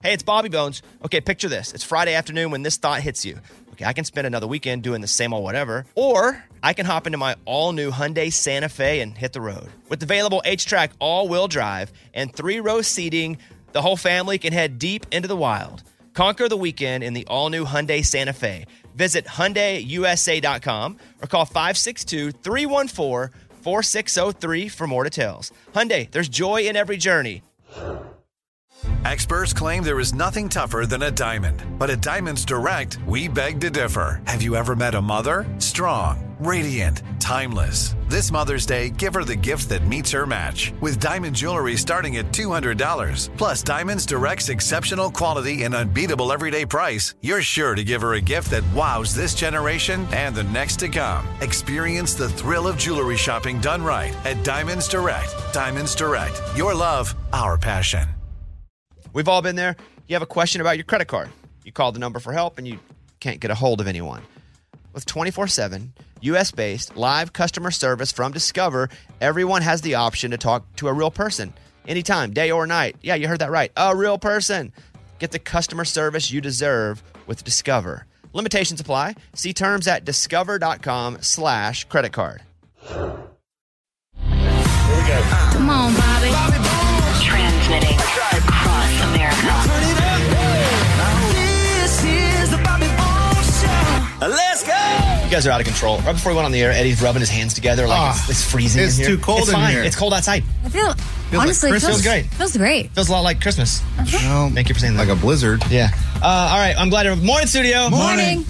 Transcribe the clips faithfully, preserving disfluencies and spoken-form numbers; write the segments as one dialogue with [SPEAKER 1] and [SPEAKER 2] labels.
[SPEAKER 1] Hey, it's Bobby Bones. Okay, picture this. It's Friday afternoon when this thought hits you. Okay, I can spend another weekend doing the same old whatever, or I can hop into my all-new Hyundai Santa Fe and hit the road. With available H-Track all-wheel drive and three-row seating, the whole family can head deep into the wild. Conquer the weekend in the all-new Hyundai Santa Fe. Visit Hyundai U S A dot com or call five six two, three one four, four six zero three for more details. Hyundai, there's joy in every journey.
[SPEAKER 2] Experts claim there is nothing tougher than a diamond. But at Diamonds Direct, we beg to differ. Have you ever met a mother? Strong, radiant, timeless. This Mother's Day, give her the gift that meets her match. With diamond jewelry starting at two hundred dollars. Plus Diamonds Direct's exceptional quality and unbeatable everyday price, you're sure to give her a gift that wows this generation and the next to come. Experience the thrill of jewelry shopping done right at Diamonds Direct. Diamonds Direct. Your love, our passion.
[SPEAKER 1] We've all been there. You have a question about your credit card. You call the number for help and you can't get a hold of anyone. With twenty-four seven, U S-based live customer service from Discover, everyone has the option to talk to a real person. Anytime, day or night. Yeah, you heard that right. A real person. Get the customer service you deserve with Discover. Limitations apply. See terms at discover.com slash credit card.
[SPEAKER 3] Here we go. Come on, Bobby. Bobby Bones. Transmitting across America. Turn it up. This is the Bobby Bones Show.
[SPEAKER 1] Let's go. You guys are out of control. Right before we went on the air, Eddie's rubbing his hands together like oh, it's, it's freezing
[SPEAKER 4] it's
[SPEAKER 1] in here.
[SPEAKER 4] It's too cold
[SPEAKER 1] it's
[SPEAKER 4] in
[SPEAKER 1] fine.
[SPEAKER 4] here.
[SPEAKER 1] It's cold outside.
[SPEAKER 5] I feel,
[SPEAKER 1] feels
[SPEAKER 5] honestly,
[SPEAKER 1] like
[SPEAKER 5] feels,
[SPEAKER 1] feels great.
[SPEAKER 5] Feels great.
[SPEAKER 1] Feels a lot like Christmas.
[SPEAKER 5] Okay.
[SPEAKER 4] Well,
[SPEAKER 1] thank you for saying that.
[SPEAKER 4] Like a blizzard.
[SPEAKER 1] Yeah. Uh, all right. I'm glad you're... Morning, studio.
[SPEAKER 5] Morning.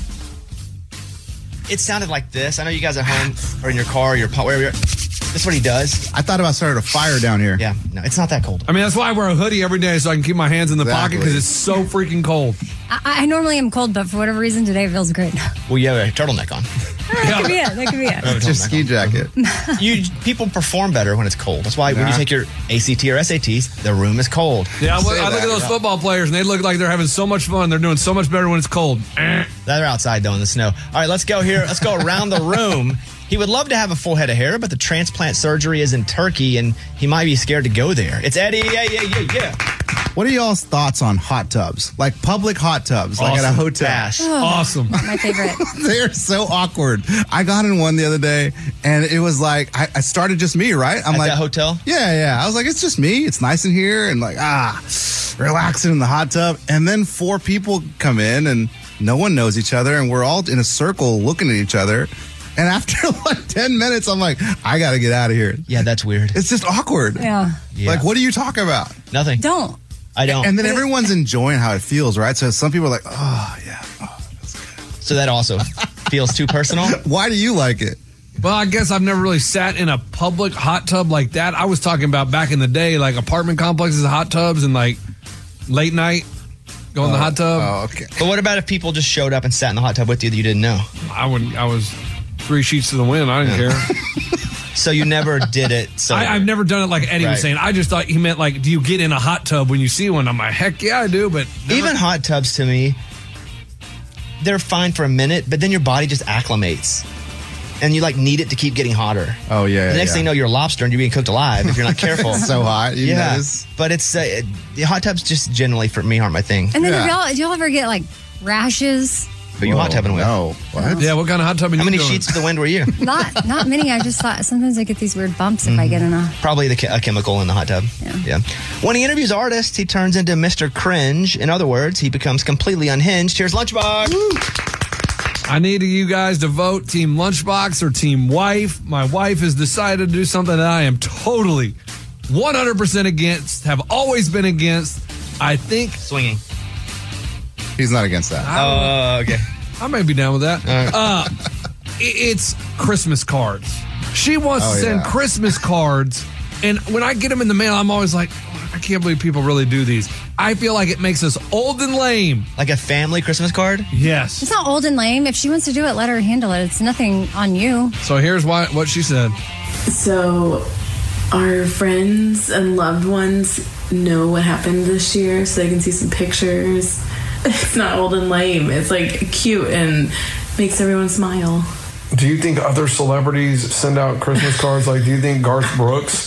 [SPEAKER 1] It sounded like this. I know you guys at home or in your car or your wherever you're... This is what he does.
[SPEAKER 4] I thought about starting a fire down here.
[SPEAKER 1] Yeah, no, it's not that cold.
[SPEAKER 6] I mean, that's why I wear a hoodie every day so I can keep my hands in the
[SPEAKER 4] Exactly.
[SPEAKER 6] pocket because it's so freaking cold.
[SPEAKER 5] I, I normally am cold, but for whatever reason today it feels great.
[SPEAKER 1] Well, you have a turtleneck on.
[SPEAKER 5] That could be it. That could be it.
[SPEAKER 4] It's your ski jacket.
[SPEAKER 1] You people perform better when it's cold. That's why when you
[SPEAKER 4] Nah.
[SPEAKER 1] take your A C T or S A Ts, the room is cold.
[SPEAKER 6] Yeah, I look,
[SPEAKER 4] Say
[SPEAKER 6] I look
[SPEAKER 4] that.
[SPEAKER 6] at those football players and they look like they're having so much fun. They're doing so much better when it's cold.
[SPEAKER 1] They're outside though in the snow. All right, let's go here. Let's go around the room. He would love to have a full head of hair, but the transplant surgery is in Turkey, and he might be scared to go there. It's Eddie. Yeah, yeah, yeah, yeah.
[SPEAKER 4] What are y'all's thoughts on hot tubs? Like public hot tubs, like at a
[SPEAKER 6] Awesome.
[SPEAKER 4] hotel.
[SPEAKER 1] Bash.
[SPEAKER 6] Awesome.
[SPEAKER 5] My favorite.
[SPEAKER 4] They're so awkward. I got in one the other day, and it was like, I, I started just me, right? I'm
[SPEAKER 1] At
[SPEAKER 4] like,
[SPEAKER 1] that hotel?
[SPEAKER 4] Yeah, yeah. I was like, it's just me. It's nice in here, and like, ah, relaxing in the hot tub. And then four people come in, and no one knows each other, and we're all in a circle looking at each other. And after like ten minutes, I'm like, I got to get out of here.
[SPEAKER 1] Yeah, that's weird.
[SPEAKER 4] It's just awkward.
[SPEAKER 5] Yeah.
[SPEAKER 1] Yeah.
[SPEAKER 4] Like, what are you talking about?
[SPEAKER 1] Nothing.
[SPEAKER 5] Don't.
[SPEAKER 1] I don't.
[SPEAKER 4] And then everyone's enjoying how it feels, right? So some people are like, oh, yeah. Oh, that's good.
[SPEAKER 1] So that also feels too personal?
[SPEAKER 4] Why do you like it?
[SPEAKER 6] Well, I guess I've never really sat in a public hot tub like that. I was talking about back in the day, like apartment complexes, hot tubs, and like late night, go in the hot tub.
[SPEAKER 4] Oh, okay.
[SPEAKER 1] But what about if people just showed up and sat in the hot tub with you that you didn't know?
[SPEAKER 6] I wouldn't. I was three sheets to the wind. I didn't care.
[SPEAKER 1] So you never did it. So
[SPEAKER 6] I, I've never done it like Eddie
[SPEAKER 1] Right.
[SPEAKER 6] was saying. I just thought he meant like, do you get in a hot tub when you see one? I'm like, heck yeah, I do. But never-
[SPEAKER 1] Even hot tubs to me, they're fine for a minute, but then your body just acclimates. And you like need it to keep getting hotter.
[SPEAKER 4] Oh, yeah.
[SPEAKER 1] The next
[SPEAKER 4] yeah.
[SPEAKER 1] thing you know, you're a lobster and you're being cooked alive if you're not careful.
[SPEAKER 4] It's so hot. You
[SPEAKER 1] yeah.
[SPEAKER 4] notice?
[SPEAKER 1] But it's uh, the hot tubs just generally for me aren't my thing.
[SPEAKER 5] And then
[SPEAKER 4] Yeah.
[SPEAKER 5] do, y'all, do y'all ever get like rashes?
[SPEAKER 1] Who you hot tubbing with?
[SPEAKER 4] No. What?
[SPEAKER 6] yeah, what kind of hot tub are you
[SPEAKER 1] How many
[SPEAKER 6] doing?
[SPEAKER 1] sheets to the wind were you?
[SPEAKER 5] Not not many. I just thought sometimes I get these weird bumps if I get in a.
[SPEAKER 1] Probably the che- a chemical in the hot tub.
[SPEAKER 5] Yeah.
[SPEAKER 1] When he interviews artists, he turns into Mister Cringe. In other words, he becomes completely unhinged. Here's Lunchbox.
[SPEAKER 6] I need you guys to vote Team Lunchbox or Team Wife. My wife has decided to do something that I am totally one hundred percent against, have always been against. I think
[SPEAKER 1] Swinging.
[SPEAKER 4] He's not against that.
[SPEAKER 1] Oh, okay.
[SPEAKER 6] I may be down with that.
[SPEAKER 1] right.
[SPEAKER 6] Uh, i- it's Christmas cards. She wants
[SPEAKER 4] Oh,
[SPEAKER 6] to send
[SPEAKER 4] yeah.
[SPEAKER 6] Christmas cards, and when I get them in the mail, I'm always like, oh, I can't believe people really do these. I feel like it makes us old and lame.
[SPEAKER 1] Like a family Christmas card?
[SPEAKER 6] Yes.
[SPEAKER 5] It's not old and lame. If she wants to do it, let her handle it. It's nothing on you.
[SPEAKER 6] So here's why what she said.
[SPEAKER 7] So our friends and loved ones know what happened this year so they can see some pictures. It's not old and lame. It's like cute and makes everyone smile.
[SPEAKER 8] Do you think other celebrities send out Christmas cards? Like, do you think Garth Brooks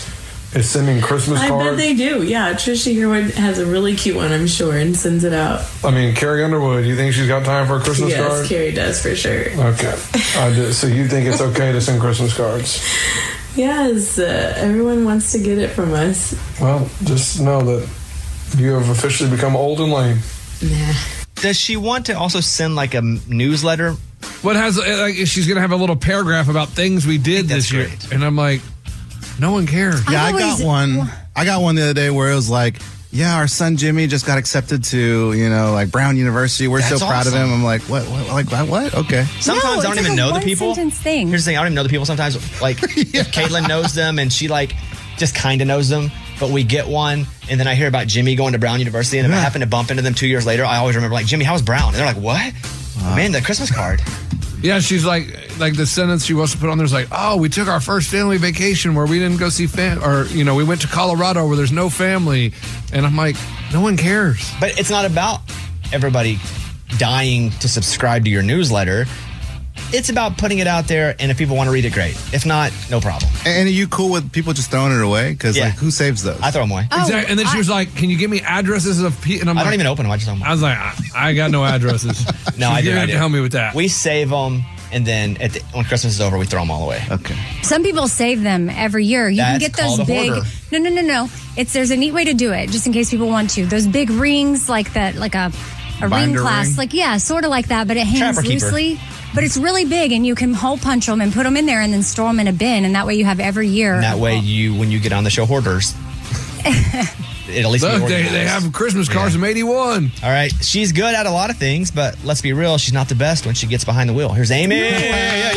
[SPEAKER 6] is sending Christmas
[SPEAKER 7] I
[SPEAKER 6] cards.
[SPEAKER 7] bet they do. Yeah, Trisha Yearwood has a really cute one, I'm sure, and sends it out.
[SPEAKER 6] I mean, Carrie Underwood, you think she's got time for a Christmas
[SPEAKER 7] yes,
[SPEAKER 6] card?
[SPEAKER 7] Yes, Carrie does for sure.
[SPEAKER 6] Okay. I do. So you think it's okay to send Christmas cards?
[SPEAKER 7] Yes, uh, everyone wants to get it from us.
[SPEAKER 6] Well, just know that you have officially become old and lame.
[SPEAKER 7] Nah.
[SPEAKER 1] Does she want to also send like a newsletter?
[SPEAKER 6] What has like she's gonna have a little paragraph about things we did this year,
[SPEAKER 1] great.
[SPEAKER 6] and I'm like, no one cares.
[SPEAKER 4] Yeah, I
[SPEAKER 5] I've
[SPEAKER 4] got
[SPEAKER 5] always-
[SPEAKER 4] one. I got one the other day where it was like, yeah, our son Jimmy just got accepted to, you know, like Brown University. We're
[SPEAKER 1] That's
[SPEAKER 4] so proud of
[SPEAKER 1] awesome.
[SPEAKER 4] him. I'm like, what? what like what? Okay.
[SPEAKER 1] Sometimes I
[SPEAKER 5] No,
[SPEAKER 1] don't
[SPEAKER 5] it's
[SPEAKER 1] even
[SPEAKER 5] like a
[SPEAKER 1] know the people.
[SPEAKER 5] one-sentence thing.
[SPEAKER 1] Here's the thing: I don't even know the people sometimes. Like if Caitlin knows them and she like just kind of knows them, but we get one, and then I hear about Jimmy going to Brown University, and if I
[SPEAKER 4] Yeah.
[SPEAKER 1] happen to bump into them two years later, I always remember like, Jimmy, how was Brown? And they're like, what? Man, the Christmas card.
[SPEAKER 6] Yeah, she's like, like the sentence she wants to put on there is like, oh, we took our first family vacation where we didn't go see fam, or you know, we went to Colorado where there's no family, and I'm like, no one cares.
[SPEAKER 1] But it's not about everybody dying to subscribe to your newsletter. It's about putting it out there, and if people want to read it, great. If not, no problem.
[SPEAKER 4] And are you cool with people just throwing it away? Because
[SPEAKER 1] Yeah.
[SPEAKER 4] like, who saves those?
[SPEAKER 1] I throw them away.
[SPEAKER 5] Oh,
[SPEAKER 6] Exactly. And then she
[SPEAKER 5] I-
[SPEAKER 6] was like, can you give me addresses of people? And I'm
[SPEAKER 1] I
[SPEAKER 6] like,
[SPEAKER 1] don't even open them. I just throw them
[SPEAKER 6] I
[SPEAKER 1] away.
[SPEAKER 6] was like, I, I got no addresses.
[SPEAKER 1] No,
[SPEAKER 6] She's
[SPEAKER 1] I do.
[SPEAKER 6] gonna
[SPEAKER 1] I
[SPEAKER 6] have
[SPEAKER 1] do.
[SPEAKER 6] to help me with that.
[SPEAKER 1] We save them, and then at the, when Christmas is over, we throw them all away.
[SPEAKER 4] Okay.
[SPEAKER 5] Some people save them every year. You
[SPEAKER 1] That's
[SPEAKER 5] can get those
[SPEAKER 1] called a
[SPEAKER 5] big.
[SPEAKER 1] hoarder.
[SPEAKER 5] No, no, no, no. It's there's a neat way to do it, just in case people want to. Those big rings, like that, like a a ring
[SPEAKER 4] Binder
[SPEAKER 5] clasp,
[SPEAKER 4] ring?
[SPEAKER 5] like yeah, sort of like that, but it hangs
[SPEAKER 1] Trapper keeper.
[SPEAKER 5] loosely. But it's really big, and you can hole punch them and put them in there, and then store them in a bin, and that way you have every year.
[SPEAKER 1] And that way, you when you get on the show, hoarders, it at least be
[SPEAKER 6] Look, they,
[SPEAKER 1] organized.
[SPEAKER 6] they have Christmas cards
[SPEAKER 1] Yeah.
[SPEAKER 6] from eighty-one.
[SPEAKER 1] All right, she's good at a lot of things, but let's be real, she's not the best when she gets behind the wheel. Here's Amy. Yeah,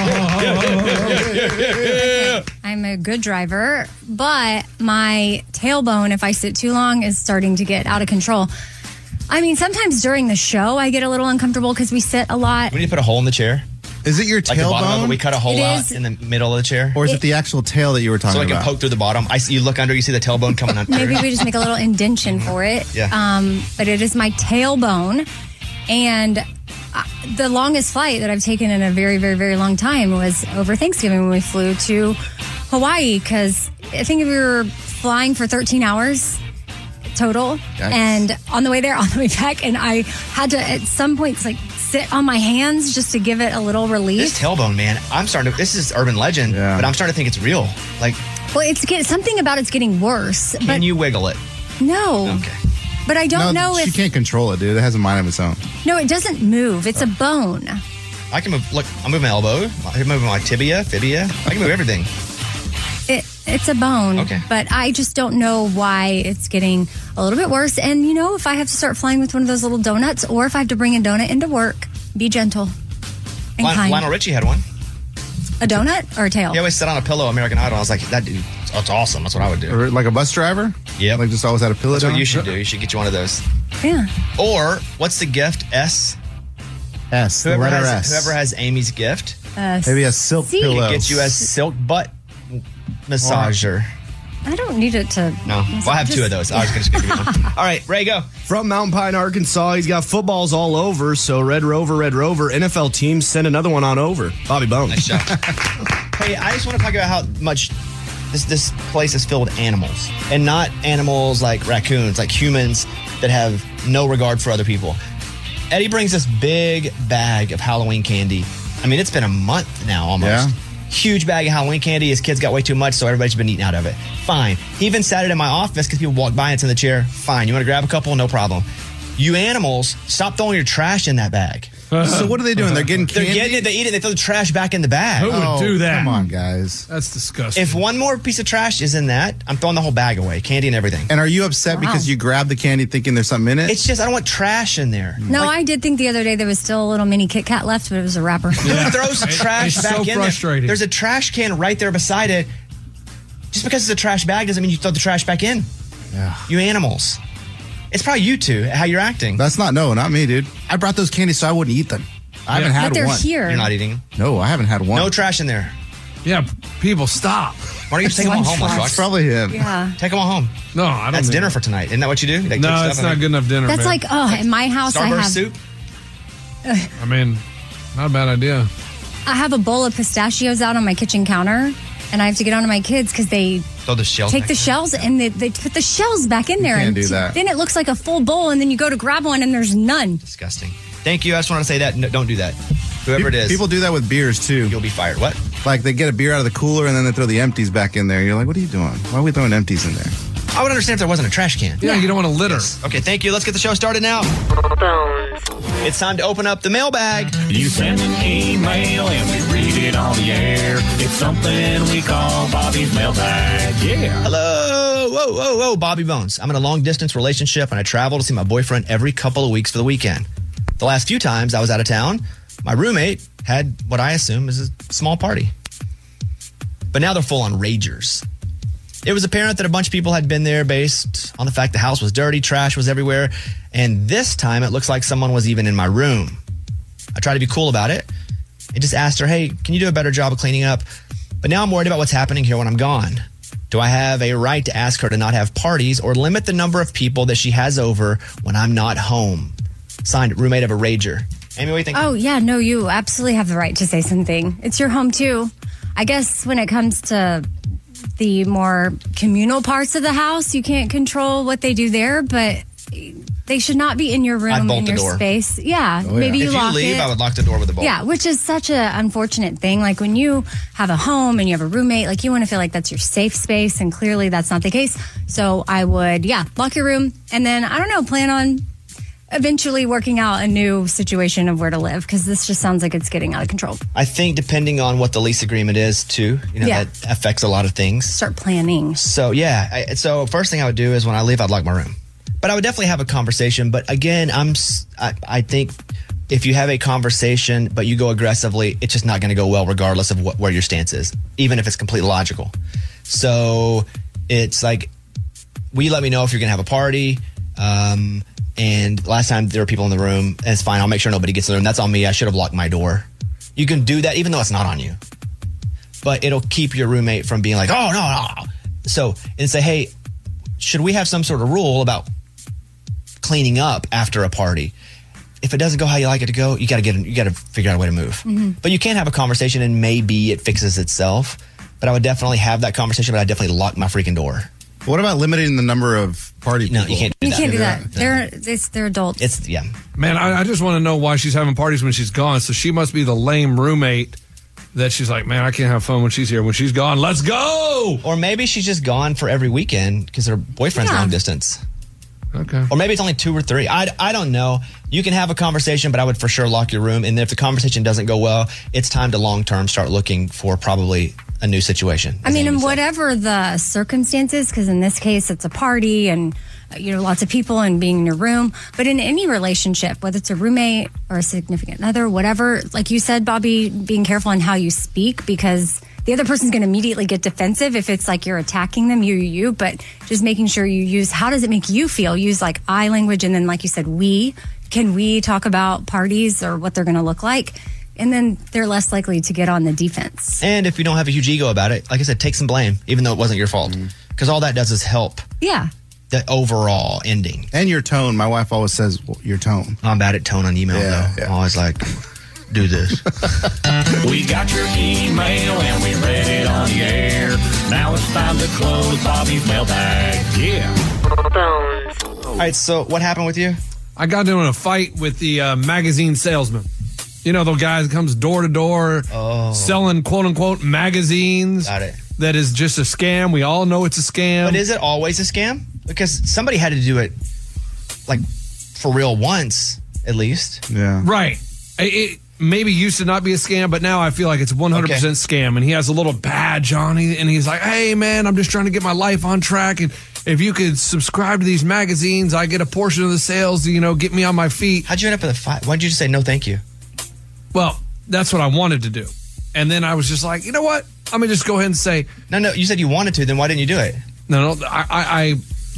[SPEAKER 1] yeah,
[SPEAKER 5] I'm a good driver, but my tailbone, if I sit too long, is starting to get out of control. I mean, sometimes during the show, I get a little uncomfortable because we sit a lot.
[SPEAKER 1] We need to put a hole in the chair,
[SPEAKER 4] Is it your
[SPEAKER 1] like the bottom of it.
[SPEAKER 4] tailbone?
[SPEAKER 1] We cut a hole
[SPEAKER 5] It
[SPEAKER 1] out
[SPEAKER 5] is.
[SPEAKER 1] in the middle of the chair,
[SPEAKER 4] Or is it, the actual tail that you were talking
[SPEAKER 1] so it can
[SPEAKER 4] about?
[SPEAKER 1] poke through the bottom. I see, you look under, you see the tailbone coming under.
[SPEAKER 5] Maybe we just make a little indention for it.
[SPEAKER 1] Yeah.
[SPEAKER 5] Um, but it is my tailbone. And uh, the longest flight that I've taken in a very, very, very long time was over Thanksgiving when we flew to Hawaii, because I think we were flying for thirteen hours total.
[SPEAKER 4] Yikes.
[SPEAKER 5] And on the way there, on the way back, and I had to at some points like sit on my hands just to give it a little relief.
[SPEAKER 1] This tailbone, man, I'm starting to. This is urban legend,
[SPEAKER 4] Yeah.
[SPEAKER 1] but I'm starting to think it's real. Like,
[SPEAKER 5] well, it's get, something about it's getting worse.
[SPEAKER 1] can
[SPEAKER 5] but
[SPEAKER 1] you wiggle it?
[SPEAKER 5] no.
[SPEAKER 1] Okay.
[SPEAKER 5] But I don't
[SPEAKER 4] no,
[SPEAKER 5] know
[SPEAKER 4] she
[SPEAKER 5] if
[SPEAKER 4] can't control it, dude. It has a mind of its own.
[SPEAKER 5] no, it doesn't move. It's a bone.
[SPEAKER 1] I can move. Look, I'm moving my elbow. I'm moving my tibia, fibia. I can move everything.
[SPEAKER 5] It it's a bone.
[SPEAKER 1] Okay.
[SPEAKER 5] But I just don't know why it's getting a little bit worse. And you know, if I have to start flying with one of those little donuts, or if I have to bring a donut into work, be gentle and
[SPEAKER 1] Lion-
[SPEAKER 5] kind.
[SPEAKER 1] Lionel Richie had one.
[SPEAKER 5] A donut or a tail?
[SPEAKER 1] He always sat on a pillow, American Idol. I was like, that dude, that's awesome. That's what I would do.
[SPEAKER 4] Or like a bus driver?
[SPEAKER 1] Yep.
[SPEAKER 4] Like just always had a pillow
[SPEAKER 1] That's what
[SPEAKER 4] down?
[SPEAKER 1] you should do. You should get you one of those.
[SPEAKER 5] Yeah.
[SPEAKER 1] Or what's the gift? S.
[SPEAKER 4] S. The
[SPEAKER 1] Whoever
[SPEAKER 4] letter
[SPEAKER 1] has
[SPEAKER 4] S.
[SPEAKER 1] whoever has Amy's gift,
[SPEAKER 5] Uh,
[SPEAKER 4] Maybe a silk
[SPEAKER 5] C.
[SPEAKER 4] pillow.
[SPEAKER 1] gets you a silk butt massager.
[SPEAKER 5] I don't need it to.
[SPEAKER 1] No, well, I have two of those. I was going to give you one. All right, Ray, go.
[SPEAKER 8] From Mountain Pine, Arkansas, he's got footballs all over. So Red Rover, Red Rover, N F L teams send another one on over. Bobby Bone.
[SPEAKER 1] Nice job. Hey, I just want to talk about how much this this place is filled with animals, and not animals like raccoons, like humans that have no regard for other people. Eddie brings this big bag of Halloween candy. I mean, it's been a month now almost.
[SPEAKER 4] Yeah.
[SPEAKER 1] Huge bag of Halloween candy. His kids got way too much, so everybody's been eating out of it. Fine. He even sat it in my office because people walk by and it's in the chair. Fine. You want to grab a couple? No problem. You animals, stop throwing your trash in that bag.
[SPEAKER 4] So what are they doing? They're getting
[SPEAKER 1] They're
[SPEAKER 4] candy?
[SPEAKER 1] getting it, they eat it, they throw the trash back in the bag.
[SPEAKER 6] Who would
[SPEAKER 4] Oh,
[SPEAKER 6] do that?
[SPEAKER 4] Come on, guys.
[SPEAKER 6] That's disgusting.
[SPEAKER 1] If one more piece of trash is in that, I'm throwing the whole bag away, candy and everything.
[SPEAKER 4] And are you upset because you grabbed the candy thinking there's something in it?
[SPEAKER 1] It's just, I don't want trash in there.
[SPEAKER 5] No,
[SPEAKER 1] Like,
[SPEAKER 5] I did think the other day there was still a little mini Kit Kat left, but it was a wrapper.
[SPEAKER 1] who throws trash
[SPEAKER 6] It's
[SPEAKER 1] back
[SPEAKER 6] so
[SPEAKER 1] in
[SPEAKER 6] frustrating.
[SPEAKER 1] there? There's a trash can right there beside it. Just because it's a trash bag doesn't mean you throw the trash back in.
[SPEAKER 4] Yeah.
[SPEAKER 1] You animals. It's probably you two, how you're acting.
[SPEAKER 4] That's not, no, not me, dude. I brought those candies so I wouldn't eat them. I haven't had
[SPEAKER 5] But they're
[SPEAKER 4] one.
[SPEAKER 5] here.
[SPEAKER 1] You're not eating.
[SPEAKER 4] No, I haven't had one.
[SPEAKER 1] No trash in there.
[SPEAKER 6] yeah, people, stop.
[SPEAKER 1] Why don't you just take them all home,
[SPEAKER 5] Lunchbox.
[SPEAKER 1] Lunchbox?
[SPEAKER 4] It's probably him.
[SPEAKER 5] Yeah.
[SPEAKER 1] Take them all home.
[SPEAKER 6] No, I don't.
[SPEAKER 1] That's
[SPEAKER 6] think-
[SPEAKER 1] dinner for tonight. Isn't that what you do? You like, take
[SPEAKER 6] No,
[SPEAKER 1] stuff
[SPEAKER 6] it's
[SPEAKER 1] and
[SPEAKER 6] not
[SPEAKER 1] then-
[SPEAKER 6] good enough dinner.
[SPEAKER 5] That's
[SPEAKER 6] man.
[SPEAKER 5] like, oh, in my house I
[SPEAKER 1] Starburst
[SPEAKER 5] have
[SPEAKER 1] soup?
[SPEAKER 6] I mean, not a bad idea.
[SPEAKER 5] I have a bowl of pistachios out on my kitchen counter, and I have to get onto my kids because they
[SPEAKER 1] Throw the shells.
[SPEAKER 5] take
[SPEAKER 1] back
[SPEAKER 5] the
[SPEAKER 1] in.
[SPEAKER 5] shells and they, they put the shells back in there.
[SPEAKER 4] can't
[SPEAKER 5] and
[SPEAKER 4] do
[SPEAKER 5] t-
[SPEAKER 4] that.
[SPEAKER 5] Then it looks like a full bowl, and then you go to grab one and there's none.
[SPEAKER 1] Disgusting. Thank you. I just want to say that. No, don't do that. Whoever it is,
[SPEAKER 4] People do that with beers too.
[SPEAKER 1] you'll be fired. What?
[SPEAKER 4] Like they get a beer out of the cooler and then they throw the empties back in there. You're like, what are you doing? Why are we throwing empties in there?
[SPEAKER 1] I would understand if there wasn't a trash can.
[SPEAKER 6] Yeah, you don't want to litter.
[SPEAKER 1] Okay, thank you. Let's get the show started now. It's time to open up the mailbag.
[SPEAKER 9] You send an email and we read it on the air. It's something we call Bobby's mailbag. Yeah.
[SPEAKER 1] Hello. Whoa, whoa, whoa, Bobby Bones. I'm in a long distance relationship and I travel to see my boyfriend every couple of weeks for the weekend. The last few times I was out of town, my roommate had what I assume is a small party. But now they're full on ragers. It was apparent that a bunch of people had been there based on the fact the house was dirty, trash was everywhere, and this time it looks like someone was even in my room. I tried to be cool about it and just asked her, hey, can you do a better job of cleaning up? But now I'm worried about what's happening here when I'm gone. Do I have a right to ask her to not have parties or limit the number of people that she has over when I'm not home? Signed, roommate of a rager. Amy, what do you think?
[SPEAKER 5] Oh, yeah, no, you absolutely have the right to say something. It's your home, too. I guess when it comes to the more communal parts of the house, you can't control what they do there, but they should not be in your
[SPEAKER 1] I'd
[SPEAKER 5] room,
[SPEAKER 1] bolt
[SPEAKER 5] in
[SPEAKER 1] the
[SPEAKER 5] your
[SPEAKER 1] door.
[SPEAKER 5] space. Yeah,
[SPEAKER 4] Oh, yeah.
[SPEAKER 5] maybe you
[SPEAKER 1] if you
[SPEAKER 5] lock
[SPEAKER 1] leave,
[SPEAKER 5] it.
[SPEAKER 1] I would lock the door with a bolt.
[SPEAKER 5] Yeah, which is such an unfortunate thing. Like when you have a home and you have a roommate, like you want to feel like that's your safe space, and clearly that's not the case. So I would, yeah, lock your room, and then, I don't know, plan on eventually working out a new situation of where to live, because this just sounds like it's getting out of control.
[SPEAKER 1] I think depending on what the lease agreement is, too, you know,
[SPEAKER 5] Yeah.
[SPEAKER 1] that affects a lot of things.
[SPEAKER 5] Start planning.
[SPEAKER 1] So, yeah. I, so, first thing I would do is when I leave, I'd lock my room. But I would definitely have a conversation. But again, I'm, s- I, I think if you have a conversation, but you go aggressively, it's just not going to go well, regardless of what, where your stance is, even if it's completely logical. So, it's like, will you let me know if you're going to have a party? Um, and last time there were people in the room, and it's fine. I'll make sure nobody gets in the room. That's on me. I should have locked my door. You can do that, even though it's not on you. But it'll keep your roommate from being like, oh, no, no. So, and say, hey, should we have some sort of rule about cleaning up after a party? If it doesn't go how you like it to go, you got to get, you got to figure out a way to move.
[SPEAKER 5] Mm-hmm.
[SPEAKER 1] But you can have a conversation, and maybe it fixes itself. But I would definitely have that conversation, but I'd definitely lock my freaking door.
[SPEAKER 4] What about limiting the number of party people?
[SPEAKER 1] No, you can't do
[SPEAKER 5] You
[SPEAKER 1] that.
[SPEAKER 5] can't do that.
[SPEAKER 1] No.
[SPEAKER 5] They're it's, they're adults.
[SPEAKER 1] It's, yeah.
[SPEAKER 6] Man, I, I just want to know why she's having parties when she's gone. So she must be the lame roommate that she's like, man, I can't have fun when she's here. When she's gone, let's go.
[SPEAKER 1] Or maybe she's just gone for every weekend because her boyfriend's
[SPEAKER 5] Yeah.
[SPEAKER 1] long distance.
[SPEAKER 6] Okay.
[SPEAKER 1] Or maybe it's only two or three. I, I don't know. You can have a conversation, but I would for sure lock your room. And if the conversation doesn't go well, it's time to long term start looking for probably a new situation.
[SPEAKER 5] I
[SPEAKER 1] as
[SPEAKER 5] mean,
[SPEAKER 1] Amy
[SPEAKER 5] in
[SPEAKER 1] said.
[SPEAKER 5] whatever the circumstances, because in this case, it's a party and, uh, you know, lots of people and being in your room. But in any relationship, whether it's a roommate or a significant other, whatever, like you said, Bobby, being careful on how you speak, because the other person's going to immediately get defensive if it's like you're attacking them, you, you, you. But just making sure you use, how does it make you feel? Use like I language, and then, like you said, we. Can we talk about parties or what they're going to look like? And then they're less likely to get on the defense.
[SPEAKER 1] And if you don't have a huge ego about it, like I said, take some blame, even though it wasn't your fault. Because all that does is help
[SPEAKER 5] Yeah.
[SPEAKER 1] the overall ending.
[SPEAKER 4] And your tone. My wife always says well, your tone.
[SPEAKER 1] I'm bad at tone on email,
[SPEAKER 4] Yeah,
[SPEAKER 1] though.
[SPEAKER 4] yeah.
[SPEAKER 1] I'm always like, do this.
[SPEAKER 9] We got your email and we read it on the air. Now it's time to close Bobby's mailbag. Yeah.
[SPEAKER 1] All right, so what happened with you?
[SPEAKER 6] I got into a fight with the uh, magazine salesman. You know, the guy that comes door to door selling quote unquote magazines.
[SPEAKER 1] Got it.
[SPEAKER 6] That is just a scam. We all know it's a scam.
[SPEAKER 1] But is it always a scam? Because somebody had to do it, like, for real once, at least.
[SPEAKER 4] Yeah.
[SPEAKER 6] Right. It, it maybe used to not be a scam, but now I feel like it's one hundred percent scam. And he has a little badge on, and he's like, hey, man, I'm just trying to get my life on track. And if you could subscribe to these magazines, I get a portion of the sales to, you know, get me on my feet.
[SPEAKER 1] How'd you end up in a fight? Why'd you just say no thank you?
[SPEAKER 6] Well, that's what I wanted to do. And then I was just like, you know what? I'm going to just go ahead and say,
[SPEAKER 1] No, no, you said you wanted to, then why didn't you do it?
[SPEAKER 6] no, no, I, I, I,
[SPEAKER 4] You,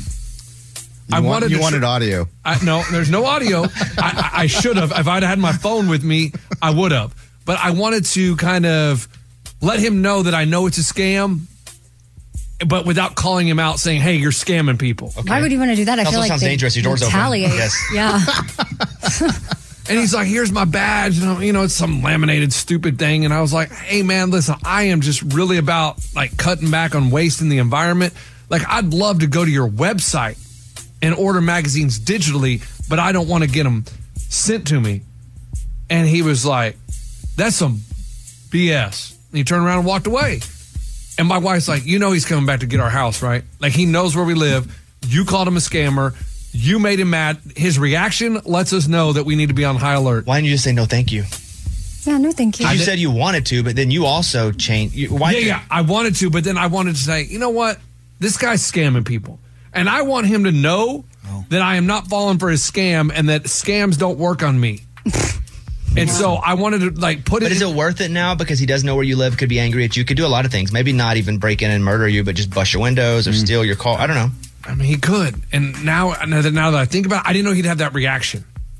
[SPEAKER 6] I
[SPEAKER 4] want,
[SPEAKER 6] wanted
[SPEAKER 4] you
[SPEAKER 6] to
[SPEAKER 4] wanted
[SPEAKER 6] sh-
[SPEAKER 4] audio.
[SPEAKER 6] I, no, there's no audio. I, I, I should have. If I'd had my phone with me, I would have. But I wanted to kind of let him know that I know it's a scam, but without calling him out saying, hey, you're scamming people.
[SPEAKER 1] Okay.
[SPEAKER 5] Why would you want to do that? I
[SPEAKER 1] Also
[SPEAKER 5] feel like
[SPEAKER 1] sounds
[SPEAKER 5] they
[SPEAKER 1] dangerous. Your door's open.
[SPEAKER 5] retaliate.
[SPEAKER 1] Yes.
[SPEAKER 5] Yeah.
[SPEAKER 6] And he's like, here's my badge. And, I'm, you know, it's some laminated stupid thing. And I was like, hey, man, listen, I am just really about, like, cutting back on wasting the environment. Like, I'd love to go to your website and order magazines digitally, but I don't want to get them sent to me. And he was like, that's some B S. And he turned around and walked away. And my wife's like, you know he's coming back to get our house, right? Like, he knows where we live. You called him a scammer. You made him mad. His reaction lets us know that we need to be on high alert.
[SPEAKER 1] Why didn't you just say no thank you?
[SPEAKER 5] Yeah, no thank you.
[SPEAKER 1] You said you wanted to, but then you also changed. You, why
[SPEAKER 6] yeah, yeah, I wanted to, but then I wanted to say, you know what? This guy's scamming people. And I want him to know oh. that I am not falling for his scam and that scams don't work on me. And so I wanted to, like, put it...
[SPEAKER 1] But is
[SPEAKER 6] in-
[SPEAKER 1] it worth it now because he does know where you live, could be angry at you, could do a lot of things. Maybe not even break in and murder you, but just bust your windows or mm. steal your car. I don't know.
[SPEAKER 6] I mean, he could. And now, now that, now that I think about it, I didn't know he'd have that reaction.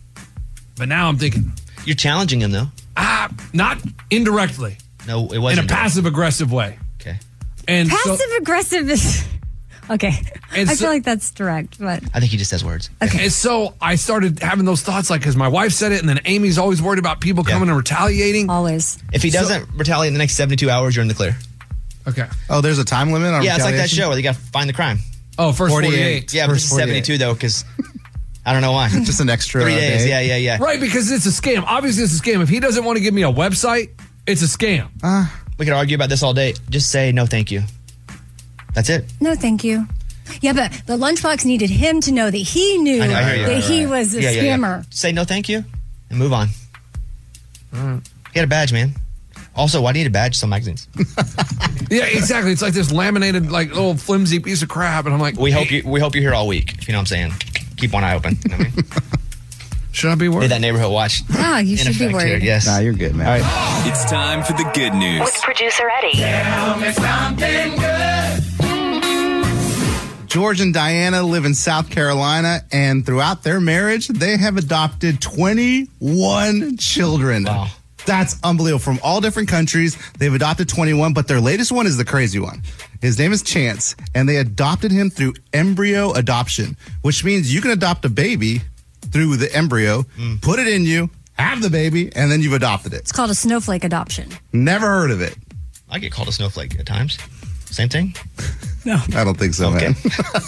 [SPEAKER 6] But now I'm thinking...
[SPEAKER 1] You're challenging him, though.
[SPEAKER 6] Ah, not indirectly.
[SPEAKER 1] No, it wasn't.
[SPEAKER 6] In a passive-aggressive way.
[SPEAKER 1] Okay.
[SPEAKER 6] And
[SPEAKER 5] Passive-aggressive is... Okay.
[SPEAKER 6] And
[SPEAKER 5] I
[SPEAKER 6] so,
[SPEAKER 5] feel like that's direct, but...
[SPEAKER 1] I think he just says words.
[SPEAKER 5] Okay.
[SPEAKER 6] And so I started having those thoughts, like, because my wife said it, and then Amy's always worried about people yeah. coming and retaliating.
[SPEAKER 5] Always.
[SPEAKER 1] If he doesn't so, retaliate in the next seventy-two hours, you're in the clear.
[SPEAKER 6] Okay.
[SPEAKER 4] Oh, there's a time limit on
[SPEAKER 1] Yeah, it's like that
[SPEAKER 4] retaliation?
[SPEAKER 1] show where they got to find the crime.
[SPEAKER 6] Oh, first forty-eight. forty-eight.
[SPEAKER 1] Yeah, but this is seventy-two, though, because I don't know why.
[SPEAKER 4] Just an extra
[SPEAKER 1] Three days,
[SPEAKER 4] day.
[SPEAKER 1] yeah, yeah, yeah.
[SPEAKER 6] Right, because it's a scam. Obviously, it's a scam. If he doesn't want to give me a website, it's a scam.
[SPEAKER 4] Uh,
[SPEAKER 1] we could argue about this all day. Just say no thank you. That's it.
[SPEAKER 5] No thank you. Yeah, but the lunchbox needed him to know that he knew
[SPEAKER 1] I know, I
[SPEAKER 5] that
[SPEAKER 1] right,
[SPEAKER 5] he
[SPEAKER 1] right.
[SPEAKER 5] was a
[SPEAKER 1] yeah,
[SPEAKER 5] scammer.
[SPEAKER 1] Yeah, yeah. Say no thank you and move on. Mm. He had a badge, man. Also, why do you need a badge to sell magazines?
[SPEAKER 6] Yeah, exactly. It's like this laminated, like, little flimsy piece of crap, and I'm like,
[SPEAKER 1] we hope you we hope you're here all week. If you know what I'm saying. Keep one eye open. You know what I mean?
[SPEAKER 6] Should I be worried?
[SPEAKER 1] Did that neighborhood watch?
[SPEAKER 5] Ah, you should be worried.
[SPEAKER 1] Here. Yes.
[SPEAKER 4] Nah, you're good, man.
[SPEAKER 1] All right.
[SPEAKER 10] It's time for the good news
[SPEAKER 3] with producer Eddie.
[SPEAKER 10] Tell me something good.
[SPEAKER 4] George and Diana live in South Carolina, and throughout their marriage, they have adopted twenty-one children.
[SPEAKER 1] Wow.
[SPEAKER 4] That's unbelievable. From all different countries, they've adopted twenty-one, but their latest one is the crazy one. His name is Chance, and they adopted him through embryo adoption, which means you can adopt a baby through the embryo, mm. put it in you, have the baby, and then you've adopted it.
[SPEAKER 5] It's called a snowflake adoption.
[SPEAKER 4] Never heard of it.
[SPEAKER 1] I get called a snowflake at times. Same thing?
[SPEAKER 5] No.
[SPEAKER 4] I don't think so,
[SPEAKER 1] okay.
[SPEAKER 4] man.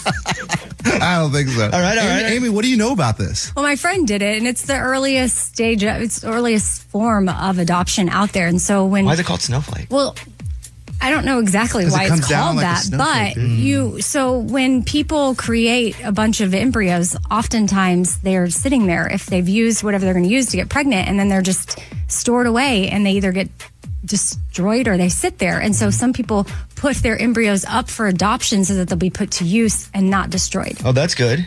[SPEAKER 4] I don't think so.
[SPEAKER 1] All right, all
[SPEAKER 4] Amy,
[SPEAKER 1] right.
[SPEAKER 4] Amy, what do you know about this?
[SPEAKER 5] Well, my friend did it, and it's the earliest stage, of, it's the earliest form of adoption out there. And so when...
[SPEAKER 1] Why is it called snowflake?
[SPEAKER 5] Well, I don't know exactly why
[SPEAKER 4] it
[SPEAKER 5] it's called
[SPEAKER 4] like
[SPEAKER 5] that, but
[SPEAKER 4] mm.
[SPEAKER 5] you, so when people create a bunch of embryos, oftentimes they're sitting there if they've used whatever they're going to use to get pregnant, and then they're just stored away, and they either get destroyed or they sit there. And so some people put their embryos up for adoption so that they'll be put to use and not destroyed.
[SPEAKER 1] Oh, that's good.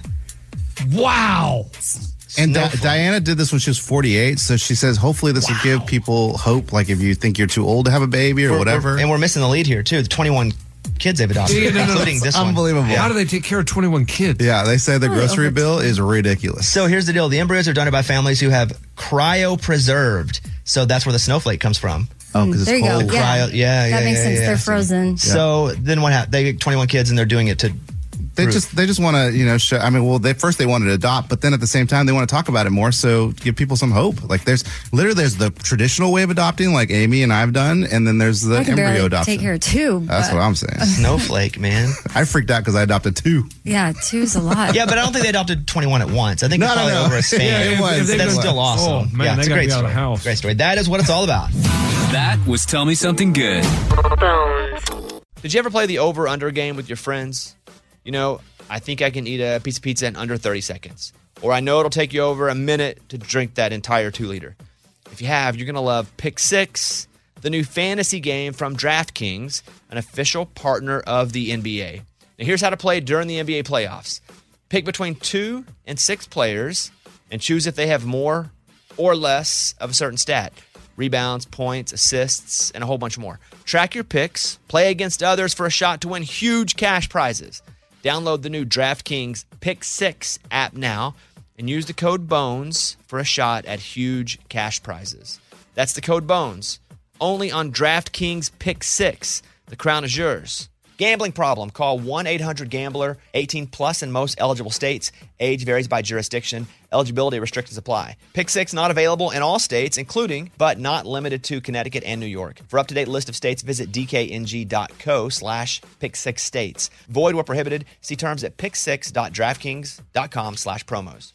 [SPEAKER 6] Wow.
[SPEAKER 4] And Di- Diana did this when she was forty-eight, so she says hopefully this wow. will give people hope, like if you think you're too old to have a baby or
[SPEAKER 1] we're,
[SPEAKER 4] whatever.
[SPEAKER 1] We're, and we're missing the lead here, too. The twenty-one kids they've adopted,
[SPEAKER 6] yeah, no, no,
[SPEAKER 1] including this
[SPEAKER 4] unbelievable.
[SPEAKER 1] one.
[SPEAKER 6] How do they take care of twenty-one kids?
[SPEAKER 4] Yeah, they say the
[SPEAKER 5] oh,
[SPEAKER 4] grocery
[SPEAKER 5] over
[SPEAKER 4] bill is ridiculous.
[SPEAKER 1] So here's the deal. The embryos are doned by families who have cryopreserved. So that's where the snowflake comes from.
[SPEAKER 4] Oh, because
[SPEAKER 5] there
[SPEAKER 4] it's
[SPEAKER 5] you
[SPEAKER 4] cold.
[SPEAKER 5] go. Yeah,
[SPEAKER 1] Cryo, yeah, yeah,
[SPEAKER 5] that makes
[SPEAKER 1] yeah,
[SPEAKER 5] sense.
[SPEAKER 1] yeah.
[SPEAKER 5] They're frozen.
[SPEAKER 1] So then what happened? They get twenty-one kids and they're doing it to
[SPEAKER 4] They
[SPEAKER 1] prove.
[SPEAKER 4] just they just want to, you know, show, I mean, well, they first they wanted to adopt, but then at the same time they want to talk about it more, so give people some hope. Like there's literally there's the traditional way of adopting, like Amy and I've done, and then there's the
[SPEAKER 5] I can
[SPEAKER 4] embryo
[SPEAKER 5] barely
[SPEAKER 4] adoption.
[SPEAKER 5] take care of two.
[SPEAKER 4] That's
[SPEAKER 5] but-
[SPEAKER 4] what I'm saying.
[SPEAKER 1] Snowflake, man.
[SPEAKER 4] I freaked out because I adopted two.
[SPEAKER 5] Yeah, two's a lot.
[SPEAKER 1] Yeah, but I don't think they adopted twenty-one at once. I think
[SPEAKER 4] No,
[SPEAKER 1] it's
[SPEAKER 4] no,
[SPEAKER 1] probably
[SPEAKER 4] no.
[SPEAKER 1] over a span.
[SPEAKER 4] Yeah, it was.
[SPEAKER 1] But that's
[SPEAKER 4] It
[SPEAKER 1] still
[SPEAKER 4] was.
[SPEAKER 1] awesome.
[SPEAKER 6] Oh, man,
[SPEAKER 1] yeah,
[SPEAKER 6] they
[SPEAKER 1] it's a
[SPEAKER 6] gotta
[SPEAKER 1] great
[SPEAKER 6] be out
[SPEAKER 1] story.
[SPEAKER 6] of the house.
[SPEAKER 1] Great story. That is what it's all about.
[SPEAKER 10] That was Tell Me Something Good.
[SPEAKER 1] Did you ever play the over-under game with your friends? You know, I think I can eat a piece of pizza in under thirty seconds. Or I know it'll take you over a minute to drink that entire two-liter. If you have, you're going to love Pick Six, the new fantasy game from DraftKings, an official partner of the N B A. Now, here's how to play during the N B A playoffs. Pick between two and six players and choose if they have more or less of a certain stat. Rebounds, points, assists, and a whole bunch more. Track your picks, play against others for a shot to win huge cash prizes. Download the new DraftKings Pick Six app now and use the code BONES for a shot at huge cash prizes. That's the code BONES, only on DraftKings Pick Six. The crown is yours. Gambling problem? Call one eight hundred gambler, eighteen plus in most eligible states. Age varies by jurisdiction. Eligibility restrictions apply. Pick Six not available in all states, including but not limited to Connecticut and New York. For up-to-date list of states, visit dkng.co slash pick six states. Void where prohibited. See terms at pick six dot draftkings dot com slash promos.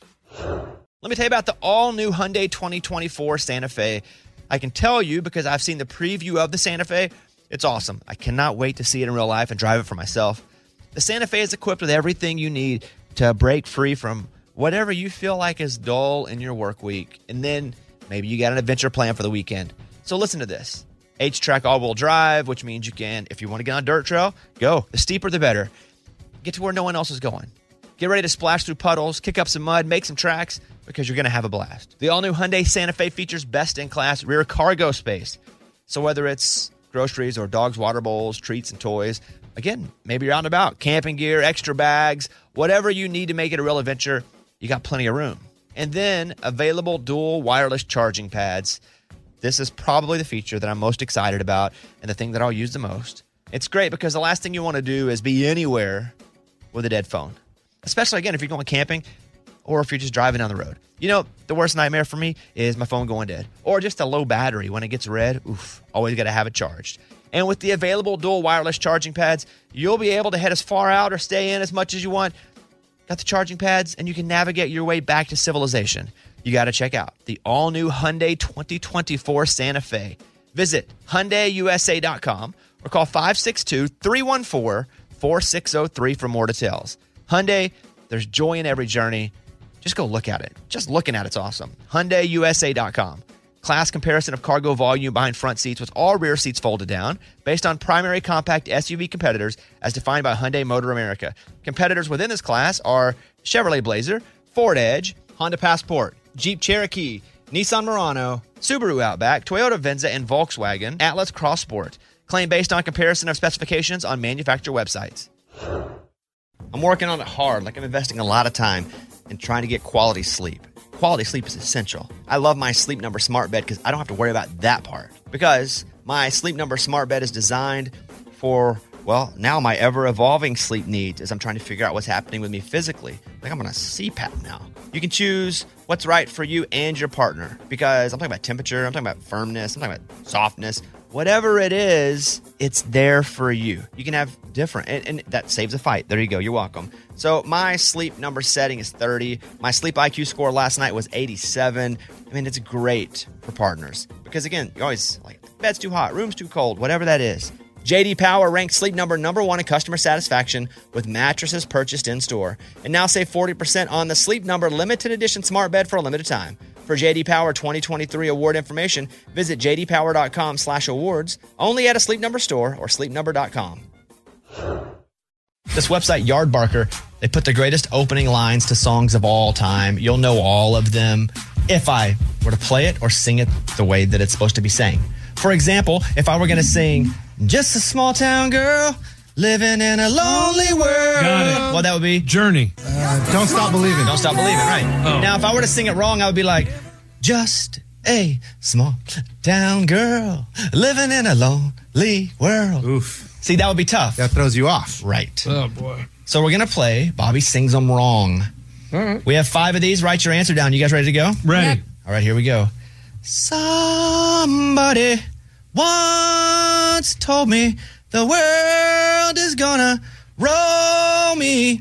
[SPEAKER 1] Let me tell you about the all-new Hyundai twenty twenty-four Santa Fe. I can tell you because I've seen the preview of the Santa Fe. It's awesome. I cannot wait to see it in real life and drive it for myself. The Santa Fe is equipped with everything you need to break free from whatever you feel like is dull in your work week. And then maybe you got an adventure plan for the weekend. So listen to this. H-Track all-wheel drive, which means you can, if you want to get on a dirt trail, go. The steeper, the better. Get to where no one else is going. Get ready to splash through puddles, kick up some mud, make some tracks, because you're going to have a blast. The all-new Hyundai Santa Fe features best-in-class rear cargo space. So whether it's groceries or dogs' water bowls, treats, and toys, again, maybe you're out and about, camping gear, extra bags, whatever you need to make it a real adventure, you got plenty of room. And then available dual wireless charging pads. This is probably the feature that I'm most excited about and the thing that I'll use the most. It's great because the last thing you want to do is be anywhere with a dead phone, especially, again, if you're going camping or if you're just driving down the road. You know, the worst nightmare for me is my phone going dead or just a low battery when it gets red. Oof, always got to have it charged. And with the available dual wireless charging pads, you'll be able to head as far out or stay in as much as you want. Got the charging pads, and you can navigate your way back to civilization. You got to check out the all-new Hyundai twenty twenty-four Santa Fe. Visit Hyundai U S A dot com or call five six two, three one four, four six zero three for more details. Hyundai, there's joy in every journey. Just go look at it. Just looking at it's awesome. Hyundai U S A dot com. Class comparison of cargo volume behind front seats with all rear seats folded down based on primary compact S U V competitors as defined by Hyundai Motor America. Competitors within this class are Chevrolet Blazer, Ford Edge, Honda Passport, Jeep Cherokee, Nissan Murano, Subaru Outback, Toyota Venza, and Volkswagen Atlas Cross Sport. Claim based on comparison of specifications on manufacturer websites. I'm working on it hard, like I'm investing a lot of time in trying to get quality sleep. Quality sleep is essential. I love my Sleep Number smart bed because I don't have to worry about that part. Because my Sleep Number smart bed is designed for, well, now my ever-evolving sleep needs as I'm trying to figure out what's happening with me physically. Like I'm on a C PAP now. You can choose what's right for you and your partner because I'm talking about temperature, I'm talking about firmness, I'm talking about softness. Whatever it is, it's there for you. You can have different, and, and that saves a fight. There you go. You're welcome. So my Sleep Number setting is thirty. My Sleep I Q score last night was eighty-seven. I mean, it's great for partners because, again, you're always like, bed's too hot, room's too cold, whatever that is. J D Power ranked Sleep Number number one in customer satisfaction with mattresses purchased in-store. And now save forty percent on the Sleep Number limited edition smart bed for a limited time. For J D Power twenty twenty-three award information, visit jdpower.com slash awards, only at a Sleep Number store or sleep number dot com. This website, Yardbarker, they put the greatest opening lines to songs of all time. You'll know all of them if I were to play it or sing it the way that it's supposed to be sang. For example, if I were going to sing, just a small town girl living in a lonely world.
[SPEAKER 6] Got it.
[SPEAKER 1] Well, that would be
[SPEAKER 6] Journey.
[SPEAKER 4] Uh, don't stop believing.
[SPEAKER 1] Don't Stop Believing, right.
[SPEAKER 6] Oh.
[SPEAKER 1] Now, if I were to sing it wrong, I would be like, just a small town girl living in a lonely world.
[SPEAKER 4] Oof.
[SPEAKER 1] See, that would be tough.
[SPEAKER 4] That throws you off.
[SPEAKER 1] Right.
[SPEAKER 6] Oh, boy.
[SPEAKER 1] So we're going to play Bobby Sings Them Wrong.
[SPEAKER 6] All right.
[SPEAKER 1] We have five of these. Write your answer down. You guys ready to go?
[SPEAKER 6] Ready.
[SPEAKER 1] All right, here we go. Somebody once told me the world is gonna roll me.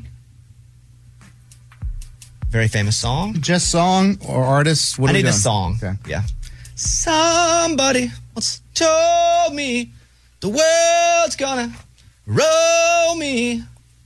[SPEAKER 1] Very famous song.
[SPEAKER 4] Just song or artist? What
[SPEAKER 1] I
[SPEAKER 4] are we
[SPEAKER 1] need a
[SPEAKER 4] doing?
[SPEAKER 1] song.
[SPEAKER 4] Okay.
[SPEAKER 1] Yeah. Somebody once told me the world's gonna roll me.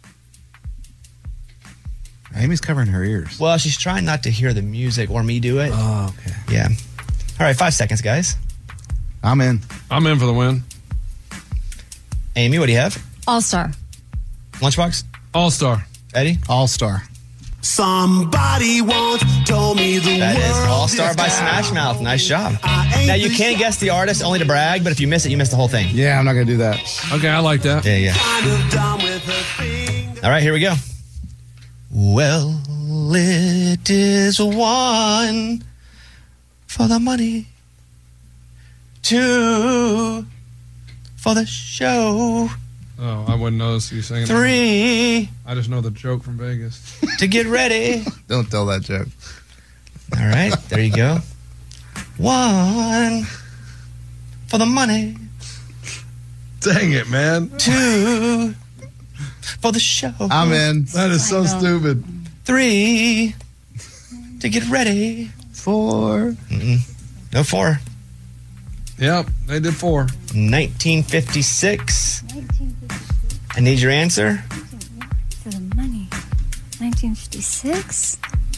[SPEAKER 4] Amy's covering her ears.
[SPEAKER 1] Well, she's trying not to hear the music or me do it.
[SPEAKER 4] Oh, okay.
[SPEAKER 1] Yeah. All right, five seconds, guys.
[SPEAKER 4] I'm in.
[SPEAKER 6] I'm in for the win.
[SPEAKER 1] Amy, what do you have?
[SPEAKER 5] All-Star.
[SPEAKER 1] Lunchbox?
[SPEAKER 6] All-Star.
[SPEAKER 1] Eddie?
[SPEAKER 4] All-Star.
[SPEAKER 11] Somebody once told me the
[SPEAKER 1] That is
[SPEAKER 11] world
[SPEAKER 1] All-Star
[SPEAKER 11] is
[SPEAKER 1] by
[SPEAKER 11] down.
[SPEAKER 1] Smash Mouth. Nice job.
[SPEAKER 11] I ain't
[SPEAKER 1] Now, you
[SPEAKER 11] the
[SPEAKER 1] can't guess the artist only to brag, but if you miss it, you miss the whole thing.
[SPEAKER 4] Yeah, I'm not going to do that.
[SPEAKER 6] Okay, I like that.
[SPEAKER 1] Yeah, yeah.
[SPEAKER 11] kind of done with her thing.
[SPEAKER 1] All right, here we go. Well, it is one for the money, two for the show.
[SPEAKER 6] Oh, I wouldn't notice you saying
[SPEAKER 1] Three.
[SPEAKER 6] That. I just know the joke from Vegas.
[SPEAKER 1] To get ready.
[SPEAKER 4] Don't tell that joke.
[SPEAKER 1] All right, there you go. One for the money.
[SPEAKER 6] Dang it, man.
[SPEAKER 1] Two for the show.
[SPEAKER 4] I'm in.
[SPEAKER 6] That is so stupid.
[SPEAKER 1] Three to get ready.
[SPEAKER 4] Four.
[SPEAKER 1] Mm-mm. No four.
[SPEAKER 6] Yep, they did four.
[SPEAKER 1] nineteen fifty-six. I need your answer.
[SPEAKER 5] For the money. nineteen fifty-six?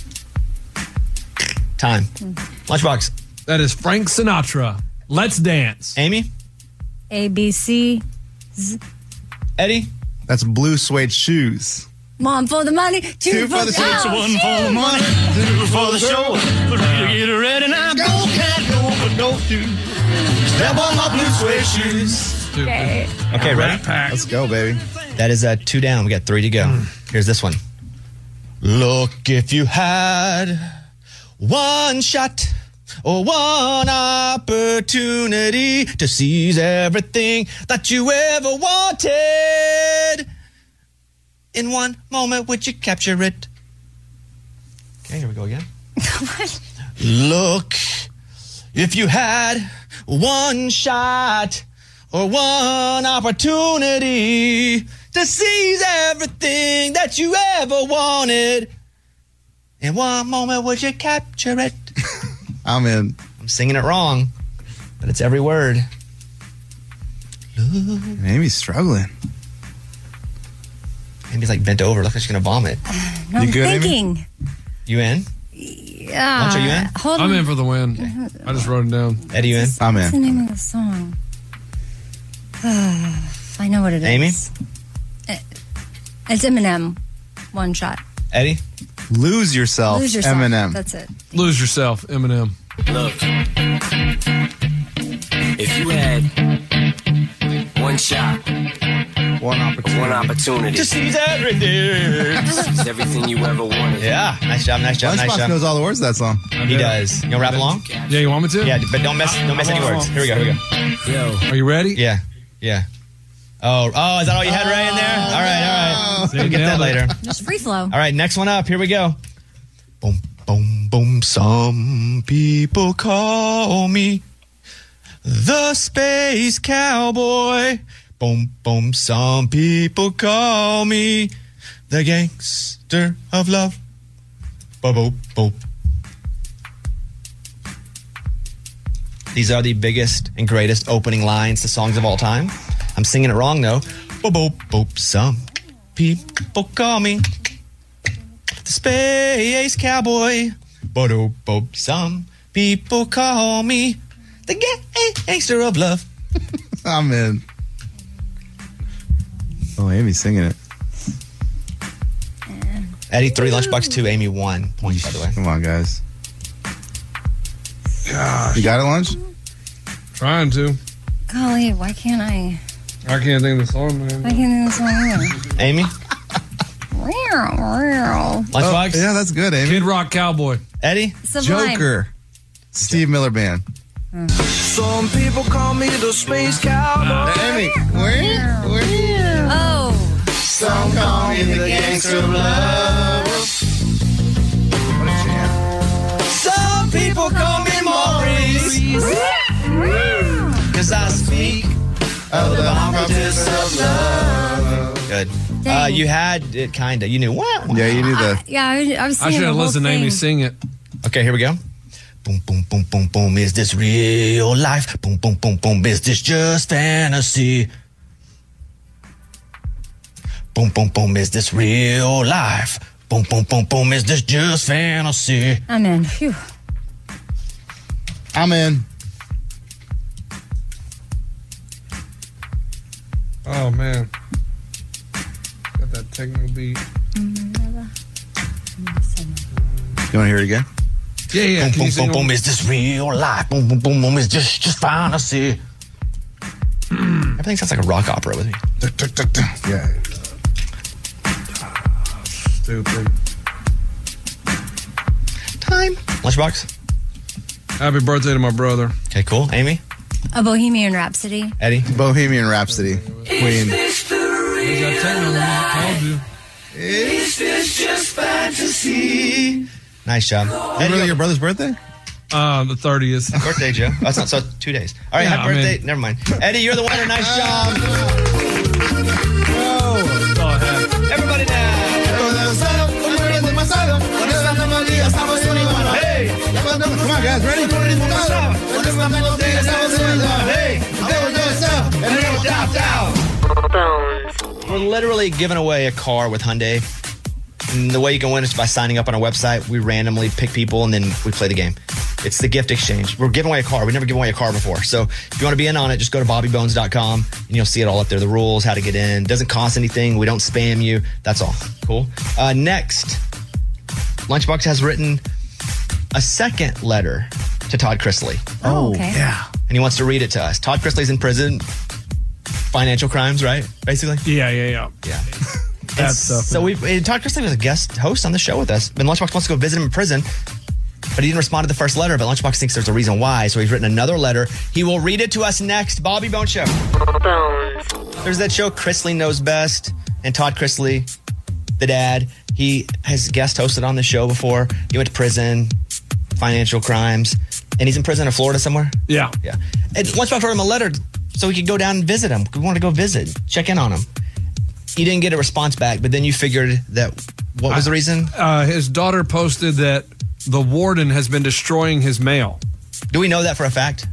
[SPEAKER 1] Time. Lunchbox.
[SPEAKER 6] That is Frank Sinatra. Let's dance.
[SPEAKER 1] Amy?
[SPEAKER 5] A, B, C. Z.
[SPEAKER 1] Eddie?
[SPEAKER 4] That's blue suede shoes.
[SPEAKER 5] One for the money, two,
[SPEAKER 4] Two
[SPEAKER 5] for,
[SPEAKER 4] for the
[SPEAKER 5] show.
[SPEAKER 4] show.
[SPEAKER 11] One for the money, two for the show. Get ready now. Go, can't go, but don't do. Step on my blue suede shoes.
[SPEAKER 5] Okay.
[SPEAKER 1] Okay, ready?
[SPEAKER 4] Let's go, baby.
[SPEAKER 1] That is uh, two down. We got three to go. Here's this one. Look, if you had one shot or one opportunity to seize everything that you ever wanted, in one moment would you capture it? Okay, here we go again. Look, if you had one shot or one opportunity to seize everything that you ever wanted, in one moment would you capture it?
[SPEAKER 4] I'm in.
[SPEAKER 1] I'm singing it wrong, but it's every word.
[SPEAKER 4] And Amy's struggling.
[SPEAKER 1] Amy's like bent over. Looks like she's going to vomit.
[SPEAKER 5] No,
[SPEAKER 4] You
[SPEAKER 5] I'm
[SPEAKER 4] good, Amy?
[SPEAKER 5] thinking.
[SPEAKER 1] You in?
[SPEAKER 5] Yeah.
[SPEAKER 1] Lunch, are you in?
[SPEAKER 5] Hold on.
[SPEAKER 6] I'm in for the win. I just wrote it down.
[SPEAKER 1] Eddie, you in?
[SPEAKER 4] I'm
[SPEAKER 5] What's the
[SPEAKER 4] in.
[SPEAKER 5] name of the song? I know what it is.
[SPEAKER 1] Amy?
[SPEAKER 5] It- It's Eminem. One shot.
[SPEAKER 1] Eddie?
[SPEAKER 4] Lose yourself,
[SPEAKER 5] Lose yourself.
[SPEAKER 4] Eminem.
[SPEAKER 5] That's it.
[SPEAKER 6] Lose yourself, Eminem.
[SPEAKER 12] Look, if you had one shot,
[SPEAKER 4] One opportunity.
[SPEAKER 12] one opportunity
[SPEAKER 1] To seize everything.
[SPEAKER 12] seize everything you ever wanted.
[SPEAKER 1] Yeah, nice job, nice job, nice
[SPEAKER 4] Lunchbox
[SPEAKER 1] job.
[SPEAKER 4] knows all the words of that song.
[SPEAKER 1] He does. You want to rap along?
[SPEAKER 6] Yeah, you want me to?
[SPEAKER 1] Yeah, but don't mess, don't mess any words. Here we go, here we go.
[SPEAKER 12] Yo,
[SPEAKER 6] Are you ready?
[SPEAKER 1] Yeah, yeah. Oh, oh, is that all you had right in there? All right, all right.
[SPEAKER 6] See,
[SPEAKER 1] We'll get that
[SPEAKER 6] nailed it.
[SPEAKER 1] later.
[SPEAKER 5] Just free flow.
[SPEAKER 1] All right, next one up. Here we go. Boom, boom, boom. Some people call me the Space Cowboy. Boom, boom. Some people call me the Gangster of Love. Boop, boop, boop. These are the biggest and greatest opening lines to songs of all time. I'm singing it wrong, though. Boop, boop, boop. Some people call me the Space Cowboy. Boop, boop, boop. Some people call me the Gangster of Love.
[SPEAKER 4] I'm in. Oh, Amy's singing it.
[SPEAKER 1] Eddie, three, Lunchbox, two, Amy, one. Point, by the way.
[SPEAKER 4] Come on, guys.
[SPEAKER 6] Gosh.
[SPEAKER 4] You got it, Lunch?
[SPEAKER 6] Trying to.
[SPEAKER 5] Golly, why can't I?
[SPEAKER 6] I can't think of the song, man.
[SPEAKER 5] Why can't I do this song?
[SPEAKER 1] Amy?
[SPEAKER 5] Real.
[SPEAKER 1] Lunchbox?
[SPEAKER 4] Oh, yeah, that's good, Amy.
[SPEAKER 6] Kid Rock Cowboy.
[SPEAKER 1] Eddie?
[SPEAKER 5] Sublime.
[SPEAKER 4] Joker. Steve Miller Band.
[SPEAKER 11] Some people call me the space cowboy.
[SPEAKER 4] Amy, where? Where?
[SPEAKER 5] Oh.
[SPEAKER 11] Some call me the gangster of love.
[SPEAKER 4] What a jam.
[SPEAKER 1] Some people call me Maurice. Cause I speak
[SPEAKER 11] Of the humdrum of love.
[SPEAKER 1] good. Uh,
[SPEAKER 5] Dang.
[SPEAKER 1] you had it kinda. You knew what?
[SPEAKER 4] Yeah, you knew the.
[SPEAKER 5] Yeah, I, I was
[SPEAKER 6] I
[SPEAKER 5] singing
[SPEAKER 6] should
[SPEAKER 5] the
[SPEAKER 6] have
[SPEAKER 5] whole
[SPEAKER 6] listened to
[SPEAKER 5] thing.
[SPEAKER 6] Amy sing it.
[SPEAKER 1] Okay, here we go. Boom, boom, boom, boom, boom. Is this real life? Boom, boom, boom, boom. Is this just fantasy? Boom, boom, boom. Is this real life? Boom, boom, boom, boom. Is this just fantasy?
[SPEAKER 5] I'm in. Phew.
[SPEAKER 4] I'm in.
[SPEAKER 6] Oh, man. Got that techno beat.
[SPEAKER 4] You want to hear it again?
[SPEAKER 6] Yeah, yeah.
[SPEAKER 1] Boom,
[SPEAKER 6] Can
[SPEAKER 1] boom,
[SPEAKER 6] you sing
[SPEAKER 1] boom,
[SPEAKER 6] it?
[SPEAKER 1] boom. Is this real life? Boom, boom, boom, boom. Is this just fantasy? Everything sounds like a rock opera with me.
[SPEAKER 4] Yeah.
[SPEAKER 6] Stupid.
[SPEAKER 1] Time. Lunchbox.
[SPEAKER 6] Happy birthday to my brother.
[SPEAKER 1] Okay, cool. Amy?
[SPEAKER 5] A Bohemian Rhapsody.
[SPEAKER 1] Eddie?
[SPEAKER 4] Bohemian Rhapsody. Queen.
[SPEAKER 11] Is this the Is this just fantasy?
[SPEAKER 1] Nice job.
[SPEAKER 4] Is it really your brother's birthday?
[SPEAKER 6] Uh, the thirtieth.
[SPEAKER 1] Birthday, Joe. That's not so two days. All right,
[SPEAKER 6] Yeah,
[SPEAKER 1] happy
[SPEAKER 6] I
[SPEAKER 1] birthday.
[SPEAKER 6] mean-
[SPEAKER 1] Never mind. Eddie, you're the winner. Nice job.
[SPEAKER 6] Go ahead.
[SPEAKER 1] Everybody now.
[SPEAKER 11] Hey!
[SPEAKER 4] Come on, guys. Ready?
[SPEAKER 1] We're literally giving away a car with Hyundai. And the way you can win is by signing up on our website. We randomly pick people and then we play the game. It's the gift exchange. We're giving away a car. We never given away a car before. So if you want to be in on it, just go to bobby bones dot com and you'll see it all up there. The rules, how to get in. Doesn't cost anything. We don't spam you. That's all. Cool. Uh, next, Lunchbox has written a second letter to Todd Chrisley.
[SPEAKER 5] Oh, okay.
[SPEAKER 4] Yeah.
[SPEAKER 1] And he wants to read it to us. Todd Chrisley's in prison. Financial crimes, right? Basically?
[SPEAKER 6] Yeah, yeah, yeah.
[SPEAKER 1] Yeah.
[SPEAKER 6] That
[SPEAKER 1] And
[SPEAKER 6] stuff.
[SPEAKER 1] So we Todd Chrisley was a guest host on the show with us. And Lunchbox wants to go visit him in prison, but he didn't respond to the first letter. But Lunchbox thinks there's a reason why, so he's written another letter. He will read it to us next. Bobby Bone Show. There's that show, Chrisley Knows Best, and Todd Chrisley, the dad, he has guest hosted on the show before. He went to prison, financial crimes, and he's in prison in Florida somewhere.
[SPEAKER 6] Yeah.
[SPEAKER 1] Yeah. And Lunchbox wrote him a letter so we could go down and visit him. We want to go visit, check in on him. You didn't get a response back, but then you figured that, what was the reason?
[SPEAKER 6] Uh, his daughter posted that the warden has been destroying his mail.
[SPEAKER 1] Do we know that for a fact?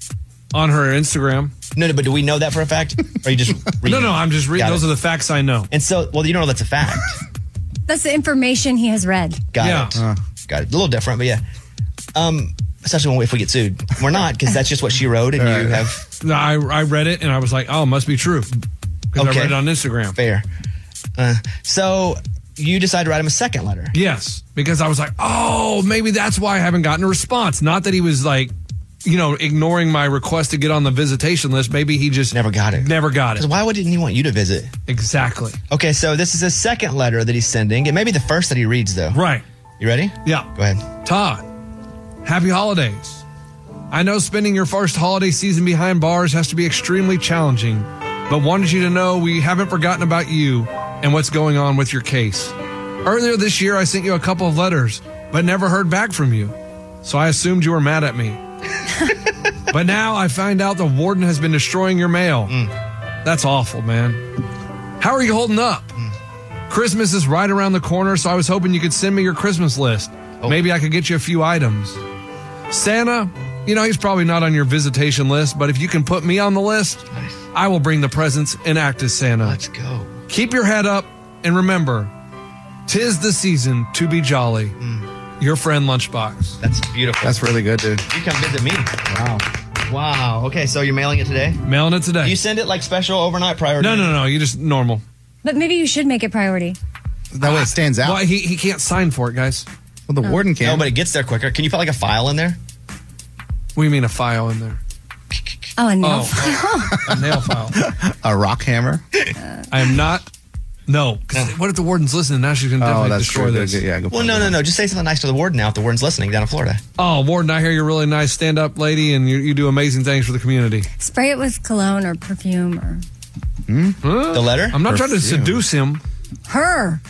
[SPEAKER 6] On her Instagram.
[SPEAKER 1] No, no, but do we know that for a fact? Or are you just reading?
[SPEAKER 6] No, no, I'm just reading.
[SPEAKER 1] Got
[SPEAKER 6] Those
[SPEAKER 1] it.
[SPEAKER 6] are the facts I know.
[SPEAKER 1] And so, well, you don't know that's a fact.
[SPEAKER 5] That's the information he has read.
[SPEAKER 1] Got
[SPEAKER 6] Yeah.
[SPEAKER 1] it. Got it. A little different, but yeah. Um, especially when, if we get sued. We're not, because that's just what she wrote, and you have...
[SPEAKER 6] No, I, I read it and I was like, oh, it must be true. Because
[SPEAKER 1] Okay.
[SPEAKER 6] I read it on Instagram.
[SPEAKER 1] Fair. Uh, so you decided to write him a second letter.
[SPEAKER 6] Yes, because I was like, oh, maybe that's why I haven't gotten a response. Not that he was like, you know, ignoring my request to get on the visitation list. Maybe he just
[SPEAKER 1] Never got it.
[SPEAKER 6] never got
[SPEAKER 1] Because
[SPEAKER 6] it.
[SPEAKER 1] why wouldn't he want you to visit?
[SPEAKER 6] Exactly.
[SPEAKER 1] Okay, so this is a second letter that he's sending. It may be the first that he reads, though.
[SPEAKER 6] Right.
[SPEAKER 1] You ready?
[SPEAKER 6] Yeah.
[SPEAKER 1] Go ahead.
[SPEAKER 6] Todd, happy holidays. I know spending your first holiday season behind bars has to be extremely challenging, but wanted you to know we haven't forgotten about you and what's going on with your case. Earlier this year, I sent you a couple of letters, but never heard back from you. So I assumed you were mad at me. But now I find out the warden has been destroying your mail. That's awful, man. How are you holding up? Christmas is right around the corner, so I was hoping you could send me your Christmas list. Maybe I could get you a few items. Santa, you know, he's probably not on your visitation list, but if you can put me on the list, I will bring the presents and act as Santa.
[SPEAKER 1] Let's go.
[SPEAKER 6] Keep your head up and remember, 'tis the season to be jolly. Your friend Lunchbox.
[SPEAKER 1] That's beautiful.
[SPEAKER 4] That's really good, dude.
[SPEAKER 1] You come visit me.
[SPEAKER 4] Wow.
[SPEAKER 1] Wow. Okay, so you're mailing it today?
[SPEAKER 6] Mailing it today.
[SPEAKER 1] Do you send it like special overnight priority?
[SPEAKER 6] No, no, no. You just normal.
[SPEAKER 5] But maybe you should make it priority.
[SPEAKER 4] That way it stands out.
[SPEAKER 6] Well, he, he can't sign for it, guys.
[SPEAKER 4] Well, the warden
[SPEAKER 1] No,
[SPEAKER 4] can.
[SPEAKER 1] but it gets there quicker. Can you put like a file in there?
[SPEAKER 6] What do you mean a file in there?
[SPEAKER 5] Oh, and no.
[SPEAKER 6] Oh, a nail file.
[SPEAKER 4] A rock hammer.
[SPEAKER 6] I am not. No. 'Cause what if the warden's listening? Now she's going to
[SPEAKER 4] Oh,
[SPEAKER 6] definitely
[SPEAKER 4] that's
[SPEAKER 6] destroy
[SPEAKER 4] true.
[SPEAKER 6] this.
[SPEAKER 4] Good, yeah, good
[SPEAKER 1] Well,
[SPEAKER 4] point.
[SPEAKER 1] no, no, no. Just say something nice to the warden now if the warden's listening down in Florida.
[SPEAKER 6] Oh, warden, I hear you're a really nice stand-up lady and you, you do amazing things for the community.
[SPEAKER 5] Spray it with cologne or perfume or
[SPEAKER 6] Huh?
[SPEAKER 1] The letter?
[SPEAKER 6] I'm not trying to
[SPEAKER 4] Perfume.
[SPEAKER 6] seduce him.
[SPEAKER 5] her.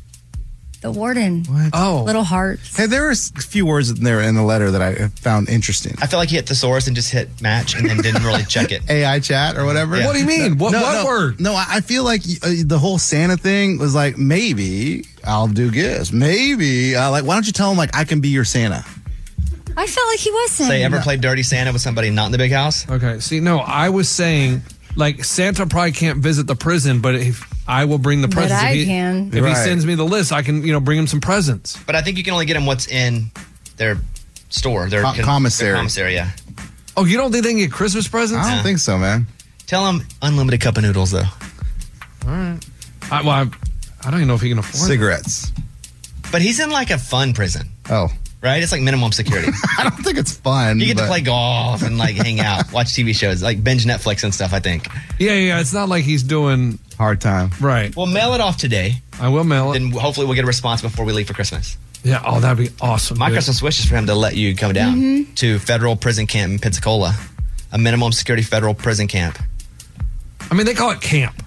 [SPEAKER 5] The warden.
[SPEAKER 4] What?
[SPEAKER 6] Oh.
[SPEAKER 5] Little hearts.
[SPEAKER 4] Hey, there were a few words in there in the letter that I found interesting.
[SPEAKER 1] I feel like he hit thesaurus and just hit match and then didn't really check it.
[SPEAKER 4] A I chat or whatever.
[SPEAKER 1] Yeah.
[SPEAKER 6] What do you mean? What,
[SPEAKER 4] No,
[SPEAKER 6] what
[SPEAKER 4] no,
[SPEAKER 6] word?
[SPEAKER 4] No, I I feel like uh, the whole Santa thing was like, maybe I'll do gifts. Maybe, uh, like, why don't you tell him, like, I can be your Santa?
[SPEAKER 5] I felt like he was saying.
[SPEAKER 1] Say, ever played Dirty Santa with somebody not in the big house?
[SPEAKER 6] Okay, see, no, I was saying, like, Santa probably can't visit the prison, but if I will bring the
[SPEAKER 5] But
[SPEAKER 6] presents.
[SPEAKER 5] I
[SPEAKER 6] if he,
[SPEAKER 5] can.
[SPEAKER 6] If he
[SPEAKER 4] Right.
[SPEAKER 6] sends me the list, I can, you know, bring him some presents.
[SPEAKER 1] But I think you can only get them what's in their store, their
[SPEAKER 4] Co-
[SPEAKER 1] con-
[SPEAKER 4] commissary.
[SPEAKER 1] their commissary, yeah.
[SPEAKER 6] Oh, you don't think they can get Christmas presents?
[SPEAKER 4] I don't think so, man.
[SPEAKER 1] Tell them unlimited cup of noodles, though.
[SPEAKER 6] All right. I, well, I, I don't even know if he can afford
[SPEAKER 4] Cigarettes.
[SPEAKER 1] But he's in like a fun prison,
[SPEAKER 4] Oh,
[SPEAKER 1] right? It's like minimum security.
[SPEAKER 4] I don't think it's fun.
[SPEAKER 1] You get to
[SPEAKER 4] but-
[SPEAKER 1] play golf and like hang out, watch T V shows, like binge Netflix and stuff, I think.
[SPEAKER 6] it. Yeah, yeah, it's not like he's doing
[SPEAKER 4] hard time.
[SPEAKER 6] right.
[SPEAKER 1] Well, mail it off today.
[SPEAKER 6] I will mail it.
[SPEAKER 1] Then hopefully we'll get a response before we leave for Christmas.
[SPEAKER 6] Yeah, oh, that'd be awesome.
[SPEAKER 1] My
[SPEAKER 6] dude.
[SPEAKER 1] Christmas wish is for him to let you come down to federal prison camp in Pensacola, a minimum security federal prison camp.
[SPEAKER 6] I mean, they call it camp.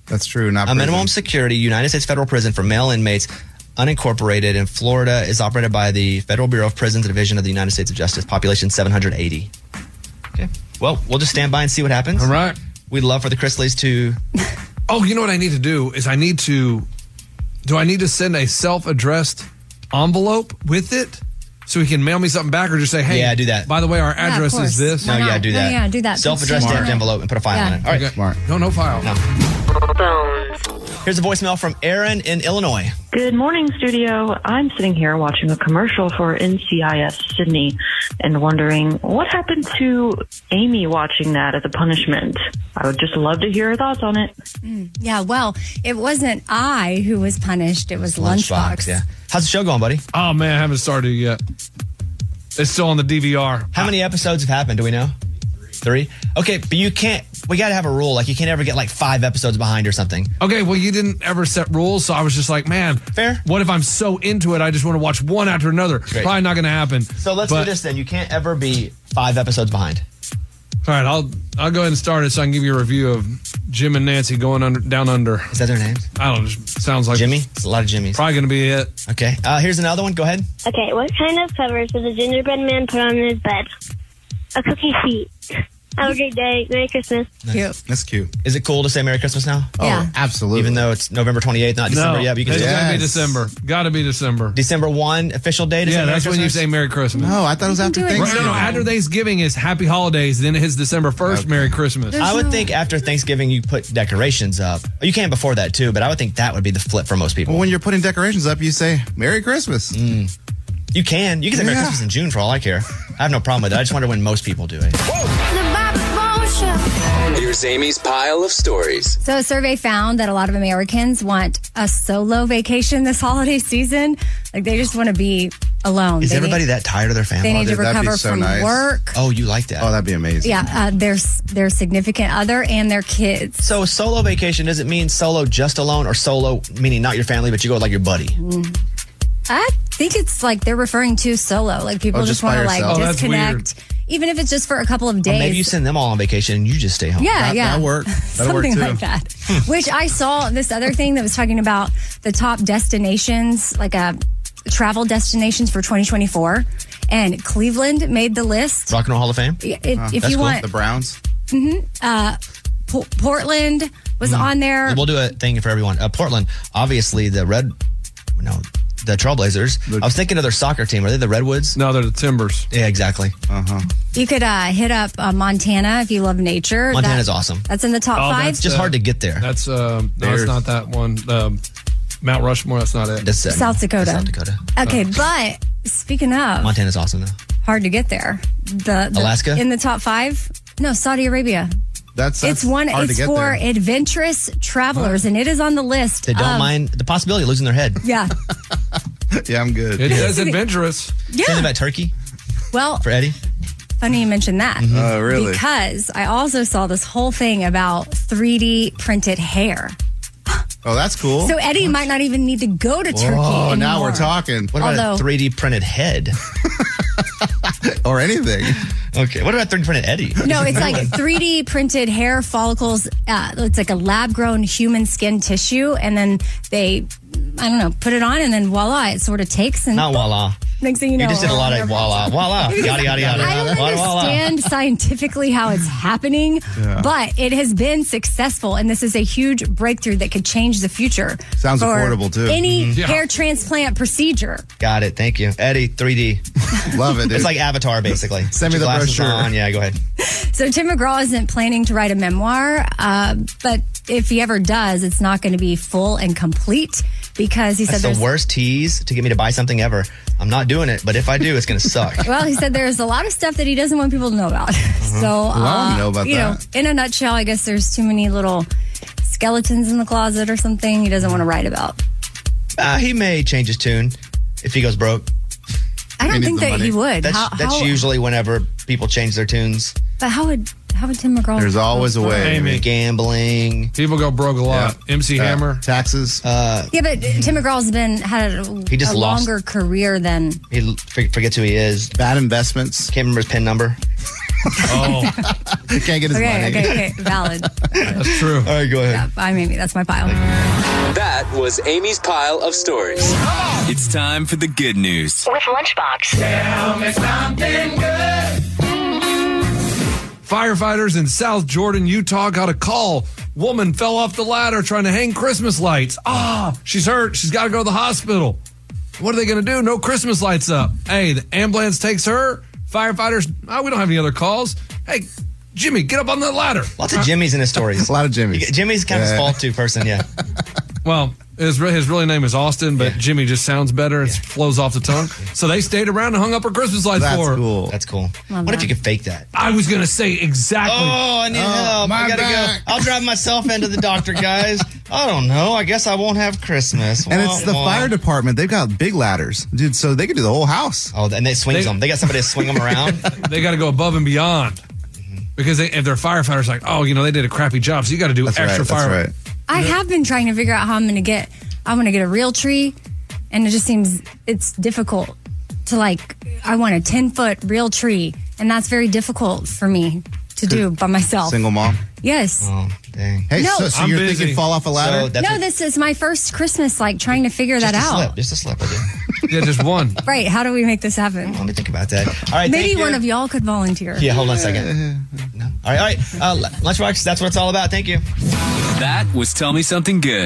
[SPEAKER 4] That's true. Not
[SPEAKER 1] a
[SPEAKER 4] prison.
[SPEAKER 1] minimum security United States federal prison for male inmates, unincorporated in Florida, is operated by the Federal Bureau of Prisons Division of the United States of Justice. Population seven hundred eighty. Okay. Well, we'll just stand by and see what happens.
[SPEAKER 6] All right.
[SPEAKER 1] We'd love for the Chrisleys to.
[SPEAKER 6] Oh, you know what I need to do is I need to. Do I need to send a self-addressed envelope with it so he can mail me something back, or just say, hey,
[SPEAKER 1] yeah, do that.
[SPEAKER 6] By the way, our
[SPEAKER 5] Yeah, of
[SPEAKER 6] address is
[SPEAKER 5] course.
[SPEAKER 6] this.
[SPEAKER 5] Why
[SPEAKER 1] No, yeah,
[SPEAKER 5] not?
[SPEAKER 1] do
[SPEAKER 5] No,
[SPEAKER 1] that.
[SPEAKER 5] yeah, do that.
[SPEAKER 1] Self-addressed
[SPEAKER 5] Smart.
[SPEAKER 1] stamped envelope and put a file
[SPEAKER 5] Yeah.
[SPEAKER 1] on it. All right.
[SPEAKER 6] Okay.
[SPEAKER 4] Smart.
[SPEAKER 6] No, no file.
[SPEAKER 1] No. Here's a voicemail from Aaron in Illinois.
[SPEAKER 13] Good morning, studio. I'm sitting here watching a commercial for N C I S Sydney and wondering what happened to Amy watching that as a punishment. I would just love to hear her thoughts on it.
[SPEAKER 5] Mm, yeah, well, it wasn't I who was punished. It was Lunchbox.
[SPEAKER 1] Yeah. How's the show going, buddy?
[SPEAKER 6] Oh, man, I haven't started yet. It's still on the D V R.
[SPEAKER 1] How many episodes have happened? Do we know? Three. Okay, but you can't. We got to have a rule. Like you can't ever get like five episodes behind or something.
[SPEAKER 6] Okay, well, you didn't ever set rules, so I was just like, man,
[SPEAKER 1] fair.
[SPEAKER 6] What if I'm so into it, I just want to watch one after another?
[SPEAKER 1] Great.
[SPEAKER 6] Probably not going to happen.
[SPEAKER 1] So let's
[SPEAKER 6] But-
[SPEAKER 1] do this then. You can't ever be five episodes behind.
[SPEAKER 6] All right, I'll I'll go ahead and start it so I can give you a review of Jim and Nancy going under down under.
[SPEAKER 1] Is that their names?
[SPEAKER 6] I don't know. Just sounds like
[SPEAKER 1] Jimmy. It's a lot of Jimmys.
[SPEAKER 6] Probably going to be it.
[SPEAKER 1] Okay. Uh, here's another one. Go ahead.
[SPEAKER 14] Okay, what kind of covers does a gingerbread man put on his bed? A cookie sheet. Have a great day. Merry Christmas.
[SPEAKER 5] Cute.
[SPEAKER 4] That's cute.
[SPEAKER 1] Is it cool to say Merry Christmas now?
[SPEAKER 5] Yeah.
[SPEAKER 4] Oh, absolutely.
[SPEAKER 1] Even though it's November twenty-eighth, not December.
[SPEAKER 6] No,
[SPEAKER 1] Yeah, but you can
[SPEAKER 6] it's
[SPEAKER 1] say
[SPEAKER 6] got to be
[SPEAKER 4] Yes.
[SPEAKER 6] December. Got to be December.
[SPEAKER 1] December first, official date. Is
[SPEAKER 6] Yeah,
[SPEAKER 1] it Merry
[SPEAKER 6] that's when you
[SPEAKER 1] Christmas?
[SPEAKER 6] say Merry Christmas.
[SPEAKER 4] No, I thought it was after
[SPEAKER 5] do it
[SPEAKER 6] Right, no,
[SPEAKER 4] Thanksgiving.
[SPEAKER 6] no, after Thanksgiving is Happy Holidays, then it hits December first,
[SPEAKER 4] Okay.
[SPEAKER 6] Merry Christmas.
[SPEAKER 5] There's
[SPEAKER 1] I would
[SPEAKER 5] no-
[SPEAKER 1] think after Thanksgiving you put decorations up. You can before that too, but I would think that would be the flip for most people.
[SPEAKER 4] Well, when you're putting decorations up, you say Merry Christmas.
[SPEAKER 1] You can. You can say Merry
[SPEAKER 4] Yeah.
[SPEAKER 1] Christmas in June for all I care. I have no problem with it. I just wonder when most people do it.
[SPEAKER 12] Here's Amy's pile of stories.
[SPEAKER 5] So a survey found that a lot of Americans want a solo vacation this holiday season. Like they just want to be alone.
[SPEAKER 1] Is
[SPEAKER 5] They
[SPEAKER 1] everybody
[SPEAKER 5] need,
[SPEAKER 1] that tired of their family?
[SPEAKER 5] They need to
[SPEAKER 4] dude, that'd be
[SPEAKER 5] recover
[SPEAKER 4] so
[SPEAKER 5] from
[SPEAKER 4] nice.
[SPEAKER 5] work.
[SPEAKER 1] Oh, you like that?
[SPEAKER 4] Oh, that'd be amazing.
[SPEAKER 5] Yeah, uh, their their significant other and their kids.
[SPEAKER 1] So a solo vacation, does it mean solo just alone or solo meaning not your family, but you go with like your buddy?
[SPEAKER 5] I think it's like they're referring to solo. Like people
[SPEAKER 4] Oh,
[SPEAKER 5] just
[SPEAKER 4] just by
[SPEAKER 5] want to like
[SPEAKER 4] yourself?
[SPEAKER 6] Oh, that's
[SPEAKER 5] disconnect, even if it's just for a couple of days.
[SPEAKER 1] Or maybe you send them all on vacation and you just stay home.
[SPEAKER 5] Yeah,
[SPEAKER 4] That-
[SPEAKER 5] yeah.
[SPEAKER 4] that'll work. That'll work,
[SPEAKER 5] Something
[SPEAKER 4] too.
[SPEAKER 5] like that. Which I saw this other thing that was talking about the top destinations, like uh, travel destinations for twenty twenty-four. And Cleveland made the list.
[SPEAKER 1] Rock and Roll Hall of Fame?
[SPEAKER 5] It-
[SPEAKER 4] Huh,
[SPEAKER 5] if
[SPEAKER 4] that's
[SPEAKER 5] you
[SPEAKER 4] cool.
[SPEAKER 5] want,
[SPEAKER 4] The Browns.
[SPEAKER 5] uh, P- Portland was on there.
[SPEAKER 1] We'll do a thing for everyone. Uh, Portland, obviously the Red, no, the Trailblazers. I was thinking of their soccer team. Are they the Redwoods?
[SPEAKER 6] No, they're the Timbers.
[SPEAKER 1] Yeah, exactly.
[SPEAKER 4] Uh huh.
[SPEAKER 5] You could uh, hit up uh, Montana if you love nature.
[SPEAKER 1] Montana's
[SPEAKER 5] That-
[SPEAKER 1] awesome.
[SPEAKER 5] That's in the top
[SPEAKER 6] Oh,
[SPEAKER 5] five.
[SPEAKER 6] that's-
[SPEAKER 1] Just
[SPEAKER 6] Uh,
[SPEAKER 1] hard to get there.
[SPEAKER 6] That's uh, no,
[SPEAKER 4] There's-
[SPEAKER 6] it's not that one. Um, Mount Rushmore. That's not it.
[SPEAKER 1] That's, uh,
[SPEAKER 5] South Dakota.
[SPEAKER 1] South Dakota.
[SPEAKER 5] Okay, but speaking of
[SPEAKER 1] Montana's awesome though.
[SPEAKER 5] hard to get there, the, the
[SPEAKER 1] Alaska?
[SPEAKER 5] in the top five. No, Saudi Arabia.
[SPEAKER 4] That's, that's
[SPEAKER 5] It's one.
[SPEAKER 4] hard to
[SPEAKER 5] It's
[SPEAKER 4] get
[SPEAKER 5] for
[SPEAKER 4] there.
[SPEAKER 5] adventurous travelers, and it is on the list.
[SPEAKER 1] They don't
[SPEAKER 5] of-
[SPEAKER 1] mind the possibility of losing their head.
[SPEAKER 5] Yeah,
[SPEAKER 4] Yeah, I'm good.
[SPEAKER 6] It says adventurous.
[SPEAKER 1] Something
[SPEAKER 5] yeah.
[SPEAKER 1] about Turkey
[SPEAKER 5] Well,
[SPEAKER 1] for Eddie.
[SPEAKER 5] funny you mentioned that.
[SPEAKER 4] Oh, really?
[SPEAKER 5] Because I also saw this whole thing about three D printed hair.
[SPEAKER 4] Oh, that's cool.
[SPEAKER 5] So Eddie might not even need to go to Turkey
[SPEAKER 4] Oh,
[SPEAKER 5] anymore.
[SPEAKER 4] now we're talking.
[SPEAKER 1] What about
[SPEAKER 5] Although-
[SPEAKER 1] a three D printed head?
[SPEAKER 4] Or anything.
[SPEAKER 1] Okay. What about three D printed Eddie?
[SPEAKER 5] No, it's like three D printed hair follicles. Uh, it's like a lab grown human skin tissue, and then they, I don't know, put it on, and then voila, it sort of takes and
[SPEAKER 1] Not voila.
[SPEAKER 5] next thing you know,
[SPEAKER 1] You just did a lot of voila, voila, yada yada yada.
[SPEAKER 5] I don't
[SPEAKER 1] Voila, voila.
[SPEAKER 5] understand scientifically how it's happening,
[SPEAKER 4] Yeah.
[SPEAKER 5] but it has been successful, and this is a huge breakthrough that could change the future.
[SPEAKER 4] Sounds
[SPEAKER 5] for
[SPEAKER 4] affordable, too.
[SPEAKER 5] Any
[SPEAKER 6] Mhm. Yeah.
[SPEAKER 5] hair transplant procedure.
[SPEAKER 1] Got it. Thank you, Eddie. three D.
[SPEAKER 4] Love it, dude.
[SPEAKER 1] It's like Avatar, basically.
[SPEAKER 4] Send me
[SPEAKER 1] Put your
[SPEAKER 4] the
[SPEAKER 1] glasses
[SPEAKER 4] brochure.
[SPEAKER 1] on. Yeah, go ahead.
[SPEAKER 5] So Tim McGraw isn't planning to write a memoir, uh, but if he ever does, it's not going to be full and complete because he said
[SPEAKER 1] That's
[SPEAKER 5] there's.
[SPEAKER 1] the worst tease to get me to buy something ever. I'm not doing it, but if I do, it's going to suck.
[SPEAKER 5] Well, he said there's a lot of stuff that he doesn't want people to know about. So,
[SPEAKER 4] Well, I wanna
[SPEAKER 5] uh,
[SPEAKER 4] know about
[SPEAKER 5] you know,
[SPEAKER 4] that.
[SPEAKER 5] in a nutshell, I guess there's too many little skeletons in the closet or something he doesn't want to write about.
[SPEAKER 1] Uh, he may change his tune if he goes broke.
[SPEAKER 5] I don't
[SPEAKER 4] needs
[SPEAKER 5] think
[SPEAKER 4] the
[SPEAKER 5] that
[SPEAKER 4] money.
[SPEAKER 5] he would.
[SPEAKER 1] That's
[SPEAKER 5] how,
[SPEAKER 1] that's
[SPEAKER 5] how-
[SPEAKER 1] usually whenever people change their tunes.
[SPEAKER 5] But how would how would Tim McGraw?
[SPEAKER 4] There's always a way.
[SPEAKER 6] Amy.
[SPEAKER 1] Gambling.
[SPEAKER 6] People go broke a lot. M C
[SPEAKER 4] Uh,
[SPEAKER 6] Hammer.
[SPEAKER 4] Taxes.
[SPEAKER 1] Uh,
[SPEAKER 5] Yeah, but Tim McGraw's been had a,
[SPEAKER 1] He just
[SPEAKER 5] a
[SPEAKER 1] lost-
[SPEAKER 5] longer career than.
[SPEAKER 1] he l- for- forgets who he is.
[SPEAKER 4] Bad investments.
[SPEAKER 1] Can't remember his PIN number.
[SPEAKER 6] Oh.
[SPEAKER 4] Can't get his
[SPEAKER 5] okay,
[SPEAKER 4] money.
[SPEAKER 5] okay, okay. Valid.
[SPEAKER 6] That's true.
[SPEAKER 4] All right, go ahead.
[SPEAKER 5] Yeah, I maybe that's my pile.
[SPEAKER 10] That was Amy's pile of stories. It's time for the good news.
[SPEAKER 3] With Lunchbox.
[SPEAKER 11] Tell me something good.
[SPEAKER 6] Firefighters in South Jordan, Utah got a call. Woman fell off the ladder trying to hang Christmas lights. Ah, she's hurt. She's got to go to the hospital. What are they going to do? No Christmas lights up. Hey, the ambulance takes her. Firefighters, oh, we don't have any other calls. Hey, Jimmy, get up on the ladder.
[SPEAKER 1] Lots of Jimmys in his stories.
[SPEAKER 4] A lot of Jimmys.
[SPEAKER 1] Jimmy's kind of
[SPEAKER 4] Yeah.
[SPEAKER 1] a small two person, yeah.
[SPEAKER 6] Well, his, re- his really name is Austin, but
[SPEAKER 1] Yeah.
[SPEAKER 6] Jimmy just sounds better. It flows off the tongue. So they stayed around and hung up her Christmas lights
[SPEAKER 4] That's
[SPEAKER 6] for her.
[SPEAKER 4] cool.
[SPEAKER 1] That's cool.
[SPEAKER 5] Love
[SPEAKER 1] What if
[SPEAKER 5] that.
[SPEAKER 1] you could fake that?
[SPEAKER 6] I was going to say exactly.
[SPEAKER 1] Oh, I need help.
[SPEAKER 4] my
[SPEAKER 1] I gotta
[SPEAKER 4] back.
[SPEAKER 1] go. I'll drive myself into the doctor, guys. I don't know. I guess I won't have Christmas.
[SPEAKER 4] And it's the
[SPEAKER 1] Wah, wah.
[SPEAKER 4] fire department. They've got big ladders, dude, so they could do the whole house.
[SPEAKER 1] Oh, and they swing
[SPEAKER 6] They-
[SPEAKER 1] them. They got somebody to swing them around.
[SPEAKER 6] They got to go above and beyond. Because they, if they're firefighters, like, oh, you know, they did a crappy job, so you got to do
[SPEAKER 4] That's
[SPEAKER 6] extra
[SPEAKER 4] right. That's
[SPEAKER 6] fire.
[SPEAKER 4] right.
[SPEAKER 5] I have been trying to figure out how I'm going to get. I'm going to get a real tree, and it just seems it's difficult to like. I want a ten foot real tree, and that's very difficult for me to do by myself.
[SPEAKER 4] Single mom.
[SPEAKER 5] Yes.
[SPEAKER 1] Oh, dang.
[SPEAKER 4] Hey,
[SPEAKER 5] No.
[SPEAKER 4] so, so
[SPEAKER 6] I'm
[SPEAKER 4] you're
[SPEAKER 6] busy.
[SPEAKER 4] thinking fall off a ladder?
[SPEAKER 1] So that's
[SPEAKER 5] No,
[SPEAKER 1] what-
[SPEAKER 5] this is my first Christmas, like trying to figure
[SPEAKER 1] just
[SPEAKER 5] that
[SPEAKER 1] a
[SPEAKER 5] out.
[SPEAKER 1] slip. Just a slip, I did.
[SPEAKER 6] Yeah, just one.
[SPEAKER 5] Right. How do we make this happen?
[SPEAKER 1] Let me think about that. All right,
[SPEAKER 5] Maybe
[SPEAKER 1] thank you.
[SPEAKER 5] one of y'all could volunteer.
[SPEAKER 1] Yeah, hold on a second. No. All right, all right. Uh, Lunchbox, that's what it's all about. Thank you.
[SPEAKER 10] That was Tell Me Something Good.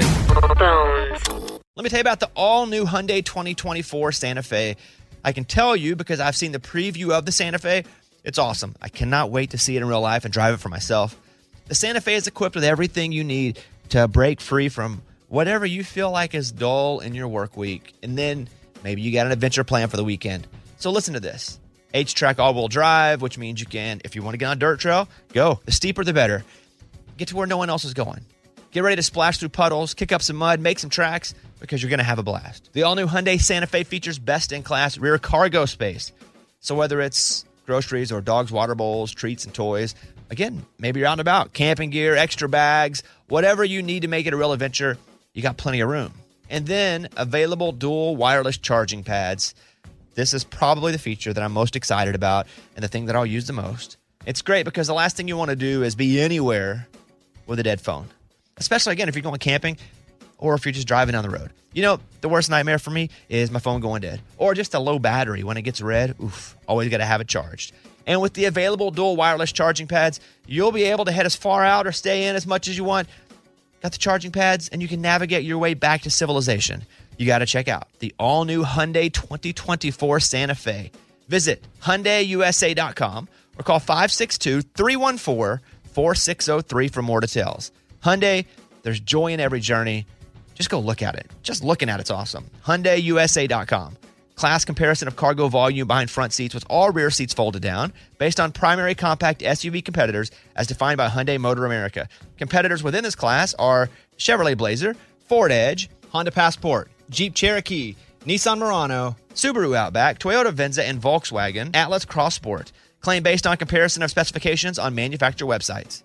[SPEAKER 1] Let me tell you about the all-new Hyundai twenty twenty-four Santa Fe. I can tell you because I've seen the preview of the Santa Fe. It's awesome. I cannot wait to see it in real life and drive it for myself. The Santa Fe is equipped with everything you need to break free from whatever you feel like is dull in your work week. And then maybe you got an adventure plan for the weekend. So listen to this. H-Track all-wheel drive, which means you can, if you want to get on a dirt trail, go. The steeper, the better. Get to where no one else is going. Get ready to splash through puddles, kick up some mud, make some tracks, because you're going to have a blast. The all-new Hyundai Santa Fe features best-in-class rear cargo space. So whether it's groceries or dogs' water bowls, treats, and toys, again, maybe you're out and about, camping gear, extra bags, whatever you need to make it a real adventure, you got plenty of room. And then available dual wireless charging pads. This is probably the feature that I'm most excited about and the thing that I'll use the most. It's great because the last thing you want to do is be anywhere with a dead phone. Especially, again, if you're going camping or if you're just driving down the road. You know, the worst nightmare for me is my phone going dead. Or just a low battery when it gets red. Oof, always got to have it charged. And with the available dual wireless charging pads, you'll be able to head as far out or stay in as much as you want. Got the charging pads, and you can navigate your way back to civilization. You got to check out the all-new Hyundai twenty twenty-four Santa Fe. Visit Hyundai U S A dot com or call five six two, three one four, four six zero three for more details. Hyundai, there's joy in every journey. Just go look at it. Just looking at it's awesome. Hyundai U S A dot com. Class comparison of cargo volume behind front seats with all rear seats folded down based on primary compact S U V competitors as defined by Hyundai Motor America. Competitors within this class are Chevrolet Blazer, Ford Edge, Honda Passport, Jeep Cherokee, Nissan Murano, Subaru Outback, Toyota Venza, and Volkswagen Atlas Cross Sport. Claim based on comparison of specifications on manufacturer websites.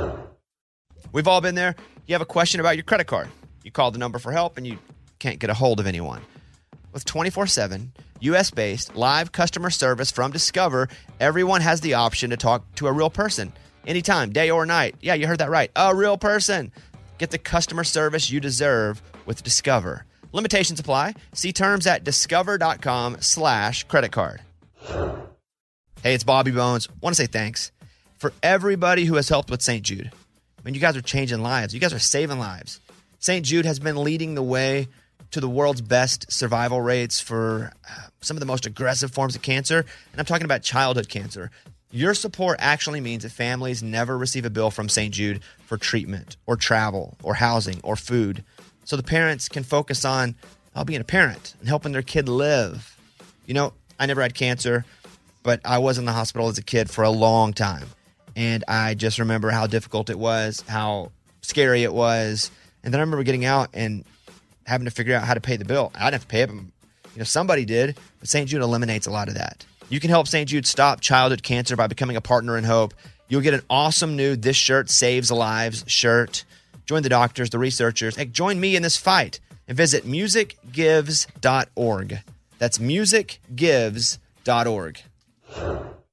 [SPEAKER 1] We've all been there. You have a question about your credit card. You call the number for help and you can't get a hold of anyone. With twenty-four seven, U S-based live customer service from Discover, everyone has the option to talk to a real person. Anytime, day or night. Yeah, you heard that right. A real person. Get the customer service you deserve with Discover. Limitations apply. See terms at discover.com slash credit card. Hey, it's Bobby Bones. Want to say thanks for everybody who has helped with Saint Jude. I mean, you guys are changing lives. You guys are saving lives. Saint Jude has been leading the way to the world's best survival rates for uh, some of the most aggressive forms of cancer. And I'm talking about childhood cancer. Your support actually means that families never receive a bill from Saint Jude for treatment or travel or housing or food. So the parents can focus on uh, being a parent and helping their kid live. You know, I never had cancer, but I was in the hospital as a kid for a long time. And I just remember how difficult it was, how scary it was. And then I remember getting out and having to figure out how to pay the bill. I didn't have to pay it, but you know, somebody did. But Saint Jude eliminates a lot of that. You can help Saint Jude stop childhood cancer by becoming a partner in hope. You'll get an awesome new This Shirt Saves Lives shirt. Join the doctors, the researchers. Hey, join me in this fight and visit music gives dot org. That's music gives dot org.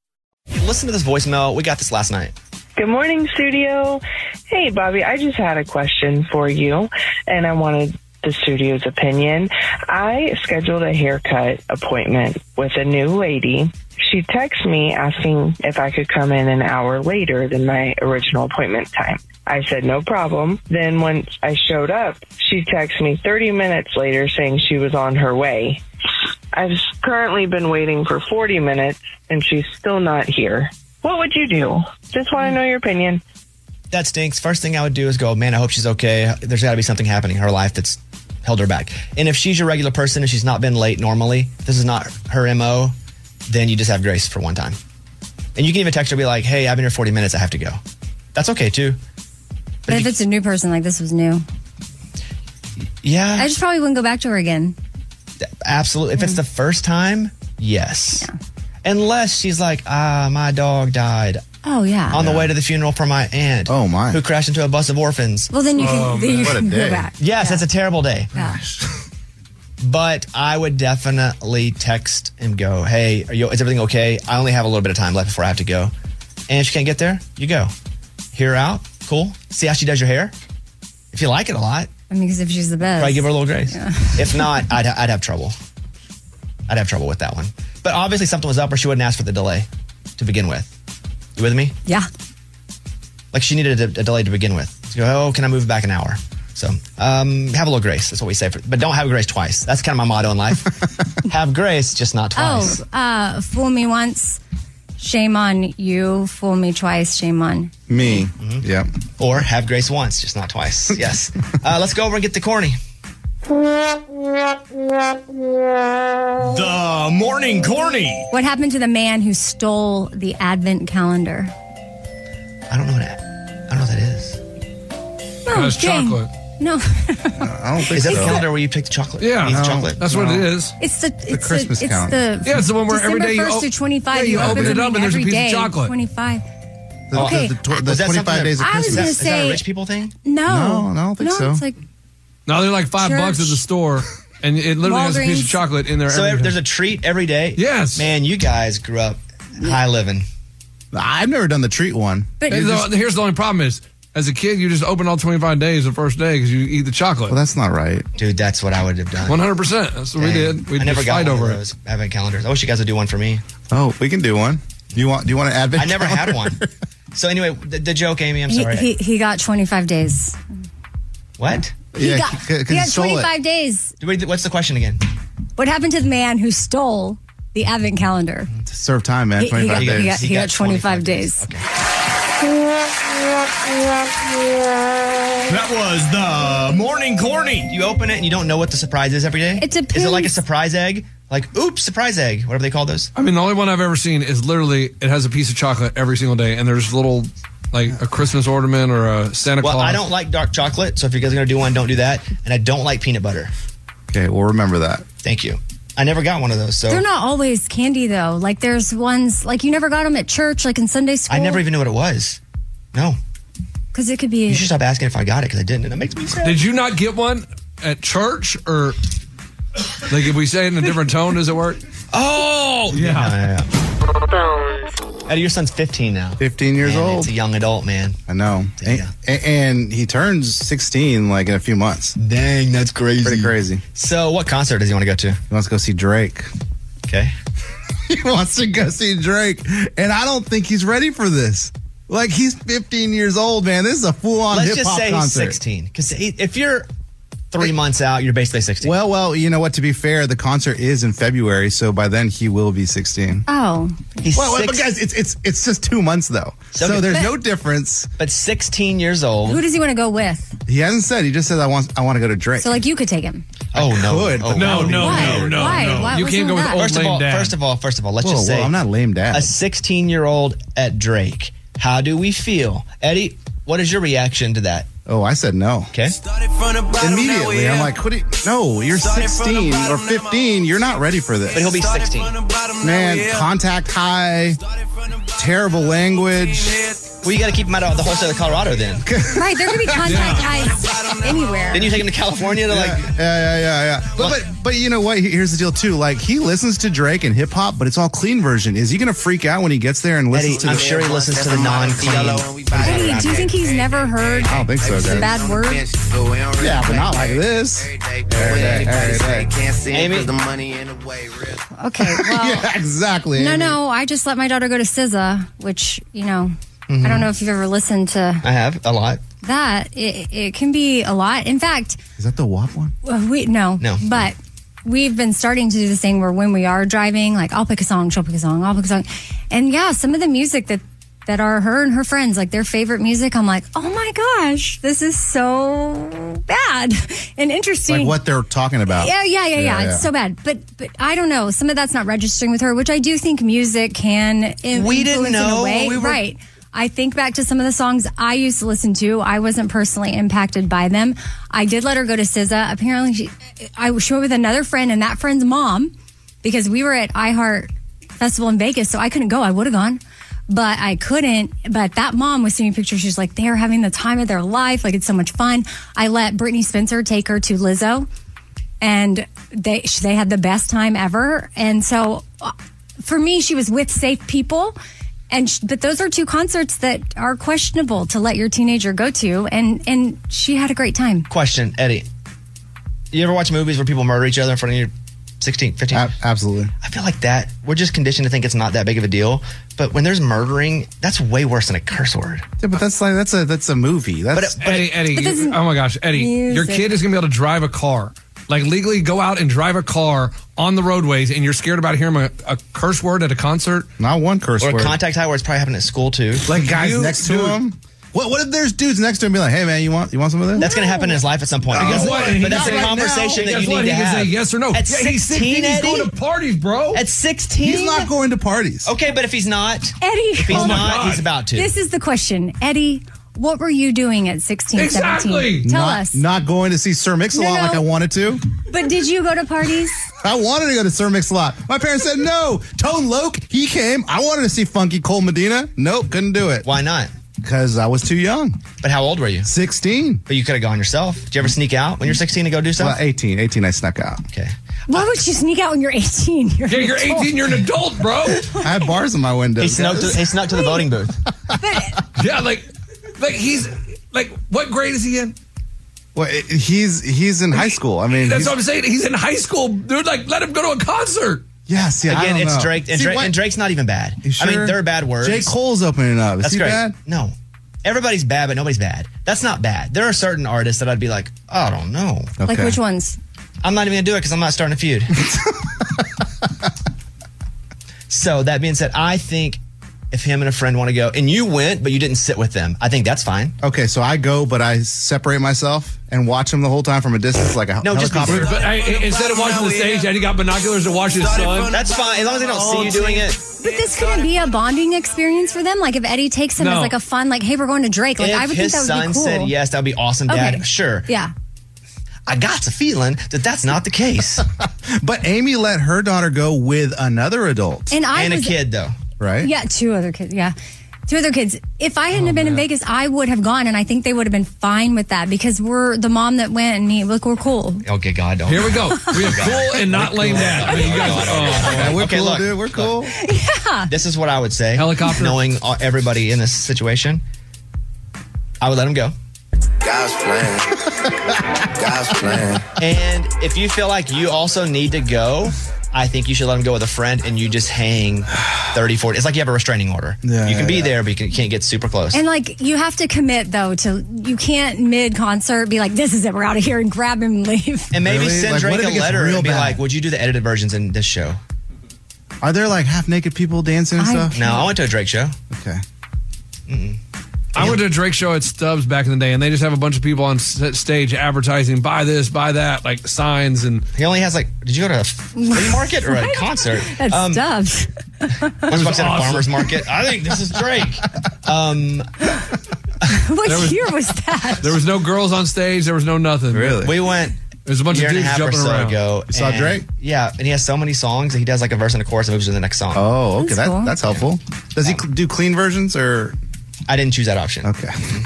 [SPEAKER 1] Listen to this voicemail. We got this last night.
[SPEAKER 15] Good morning, studio. Hey, Bobby, I just had a question for you, and I wanted the studio's opinion. I scheduled a haircut appointment with a new lady. She texted me asking if I could come in an hour later than my original appointment time. I said, no problem. Then when I showed up, she texted me thirty minutes later saying she was on her way. I've currently been waiting for forty minutes, and she's still not here. What would you do? Just want to know your opinion.
[SPEAKER 1] That stinks. First thing I would do is go, man, I hope she's okay. There's got to be something happening in her life that's held her back. And if she's your regular person and she's not been late normally, this is not her M O, then you just have grace for one time. And you can even text her and be like, hey, I've been here forty minutes. I have to go. That's okay, too.
[SPEAKER 5] But, but if, if you, it's a new person, like this was new.
[SPEAKER 1] Yeah.
[SPEAKER 5] I just probably wouldn't go back to her again.
[SPEAKER 1] Absolutely. If mm. it's the first time, yes. Yeah. Unless she's like, ah, my dog died.
[SPEAKER 5] Oh, yeah.
[SPEAKER 1] On
[SPEAKER 5] yeah.
[SPEAKER 1] the way to the funeral for my aunt.
[SPEAKER 4] Oh, my.
[SPEAKER 1] Who crashed into a bus of orphans.
[SPEAKER 5] Well, then you can, oh, then you can go back.
[SPEAKER 1] Yes, yeah. That's a terrible day.
[SPEAKER 5] Gosh.
[SPEAKER 1] But I would definitely text and go, hey, are you, is everything okay? I only have a little bit of time left before I have to go. And if she can't get there, you go. Hear her out. Cool. See how she does your hair. If you like it a lot.
[SPEAKER 5] I mean, because if she's the best.
[SPEAKER 1] Probably give her a little grace. Yeah. If not, I'd, I'd have trouble. I'd have trouble with that one. But obviously something was up or she wouldn't ask for the delay to begin with. You with me?
[SPEAKER 5] Yeah.
[SPEAKER 1] Like she needed a, a delay to begin with. So, oh, can I move back an hour? So um, have a little grace. That's what we say. For, but don't have grace twice. That's kind of my motto in life. Have grace, just not twice.
[SPEAKER 5] Oh, uh, fool me once, shame on you. Fool me twice, shame on
[SPEAKER 4] me. Mm-hmm. Yep.
[SPEAKER 1] Or have grace once, just not twice. Yes. uh, let's go over and get the corny.
[SPEAKER 8] The morning corny.
[SPEAKER 5] What happened to the man who stole the advent calendar?
[SPEAKER 1] I don't know what that, I don't know what that is.
[SPEAKER 5] No,
[SPEAKER 6] it's chocolate.
[SPEAKER 5] No.
[SPEAKER 4] no, I don't think
[SPEAKER 1] Is that
[SPEAKER 4] so.
[SPEAKER 1] the calendar where you pick the chocolate?
[SPEAKER 6] Yeah,
[SPEAKER 1] you eat
[SPEAKER 6] no,
[SPEAKER 1] chocolate.
[SPEAKER 6] That's
[SPEAKER 4] no.
[SPEAKER 6] what it is.
[SPEAKER 5] It's the, it's
[SPEAKER 4] the Christmas
[SPEAKER 5] the, it's
[SPEAKER 4] calendar.
[SPEAKER 5] The
[SPEAKER 6] yeah, it's the one where
[SPEAKER 5] December
[SPEAKER 6] every day you
[SPEAKER 5] first
[SPEAKER 6] op-
[SPEAKER 5] through twenty-five.
[SPEAKER 6] Yeah, you, you open, open it up and there's a piece
[SPEAKER 5] day,
[SPEAKER 6] of chocolate.
[SPEAKER 5] twenty-five.
[SPEAKER 4] The,
[SPEAKER 5] okay.
[SPEAKER 4] the, the, the, the twenty-five days of
[SPEAKER 5] I was
[SPEAKER 4] Christmas.
[SPEAKER 5] gonna
[SPEAKER 1] is, that,
[SPEAKER 5] say,
[SPEAKER 1] is that a rich people thing?
[SPEAKER 5] No,
[SPEAKER 4] no, I don't think
[SPEAKER 5] no,
[SPEAKER 4] so.
[SPEAKER 5] It's like
[SPEAKER 6] no, they're like five
[SPEAKER 5] church.
[SPEAKER 6] bucks at the store, and it literally has a piece of chocolate in there.
[SPEAKER 1] So
[SPEAKER 6] every
[SPEAKER 1] there's a treat every day.
[SPEAKER 6] Yes,
[SPEAKER 1] man, you guys grew up high living.
[SPEAKER 4] I've never done the treat one.
[SPEAKER 5] But
[SPEAKER 6] hey, the, here's the only problem is, as a kid, you just open all twenty-five days the first day because you eat the chocolate.
[SPEAKER 4] Well, that's not right.
[SPEAKER 1] Dude, that's what I would have done.
[SPEAKER 6] one hundred percent. That's what Dang. we did. We'd
[SPEAKER 1] I never got
[SPEAKER 6] fight
[SPEAKER 1] one
[SPEAKER 6] over
[SPEAKER 1] of those advent calendars. I wish you guys would do one for me.
[SPEAKER 4] Oh, we can do one. Do you want, do you want an advent
[SPEAKER 1] I never
[SPEAKER 4] calendar?
[SPEAKER 1] had one. So anyway, the, the joke, Amy, I'm
[SPEAKER 5] he,
[SPEAKER 1] sorry.
[SPEAKER 5] He, he got twenty-five days.
[SPEAKER 1] What?
[SPEAKER 5] He
[SPEAKER 4] yeah,
[SPEAKER 5] got,
[SPEAKER 4] c- c-
[SPEAKER 5] he got
[SPEAKER 4] stole
[SPEAKER 5] twenty-five
[SPEAKER 4] it.
[SPEAKER 5] days.
[SPEAKER 1] Wait, what's the question again?
[SPEAKER 5] What happened to the man who stole the advent calendar?
[SPEAKER 4] Serve time, man.
[SPEAKER 5] He, he,
[SPEAKER 4] twenty-five
[SPEAKER 5] got,
[SPEAKER 4] days.
[SPEAKER 5] he, got, he,
[SPEAKER 1] He
[SPEAKER 5] got,
[SPEAKER 1] got
[SPEAKER 5] twenty-five,
[SPEAKER 1] twenty-five
[SPEAKER 5] days.
[SPEAKER 1] days. Okay.
[SPEAKER 8] That was the morning corny.
[SPEAKER 1] You open it and you don't know what the surprise is every day?
[SPEAKER 5] It depends.
[SPEAKER 1] Is it like a surprise egg? Like, oops, surprise egg. Whatever they call those.
[SPEAKER 6] I mean, the only one I've ever seen is literally it has a piece of chocolate every single day, and there's little like a Christmas ornament or a Santa
[SPEAKER 1] well,
[SPEAKER 6] Claus.
[SPEAKER 1] I don't like dark chocolate, so if you guys are going to do one, don't do that. And I don't like peanut butter.
[SPEAKER 4] Okay, we'll remember that.
[SPEAKER 1] Thank you. I never got one of those. So
[SPEAKER 5] They're not always candy, though. Like, there's ones, like, you never got them at church, like in Sunday school.
[SPEAKER 1] I never even knew what it was. No.
[SPEAKER 5] Because it could be.
[SPEAKER 1] You should stop asking if I got it, because I didn't, and it makes me sad.
[SPEAKER 6] Did you not get one at church, or like if we say it in a different tone, does it work?
[SPEAKER 1] Oh!
[SPEAKER 6] Yeah.
[SPEAKER 1] yeah, yeah, yeah. Eddie, your son's fifteen now.
[SPEAKER 4] fifteen years
[SPEAKER 1] man,
[SPEAKER 4] old.
[SPEAKER 1] It's a young adult, man.
[SPEAKER 4] I know. And, and he turns sixteen like in a few months.
[SPEAKER 1] Dang, that's crazy.
[SPEAKER 4] Pretty crazy.
[SPEAKER 1] So what concert does he want to go to?
[SPEAKER 4] He wants to go see Drake.
[SPEAKER 1] Okay.
[SPEAKER 4] He wants to go see Drake. And I don't think he's ready for this. Like, he's fifteen years old, man. This is a full-on
[SPEAKER 1] Let's
[SPEAKER 4] hip-hop
[SPEAKER 1] just say
[SPEAKER 4] concert.
[SPEAKER 1] he's sixteen. Because if you're three months out, you're basically sixteen.
[SPEAKER 4] Well, well, you know what? To be fair, the concert is in February, so by then he will be sixteen.
[SPEAKER 5] Oh.
[SPEAKER 1] He's
[SPEAKER 4] well, well,
[SPEAKER 1] six-
[SPEAKER 4] but guys, it's it's it's just two months though, so, so there's
[SPEAKER 5] but,
[SPEAKER 4] no difference.
[SPEAKER 1] But sixteen years old.
[SPEAKER 5] Who does he want to go with?
[SPEAKER 4] He hasn't said. He just said I want I want to go to Drake.
[SPEAKER 5] So like you could take him.
[SPEAKER 1] Oh
[SPEAKER 4] I
[SPEAKER 1] no!
[SPEAKER 4] Could,
[SPEAKER 1] oh,
[SPEAKER 6] no, no,
[SPEAKER 5] Why?
[SPEAKER 6] no, no,
[SPEAKER 5] Why?
[SPEAKER 6] no!
[SPEAKER 5] Why?
[SPEAKER 6] You
[SPEAKER 5] What's
[SPEAKER 6] can't go with
[SPEAKER 5] wrong
[SPEAKER 6] old
[SPEAKER 5] with
[SPEAKER 1] First of
[SPEAKER 6] lame
[SPEAKER 1] all,
[SPEAKER 6] dad.
[SPEAKER 1] first of all, first of all, let's
[SPEAKER 4] whoa,
[SPEAKER 1] just say
[SPEAKER 4] whoa, I'm not lame dad.
[SPEAKER 1] A sixteen-year-old at Drake. How do we feel, Eddie? What is your reaction to that?
[SPEAKER 4] Oh, I said no.
[SPEAKER 1] Okay.
[SPEAKER 4] Immediately, I'm like, what? Do you, no, you're sixteen or fifteen. You're not ready for this.
[SPEAKER 1] But he'll be sixteen.
[SPEAKER 4] Man, contact high, terrible language.
[SPEAKER 1] Well, you got to keep him out of the wholesale of Colorado then.
[SPEAKER 5] Right, there could be contact highs. anywhere.
[SPEAKER 1] Didn't you take him to California to like?
[SPEAKER 4] Yeah, yeah, yeah, yeah. But, but but you know what? Here's the deal too. Like he listens to Drake and hip hop, but it's all clean version. Is he gonna freak out when he gets there and listens
[SPEAKER 1] Eddie,
[SPEAKER 4] to? The
[SPEAKER 1] I'm sure he listens to the non-clean.
[SPEAKER 5] Eddie, do you think he's never heard
[SPEAKER 4] I don't think so,
[SPEAKER 5] the
[SPEAKER 4] guys.
[SPEAKER 5] bad word?
[SPEAKER 4] Yeah, but not like this. Every day, every day.
[SPEAKER 1] Amy?
[SPEAKER 5] Okay, well,
[SPEAKER 4] Yeah, exactly.
[SPEAKER 5] no,
[SPEAKER 4] Amy.
[SPEAKER 5] no. I just let my daughter go to S Z A, which you know,
[SPEAKER 1] Mm-hmm.
[SPEAKER 5] I don't know if you've ever listened to
[SPEAKER 1] I have a lot.
[SPEAKER 5] that. It, it can be a lot. In fact,
[SPEAKER 4] Is that the W A P one?
[SPEAKER 5] well, we no,
[SPEAKER 1] No.
[SPEAKER 5] but we've been starting to do this thing where when we are driving, like I'll pick a song, she'll pick a song, I'll pick a song, and yeah, some of the music that that are her and her friends like their favorite music, I'm like, oh my gosh, this is so bad and interesting.
[SPEAKER 4] Like what they're talking about.
[SPEAKER 5] Yeah, yeah, yeah, yeah.
[SPEAKER 4] yeah.
[SPEAKER 5] It's so bad. But but I don't know. Some of that's not registering with her, which I do think music can in-
[SPEAKER 1] We didn't
[SPEAKER 5] influence
[SPEAKER 1] know.
[SPEAKER 5] in a way.
[SPEAKER 1] We were-
[SPEAKER 5] Right. I think back to some of the songs I used to listen to. I wasn't personally impacted by them. I did let her go to S Z A. Apparently, she, I was with another friend and that friend's mom because we were at iHeart Festival in Vegas, so I couldn't go. I would have gone. But I couldn't. But that mom was sending me pictures. She's like, they're having the time of their life. Like, it's so much fun. I let Brittany Spencer take her to Lizzo, and they they had the best time ever. And so, uh, for me, she was with safe people. And sh- but those are two concerts that are questionable to let your teenager go to. And and she had a great time.
[SPEAKER 1] Question, Eddie. You ever watch movies where people murder each other in front of your sixteen, fifteen?
[SPEAKER 4] A- absolutely.
[SPEAKER 1] I feel like that, we're just conditioned to think it's not that big of a deal. But when there's murdering, that's way worse than a curse word.
[SPEAKER 4] Yeah, but that's like that's a that's a movie. That's
[SPEAKER 1] But, but
[SPEAKER 6] Eddie, Eddie,
[SPEAKER 5] But
[SPEAKER 6] you-
[SPEAKER 5] doesn't-
[SPEAKER 6] oh my gosh, Eddie, your
[SPEAKER 5] Music.
[SPEAKER 6] kid is gonna be able to drive a car, like legally go out and drive a car on the roadways, and you're scared about hearing a, a curse word at a concert.
[SPEAKER 4] not one curse
[SPEAKER 1] or a
[SPEAKER 4] word.
[SPEAKER 1] contact high where it's probably happening at school too.
[SPEAKER 4] Like guys
[SPEAKER 6] You-
[SPEAKER 4] next to
[SPEAKER 6] dude.
[SPEAKER 4] him. What what if there's dudes next to him be like, hey man, you want you want some of this?
[SPEAKER 1] That's going to happen in his life at some point.
[SPEAKER 6] And
[SPEAKER 1] Because-
[SPEAKER 6] guess what? And he
[SPEAKER 1] But that's
[SPEAKER 6] got
[SPEAKER 1] a
[SPEAKER 6] right
[SPEAKER 1] conversation
[SPEAKER 6] now.
[SPEAKER 1] that
[SPEAKER 6] Guess
[SPEAKER 1] you
[SPEAKER 6] what?
[SPEAKER 1] need
[SPEAKER 6] He
[SPEAKER 1] to
[SPEAKER 6] can
[SPEAKER 1] have.
[SPEAKER 6] say yes or no.
[SPEAKER 1] At
[SPEAKER 6] Yeah, he's
[SPEAKER 1] sixteen,
[SPEAKER 6] He's
[SPEAKER 1] Eddie?
[SPEAKER 6] going to parties, bro.
[SPEAKER 1] At sixteen?
[SPEAKER 4] He's not going to parties.
[SPEAKER 1] Okay, but if he's not,
[SPEAKER 5] Eddie,
[SPEAKER 1] if he's
[SPEAKER 5] oh my
[SPEAKER 1] not,
[SPEAKER 6] God.
[SPEAKER 1] he's about to.
[SPEAKER 5] This is the question, Eddie. What were you doing at sixteen,
[SPEAKER 6] Exactly.
[SPEAKER 5] seventeen? Tell
[SPEAKER 4] not,
[SPEAKER 5] us.
[SPEAKER 4] Not going to see Sir Mix-a-Lot
[SPEAKER 5] No, no.
[SPEAKER 4] like I wanted to.
[SPEAKER 5] But did you go to parties?
[SPEAKER 4] I wanted to go to Sir Mix-a-Lot. My parents said no. Tone Loc, he came. I wanted to see Funky Cole Medina. Nope, couldn't do it.
[SPEAKER 1] Why not?
[SPEAKER 4] Because I was too young.
[SPEAKER 1] But how old were you?
[SPEAKER 4] sixteen.
[SPEAKER 1] But you could have gone yourself. Did you ever sneak out when you're sixteen to go do
[SPEAKER 4] Well,
[SPEAKER 1] stuff?
[SPEAKER 4] eighteen. eighteen, I snuck out.
[SPEAKER 1] Okay.
[SPEAKER 5] Why would you sneak out when you're eighteen? You're
[SPEAKER 6] Yeah,
[SPEAKER 5] an
[SPEAKER 6] you're
[SPEAKER 5] adult.
[SPEAKER 6] eighteen. You're an adult, bro.
[SPEAKER 4] I had bars in my windows.
[SPEAKER 1] He snuck, to,
[SPEAKER 4] guys.
[SPEAKER 1] he snuck to the voting booth.
[SPEAKER 6] Yeah, like, like he's like, what grade is he in?
[SPEAKER 4] Well, it- he's he's in high school. I mean,
[SPEAKER 6] That's
[SPEAKER 4] he's-
[SPEAKER 6] what I'm saying. He's in high school, dude. Like, let him go to a concert.
[SPEAKER 4] yes, yeah. I
[SPEAKER 1] Again,
[SPEAKER 4] don't
[SPEAKER 1] it's
[SPEAKER 4] know.
[SPEAKER 1] Drake and,
[SPEAKER 4] See,
[SPEAKER 1] Drake,
[SPEAKER 4] what-
[SPEAKER 1] and Drake's not even bad.
[SPEAKER 4] You
[SPEAKER 1] I mean,
[SPEAKER 4] sure?
[SPEAKER 1] there are bad words.
[SPEAKER 4] J. Cole's opening up. Is
[SPEAKER 1] That's
[SPEAKER 4] he
[SPEAKER 1] great.
[SPEAKER 4] bad?
[SPEAKER 1] No. Everybody's bad, but nobody's bad. That's not bad. There are certain artists that I'd be like, oh, I don't know.
[SPEAKER 5] Like
[SPEAKER 4] Okay.
[SPEAKER 5] which ones?
[SPEAKER 1] I'm not even going to do it because I'm not starting a feud. So, that being said, I think if him and a friend want to go, and you went, but you didn't sit with them, I think that's fine.
[SPEAKER 4] Okay, so I go, but I separate myself and watch him the whole time from a distance, like a
[SPEAKER 1] No, just be
[SPEAKER 4] helicopter.
[SPEAKER 6] But I, instead of watching the stage, Eddie got binoculars to watch his son.
[SPEAKER 1] That's fine. As long as they don't see you doing it.
[SPEAKER 5] But this couldn't be a bonding experience for them. Like if Eddie takes him
[SPEAKER 6] No.
[SPEAKER 5] as like a fun, like, hey, we're going to Drake. Like
[SPEAKER 1] if
[SPEAKER 5] I would
[SPEAKER 1] his
[SPEAKER 5] think that would
[SPEAKER 1] son
[SPEAKER 5] be cool.
[SPEAKER 1] said yes, that would be awesome, Dad.
[SPEAKER 5] Okay.
[SPEAKER 1] Sure.
[SPEAKER 5] Yeah.
[SPEAKER 1] I got a feeling that that's not the case.
[SPEAKER 4] But Amy let her daughter go with another adult.
[SPEAKER 5] And I
[SPEAKER 1] and
[SPEAKER 5] was,
[SPEAKER 1] a kid, though.
[SPEAKER 4] Right?
[SPEAKER 5] Yeah, two other kids. Yeah. Two other kids. If I hadn't
[SPEAKER 1] Oh,
[SPEAKER 5] have been in Vegas, I would have gone, and I think they would have been fine with that because we're the mom that went and me. Look, we're cool.
[SPEAKER 1] Okay, God, don't.
[SPEAKER 6] Here we go. We have cool and not lame dad. I mean, you guys, oh,
[SPEAKER 4] Yeah, we're
[SPEAKER 1] Okay,
[SPEAKER 4] cool,
[SPEAKER 1] look,
[SPEAKER 4] dude. We're cool.
[SPEAKER 5] Yeah.
[SPEAKER 1] This is what I would say.
[SPEAKER 6] Helicopter?
[SPEAKER 1] Knowing all- everybody in this situation, I would let him go.
[SPEAKER 12] God's plan. God's plan.
[SPEAKER 1] And if you feel like you also need to go, I think you should let him go with a friend and you just hang thirty, forty. It's like you have a restraining order.
[SPEAKER 4] Yeah,
[SPEAKER 1] you can be
[SPEAKER 4] yeah.
[SPEAKER 1] there, but you can- can't get super close.
[SPEAKER 5] And like you have to commit though to you can't mid concert be like this is it we're out of here and grab him and leave.
[SPEAKER 1] And maybe
[SPEAKER 4] Really?
[SPEAKER 1] send
[SPEAKER 4] Like, what
[SPEAKER 1] Drake
[SPEAKER 4] if
[SPEAKER 1] a
[SPEAKER 4] it gets
[SPEAKER 1] letter
[SPEAKER 4] real
[SPEAKER 1] and be
[SPEAKER 4] bad?
[SPEAKER 1] like, would you do the edited versions in this show?
[SPEAKER 4] Are there like half naked people dancing and
[SPEAKER 5] I-
[SPEAKER 4] stuff?
[SPEAKER 1] No, I went to a Drake show.
[SPEAKER 4] Okay.
[SPEAKER 6] I went to a Drake show at Stubbs back in the day, and they just have a bunch of people on s- stage advertising, buy this, buy that, like signs and.
[SPEAKER 1] He only has like, did you go to a flea market or a concert?
[SPEAKER 5] That's
[SPEAKER 1] Um,
[SPEAKER 5] Stubbs.
[SPEAKER 1] I was watching a
[SPEAKER 6] awesome.
[SPEAKER 1] farmer's market. I think this is Drake. Um,
[SPEAKER 5] What
[SPEAKER 6] There was-
[SPEAKER 5] year was that?
[SPEAKER 6] There was no girls on stage. There was no nothing.
[SPEAKER 4] Really?
[SPEAKER 1] we went
[SPEAKER 6] There's a bunch
[SPEAKER 1] a year
[SPEAKER 6] of
[SPEAKER 1] and a
[SPEAKER 6] dudes
[SPEAKER 1] half or
[SPEAKER 6] jumping
[SPEAKER 1] so
[SPEAKER 6] around.
[SPEAKER 1] ago.
[SPEAKER 4] You saw
[SPEAKER 1] and-
[SPEAKER 4] Drake?
[SPEAKER 1] Yeah, and he has so many songs that he does like a verse and a chorus and moves to the next song.
[SPEAKER 4] Oh, okay.
[SPEAKER 5] That's
[SPEAKER 4] That,
[SPEAKER 5] cool.
[SPEAKER 4] that's helpful. Does he cl- do clean versions or?
[SPEAKER 1] I didn't choose that option.
[SPEAKER 4] Okay.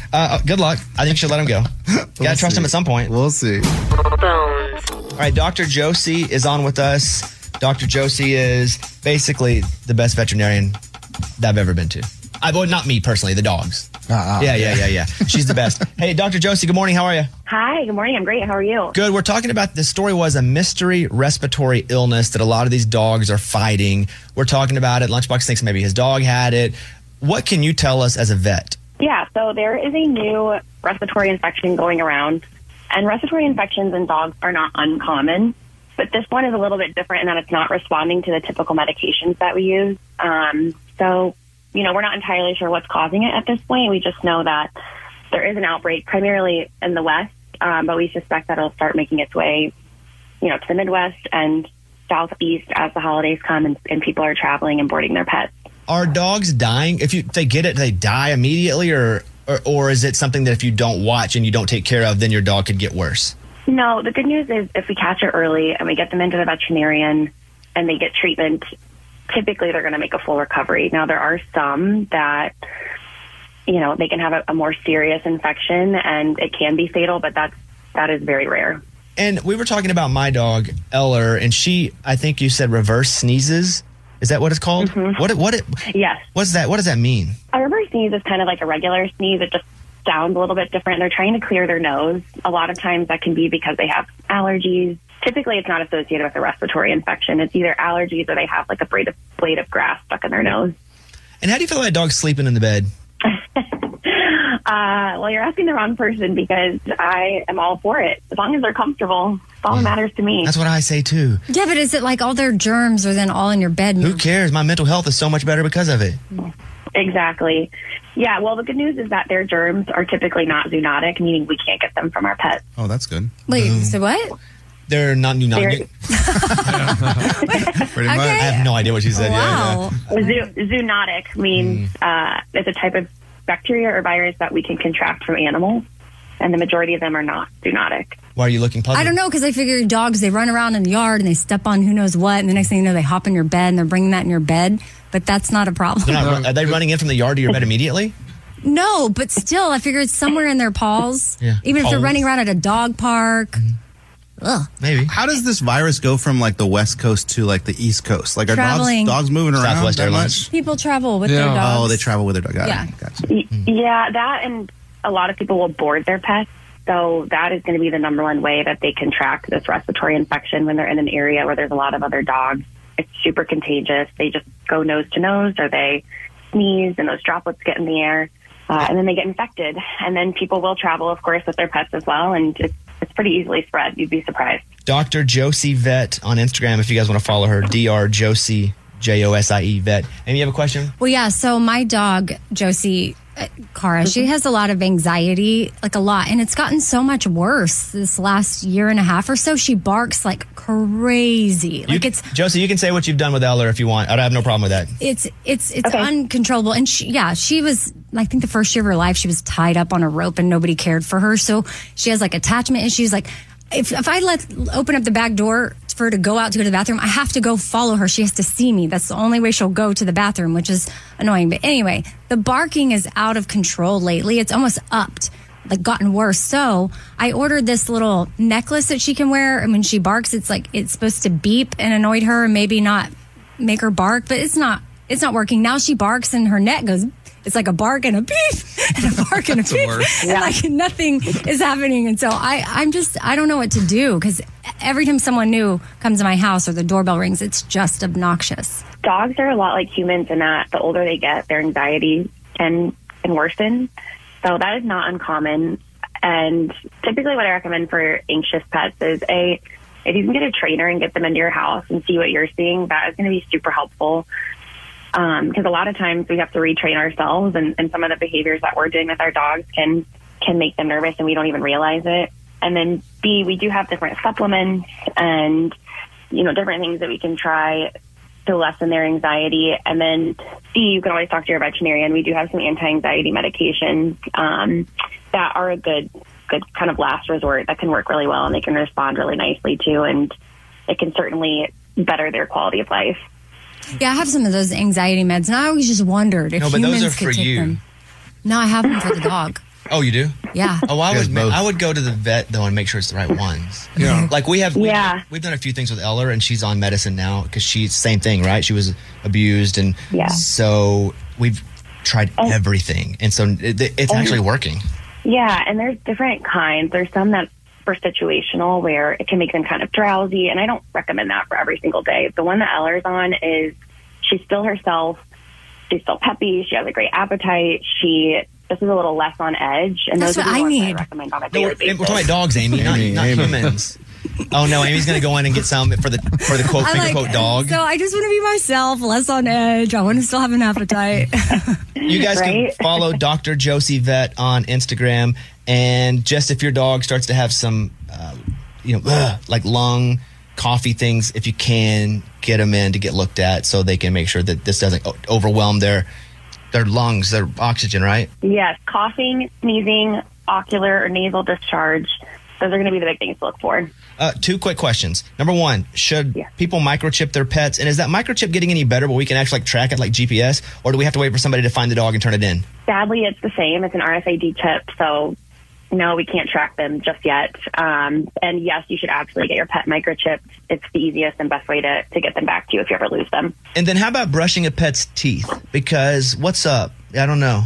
[SPEAKER 1] Uh, good luck. I think you should let him go. We'll Gotta trust
[SPEAKER 4] see.
[SPEAKER 1] him at some point.
[SPEAKER 4] We'll see.
[SPEAKER 1] All right, Doctor Josie is on with us. Doctor Josie is basically the best veterinarian that I've ever been to. I, well, not me personally, the dogs.
[SPEAKER 4] Uh-uh.
[SPEAKER 1] Yeah, yeah, yeah, yeah. She's the best. Hey, Doctor Josie, good morning. How are you?
[SPEAKER 16] Hi, good morning. I'm great. How are you?
[SPEAKER 1] Good. We're talking about, the story was a mystery respiratory illness that a lot of these dogs are fighting. We're talking about it. Lunchbox thinks maybe his dog had it. What can you tell us as a vet?
[SPEAKER 16] Yeah, so there is a new respiratory infection going around, and respiratory infections in dogs are not uncommon, but this one is a little bit different in that it's not responding to the typical medications that we use. Um, so, you know, we're not entirely sure what's causing it at this point. We just know that there is an outbreak primarily in the West, um, but we suspect that it'll start making its way, you know, to the Midwest and Southeast as the holidays come and, and people are traveling and boarding their pets.
[SPEAKER 1] Are dogs dying? If you if they get it, do they die immediately, or, or or is it something that if you don't watch and you don't take care of, then your dog could get worse?
[SPEAKER 16] No, the good news is if we catch it early and we get them into the veterinarian and they get treatment, typically they're going to make a full recovery. Now, there are some that, you know, they can have a, a more serious infection and it can be fatal, but that's, that is very rare.
[SPEAKER 1] And we were talking about my dog, Eller, and she, I think you said reverse sneezes. Is that what it's called?
[SPEAKER 16] Mm-hmm.
[SPEAKER 1] What? What? It,
[SPEAKER 16] yes.
[SPEAKER 1] What's that? What does that mean?
[SPEAKER 16] A reverse sneeze is kind of like a regular sneeze. It just sounds a little bit different. They're trying to clear their nose. A lot of times that can be because they have allergies. Typically, it's not associated with a respiratory infection. It's either allergies or they have like a blade of, blade of grass stuck in their nose.
[SPEAKER 1] And how do you feel about dogs sleeping in the bed?
[SPEAKER 16] Uh, well, you're asking the wrong person because I am all for it. As long as they're comfortable, it's all that matters to me.
[SPEAKER 1] That's what I say too.
[SPEAKER 5] Yeah, but is it like all their germs are then all in your bed?
[SPEAKER 1] Who cares? My mental health is so much better because of it.
[SPEAKER 16] Exactly. Yeah, well, the good news is that their germs are typically not zoonotic, meaning we can't get them from our pets.
[SPEAKER 4] Oh, that's good.
[SPEAKER 5] Wait, so what?
[SPEAKER 1] They're not new. Not
[SPEAKER 16] They're-
[SPEAKER 1] new. Pretty much. I have no idea what she said.
[SPEAKER 5] Wow.
[SPEAKER 1] Yeah,
[SPEAKER 16] Zoo- zoonotic means uh, it's a type of bacteria or virus that we can contract from animals, and the majority of them are not zoonotic.
[SPEAKER 1] Why are you looking puzzled?
[SPEAKER 5] I don't know, because I figure dogs, they run around in the yard and they step on who knows what, and the next thing you know, they hop in your bed and they're bringing that in your bed. But that's not a problem.
[SPEAKER 1] They're not, are they running in from the yard to your bed immediately?
[SPEAKER 5] No, but still, I figure it's somewhere in their paws.
[SPEAKER 1] Yeah.
[SPEAKER 5] Even if they're
[SPEAKER 1] Paws.
[SPEAKER 5] running around at a dog park. Ugh.
[SPEAKER 1] Maybe.
[SPEAKER 4] How does this virus go from like the West Coast to like the East Coast? Like are dogs,
[SPEAKER 5] Traveling.
[SPEAKER 4] dogs moving around
[SPEAKER 1] Southwest
[SPEAKER 4] that
[SPEAKER 1] Airlines.
[SPEAKER 4] much?
[SPEAKER 5] People travel with their dogs.
[SPEAKER 4] Oh, they travel with their dog. Got
[SPEAKER 5] Yeah.
[SPEAKER 4] it. Gotcha.
[SPEAKER 16] Y- Yeah, that and a lot of people will board their pets. So that is going to be the number one way that they contract this respiratory infection when they're in an area where there's a lot of other dogs. It's super contagious. They just go nose to nose or they sneeze and those droplets get in the air uh, and then they get infected. And then people will travel, of course, with their pets as well. And it's, it's pretty easily spread. You'd be surprised.
[SPEAKER 1] Doctor Josie Vet on Instagram if you guys want to follow her. D R Josie, J O S I E Vet. Amy, you have a question?
[SPEAKER 5] Well, yeah, so my dog, Josie, uh, Cara, she has a lot of anxiety, like a lot, and it's gotten so much worse this last year and a half or so. She barks like crazy. Like
[SPEAKER 1] You-
[SPEAKER 5] it's
[SPEAKER 1] Josie, you can say what you've done with Eller if you want. I have no problem with that.
[SPEAKER 5] it's it's it's uncontrollable. And she, yeah, she was, I think the first year of her life, she was tied up on a rope and nobody cared for her. So she has like attachment issues. Like if if I let open up the back door for her to go out to go to the bathroom, I have to go follow her. She has to see me. That's the only way she'll go to the bathroom, which is annoying. But anyway, the barking is out of control lately. It's almost upped, like gotten worse. So I ordered this little necklace that she can wear, and when she barks, it's like it's supposed to beep and annoy her and maybe not make her bark, but it's not it's not working. Now she barks and her neck goes, it's like a bark and a beep and a bark and a beep. And like nothing is happening. And so I, I'm just, I don't know what to do because every time someone new comes to my house or the doorbell rings, it's just obnoxious.
[SPEAKER 16] Dogs are a lot like humans in that the older they get, their anxiety can, can worsen. So that is not uncommon. And typically what I recommend for anxious pets is a, if you can get a trainer and get them into your house and see what you're seeing, that is going to be super helpful. Um, because a lot of times we have to retrain ourselves and, and some of the behaviors that we're doing with our dogs can, can make them nervous and we don't even realize it. And then B, we do have different supplements and, you know, different things that we can try to lessen their anxiety. And then C, you can always talk to your veterinarian. We do have some anti-anxiety medications, um, that are a good, good kind of last resort that can work really well and they can respond really nicely too. And it can certainly better their quality of life.
[SPEAKER 5] Yeah, I have some of those anxiety meds, and I always just wondered if
[SPEAKER 1] No, but
[SPEAKER 5] humans
[SPEAKER 1] those are
[SPEAKER 5] could
[SPEAKER 1] for
[SPEAKER 5] take
[SPEAKER 1] you.
[SPEAKER 5] them. No, I have them for the dog.
[SPEAKER 1] Oh, you do?
[SPEAKER 5] Yeah.
[SPEAKER 1] Oh, I
[SPEAKER 4] You guys
[SPEAKER 1] would.
[SPEAKER 4] both.
[SPEAKER 1] I would go to the vet though and make sure it's the right ones.
[SPEAKER 6] Yeah.
[SPEAKER 1] Like we have. We've,
[SPEAKER 16] Yeah.
[SPEAKER 1] We've done a few things with Eller, and she's on medicine now because she's same thing, right? She was abused, and
[SPEAKER 16] Yeah.
[SPEAKER 1] so we've tried
[SPEAKER 16] And-
[SPEAKER 1] everything, and so it, it's
[SPEAKER 16] and-
[SPEAKER 1] actually working.
[SPEAKER 16] Yeah, and there's different kinds. There's some that are situational where it can make them kind of drowsy, and I don't recommend that for every single day. The one that Eller's on is she's still herself. She's still peppy. She has a great appetite. She this is a little less on edge, and
[SPEAKER 5] That's
[SPEAKER 16] those are
[SPEAKER 5] what
[SPEAKER 16] the
[SPEAKER 5] I
[SPEAKER 16] ones
[SPEAKER 5] need.
[SPEAKER 16] I recommend on a
[SPEAKER 1] No,
[SPEAKER 16] daily
[SPEAKER 1] we're,
[SPEAKER 16] basis.
[SPEAKER 1] we're talking about dogs, Amy, not,
[SPEAKER 4] Amy,
[SPEAKER 1] not
[SPEAKER 4] Amy.
[SPEAKER 1] humans. Oh no, Amy's going to go in and get some for the for the quote
[SPEAKER 5] I
[SPEAKER 1] finger
[SPEAKER 5] like-
[SPEAKER 1] quote dog.
[SPEAKER 5] So I just want to be myself, less on edge. I want to still have an appetite.
[SPEAKER 1] You guys
[SPEAKER 16] Right?
[SPEAKER 1] can follow Doctor Josie Vet on Instagram, and just if your dog starts to have some, uh, you know, ugh, like lung, coffee things, if you can get them in to get looked at, so they can make sure that this doesn't o- overwhelm their their lungs, their oxygen, right?
[SPEAKER 16] Yes, coughing, sneezing, ocular or nasal discharge. Those are going to be the big things to look for.
[SPEAKER 1] Uh, two quick questions. Number one, should people microchip their pets? And is that microchip getting any better where we can actually like track it like G P S? Or do we have to wait for somebody to find the dog and turn it in?
[SPEAKER 16] Sadly, it's the same. It's an R F I D chip, so no, we can't track them just yet. Um, and yes, you should absolutely get your pet microchipped. It's the easiest and best way to, to get them back to you if you ever lose them.
[SPEAKER 1] And then how about brushing a pet's teeth? Because what's up? I don't know.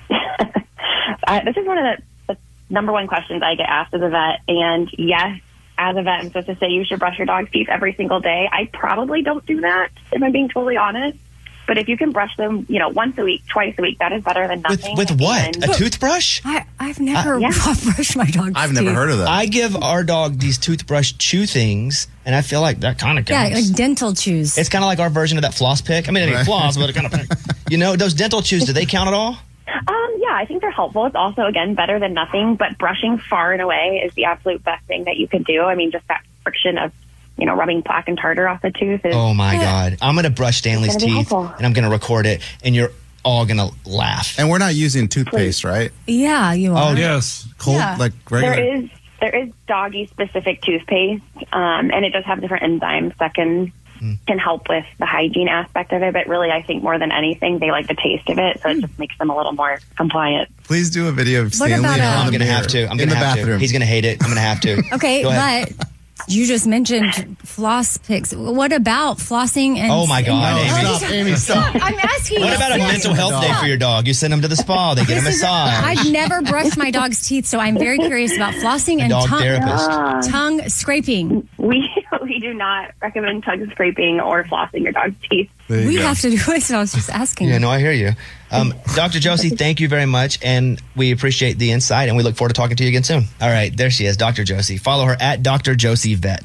[SPEAKER 16] I, this is one of the, the number one questions I get asked as a vet. And yes, as a vet, I'm supposed to say you should brush your dog's teeth every single day. I probably don't do that, if I'm being totally honest. But if you can brush them, you know, once a week, twice a week, that is better than
[SPEAKER 1] With
[SPEAKER 16] nothing.
[SPEAKER 1] with what?
[SPEAKER 16] And-
[SPEAKER 1] A toothbrush?
[SPEAKER 5] I, I've never
[SPEAKER 1] Uh, yeah.
[SPEAKER 5] brushed my dog's
[SPEAKER 4] I've never
[SPEAKER 5] teeth.
[SPEAKER 4] heard of that.
[SPEAKER 1] I give our dog these toothbrush chew things, and I feel like that kind of
[SPEAKER 5] Yeah,
[SPEAKER 1] counts.
[SPEAKER 5] like dental chews.
[SPEAKER 1] It's kind of like our version of that floss pick. I mean, it ain't
[SPEAKER 4] Right.
[SPEAKER 1] floss, but it kind of pick. You know, those dental chews, do they count at all?
[SPEAKER 16] Um, yeah, I think they're helpful. It's also, again, better than nothing, but brushing far and away is the absolute best thing that you can do. I mean, just that friction of, you know, rubbing plaque and tartar off the tooth is...
[SPEAKER 1] Oh, my God. I'm going to brush Stanley's
[SPEAKER 16] It's gonna be
[SPEAKER 1] teeth,
[SPEAKER 16] helpful.
[SPEAKER 1] and I'm going to record it, and you're all going to laugh.
[SPEAKER 4] And we're not using toothpaste, right?
[SPEAKER 5] Yeah, you are.
[SPEAKER 6] Oh, yes.
[SPEAKER 4] Cold,
[SPEAKER 5] Yeah.
[SPEAKER 4] like regular.
[SPEAKER 16] There is there is doggy specific toothpaste, um, and it does have different enzymes that can can help with the hygiene aspect of it. But really, I think more than anything, they like the taste of it, so it just makes them a little more compliant.
[SPEAKER 4] Please do a video of Stanley
[SPEAKER 5] about,
[SPEAKER 4] on
[SPEAKER 5] uh,
[SPEAKER 4] the
[SPEAKER 1] I'm going to
[SPEAKER 4] mirror
[SPEAKER 1] have to. I'm
[SPEAKER 4] in
[SPEAKER 1] going
[SPEAKER 4] the
[SPEAKER 1] to have
[SPEAKER 4] bathroom.
[SPEAKER 1] to. He's going to hate it. I'm going to have to.
[SPEAKER 5] Okay,
[SPEAKER 1] Go ahead.
[SPEAKER 5] but you just mentioned floss picks. What about flossing and...
[SPEAKER 1] Oh, my God,
[SPEAKER 5] and-
[SPEAKER 1] Amy.
[SPEAKER 4] Stop, Amy, stop.
[SPEAKER 5] I'm asking
[SPEAKER 1] What
[SPEAKER 5] you
[SPEAKER 1] about a
[SPEAKER 5] what-
[SPEAKER 1] mental health day for your dog? You send them to the spa. They get a
[SPEAKER 5] This is-
[SPEAKER 1] massage.
[SPEAKER 5] I've never brushed my dog's teeth, so I'm very curious about flossing and
[SPEAKER 1] dog
[SPEAKER 5] tongue,
[SPEAKER 1] therapist.
[SPEAKER 5] tongue scraping.
[SPEAKER 16] We we do not recommend tongue scraping or flossing your dog's teeth.
[SPEAKER 4] There you
[SPEAKER 5] We
[SPEAKER 4] go.
[SPEAKER 5] have to do it, so I was just asking.
[SPEAKER 1] Yeah, no, I hear you. Um, Doctor Josie, thank you very much, and we appreciate the insight, and we look forward to talking to you again soon. All right, there she is, Doctor Josie. Follow her at Doctor Josie Vet.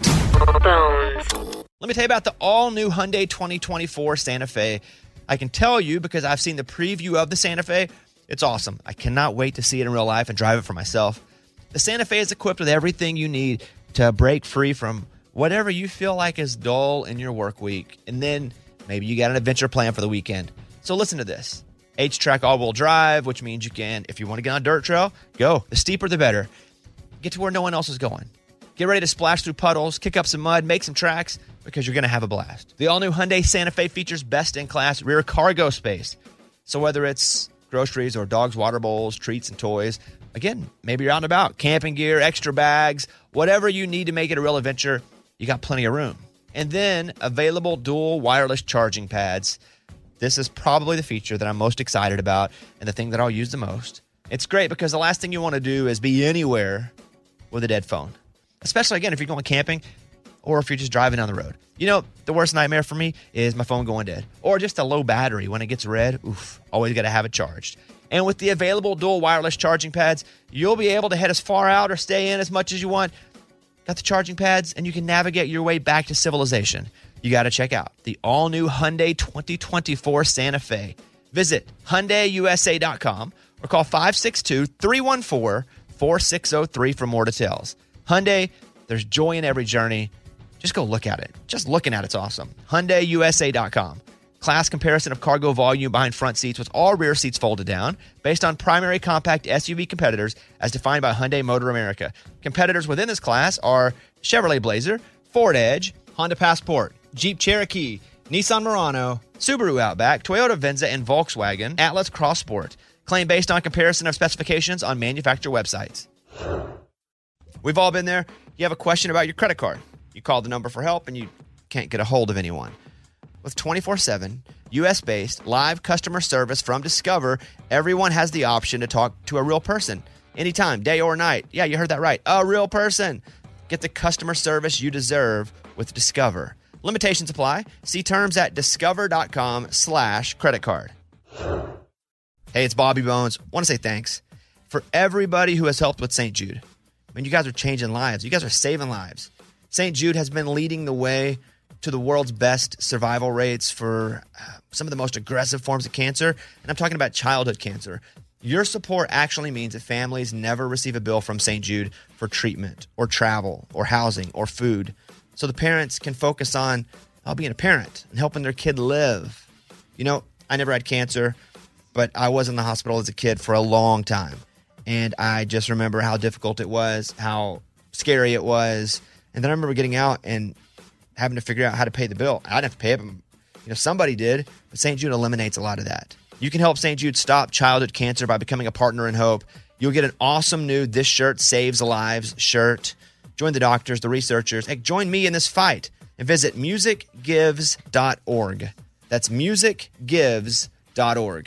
[SPEAKER 1] Let me tell you about the all-new Hyundai twenty twenty-four Santa Fe. I can tell you because I've seen the preview of the Santa Fe. It's awesome. I cannot wait to see it in real life and drive it for myself. The Santa Fe is equipped with everything you need to break free from whatever you feel like is dull in your work week. And then maybe you got an adventure plan for the weekend. So listen to this. H-Track all-wheel drive, which means you can, if you want to get on a dirt trail, go. The steeper, the better. Get to where no one else is going. Get ready to splash through puddles, kick up some mud, make some tracks, because you're going to have a blast. The all-new Hyundai Santa Fe features best-in-class rear cargo space. So whether it's groceries or dogs' water bowls, treats, and toys, again, maybe you're out and about, camping gear, extra bags, whatever you need to make it a real adventure, you got plenty of room. And then available dual wireless charging pads. This is probably the feature that I'm most excited about and the thing that I'll use the most. It's great because the last thing you want to do is be anywhere with a dead phone. Especially, again, if you're going camping or if you're just driving down the road. You know, the worst nightmare for me is my phone going dead. Or just a low battery when it gets red. Oof, always got to have it charged. And with the available dual wireless charging pads, you'll be able to head as far out or stay in as much as you want. Got the charging pads, and you can navigate your way back to civilization. You got to check out the all-new Hyundai twenty twenty-four Santa Fe. Visit Hyundai U S A dot com or call five six two, three one four, four six zero three for more details. Hyundai, there's joy in every journey. Just go look at it. Just looking at it's awesome. Hyundai U S A dot com. Class comparison of cargo volume behind front seats with all rear seats folded down based on primary compact S U V competitors as defined by Hyundai Motor America. Competitors within this class are Chevrolet Blazer, Ford Edge, Honda Passport, Jeep Cherokee, Nissan Murano, Subaru Outback, Toyota Venza, and Volkswagen Atlas Cross Sport. Claim based on comparison of specifications on manufacturer websites. We've all been there. You have a question about your credit card. You call the number for help and you can't get a hold of anyone. With twenty-four seven, U S-based live customer service from Discover, everyone has the option to talk to a real person anytime, day or night. Yeah, you heard that right. A real person. Get the customer service you deserve with Discover. Limitations apply. See terms at discover.com slash credit card. Hey, it's Bobby Bones. I want to say thanks for everybody who has helped with Saint Jude. I mean, you guys are changing lives. You guys are saving lives. Saint Jude has been leading the way to the world's best survival rates for uh, some of the most aggressive forms of cancer. And I'm talking about childhood cancer. Your support actually means that families never receive a bill from Saint Jude for treatment or travel or housing or food. So the parents can focus on uh, being a parent and helping their kid live. You know, I never had cancer, but I was in the hospital as a kid for a long time. And I just remember how difficult it was, how scary it was. And then I remember getting out and having to figure out how to pay the bill. I didn't have to pay it, but you know, somebody did. But Saint Jude eliminates a lot of that. You can help Saint Jude stop childhood cancer by becoming a partner in hope. You'll get an awesome new This Shirt Saves Lives shirt. Join the doctors, the researchers. Hey, join me in this fight and visit music gives dot org. That's music gives dot org.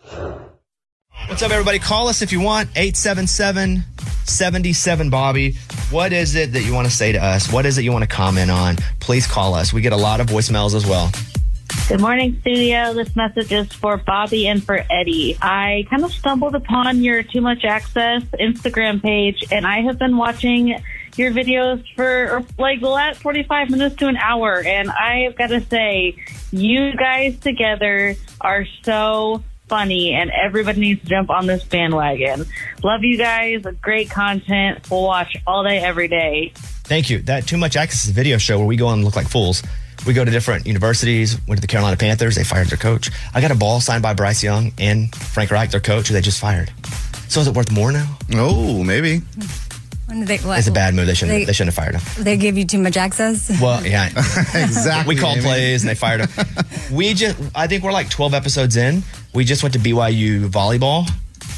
[SPEAKER 1] What's up, everybody? Call us if you want. eight seven seven, seven seven, Bobby. What is it that you want to say to us? What is it you want to comment on? Please call us. We get a lot of voicemails as well.
[SPEAKER 17] Good morning, studio. This message is for Bobby and for Eddie. I kind of stumbled upon your Too Much Access Instagram page, and I have been watching your videos for like the last forty-five minutes to an hour. And I have got to say, you guys together are so funny, and everybody needs to jump on this bandwagon. Love you guys. Great content. We'll watch all day, every day.
[SPEAKER 1] Thank you. That Too Much Access is a video show where we go and look like fools. We go to different universities, went to the Carolina Panthers. They fired their coach. I got a ball signed by Bryce Young and Frank Reich, their coach, who they just fired. So is it worth more now?
[SPEAKER 4] Oh, maybe.
[SPEAKER 5] When did they, what,
[SPEAKER 1] It's a bad move. They shouldn't,
[SPEAKER 5] they,
[SPEAKER 1] they shouldn't have fired him.
[SPEAKER 5] They gave you too much access?
[SPEAKER 1] Well, yeah.
[SPEAKER 4] Exactly.
[SPEAKER 1] We called
[SPEAKER 4] Amy.
[SPEAKER 1] plays and they fired him. We just, I think we're like twelve episodes in. We just went to B Y U volleyball,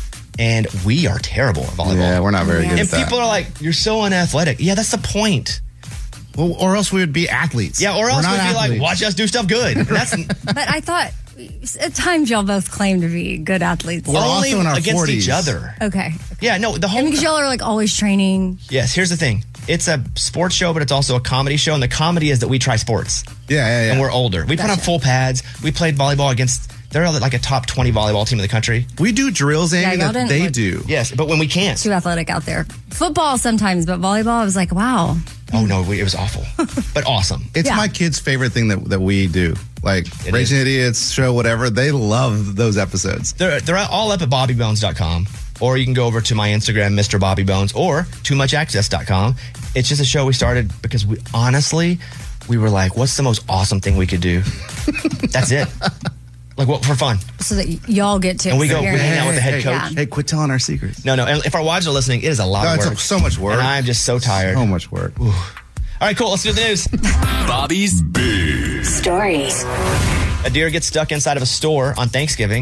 [SPEAKER 1] and we are terrible at volleyball.
[SPEAKER 4] Yeah, we're not very good
[SPEAKER 1] And
[SPEAKER 4] at that.
[SPEAKER 1] people are like, you're so unathletic. Yeah, that's the point.
[SPEAKER 4] Well, or else we would be athletes.
[SPEAKER 1] Yeah, or
[SPEAKER 4] We're
[SPEAKER 1] else
[SPEAKER 4] not
[SPEAKER 1] we'd be like,
[SPEAKER 4] athletes.
[SPEAKER 1] watch us do stuff good. That's
[SPEAKER 5] But I thought at times y'all both claim to be good athletes.
[SPEAKER 1] We're only also in our against forties. Each other.
[SPEAKER 5] Okay.
[SPEAKER 1] Yeah, no, the whole.
[SPEAKER 5] I mean, because y'all are like always training.
[SPEAKER 1] Yes, here's the thing. It's a sports show, but it's also a comedy show, and the comedy is that we try sports.
[SPEAKER 4] Yeah, yeah, yeah.
[SPEAKER 1] And we're older. We put on
[SPEAKER 5] Gotcha.
[SPEAKER 1] full pads. We played volleyball against. They're like a top twenty volleyball team in the country.
[SPEAKER 4] We do drills, Amy,
[SPEAKER 5] Yeah, y'all
[SPEAKER 4] that
[SPEAKER 5] didn't
[SPEAKER 4] they
[SPEAKER 5] look-
[SPEAKER 4] do.
[SPEAKER 1] Yes, but when we can't.
[SPEAKER 5] Too athletic out there. Football sometimes, but volleyball, I was like, wow.
[SPEAKER 1] Oh, no, we, it was awful. But awesome.
[SPEAKER 4] It's
[SPEAKER 5] Yeah.
[SPEAKER 4] my kids' favorite thing that, that we do. Like,
[SPEAKER 1] It
[SPEAKER 4] Raging
[SPEAKER 1] is.
[SPEAKER 4] Idiots show, whatever. They love those episodes.
[SPEAKER 1] They're, they're all up at bobby bones dot com, or you can go over to my Instagram, Mister Bobby Bones, or too much access dot com. It's just a show we started because we honestly, we were like, what's the most awesome thing we could do? That's it. Like, what for fun?
[SPEAKER 5] So that y- y'all get to
[SPEAKER 1] And we go, we
[SPEAKER 5] experience
[SPEAKER 1] hang out with the head
[SPEAKER 5] it.
[SPEAKER 1] coach.
[SPEAKER 5] Yeah.
[SPEAKER 4] Hey, quit telling our secrets.
[SPEAKER 1] No, no. And if our wives are listening, it is a lot
[SPEAKER 4] No,
[SPEAKER 1] of
[SPEAKER 4] it's
[SPEAKER 1] work.
[SPEAKER 4] so much work.
[SPEAKER 1] And I'm just so tired.
[SPEAKER 4] So much work.
[SPEAKER 1] All right, cool. Let's do the news.
[SPEAKER 10] Bobby's Big
[SPEAKER 3] Stories.
[SPEAKER 1] A deer gets stuck inside of a store on Thanksgiving.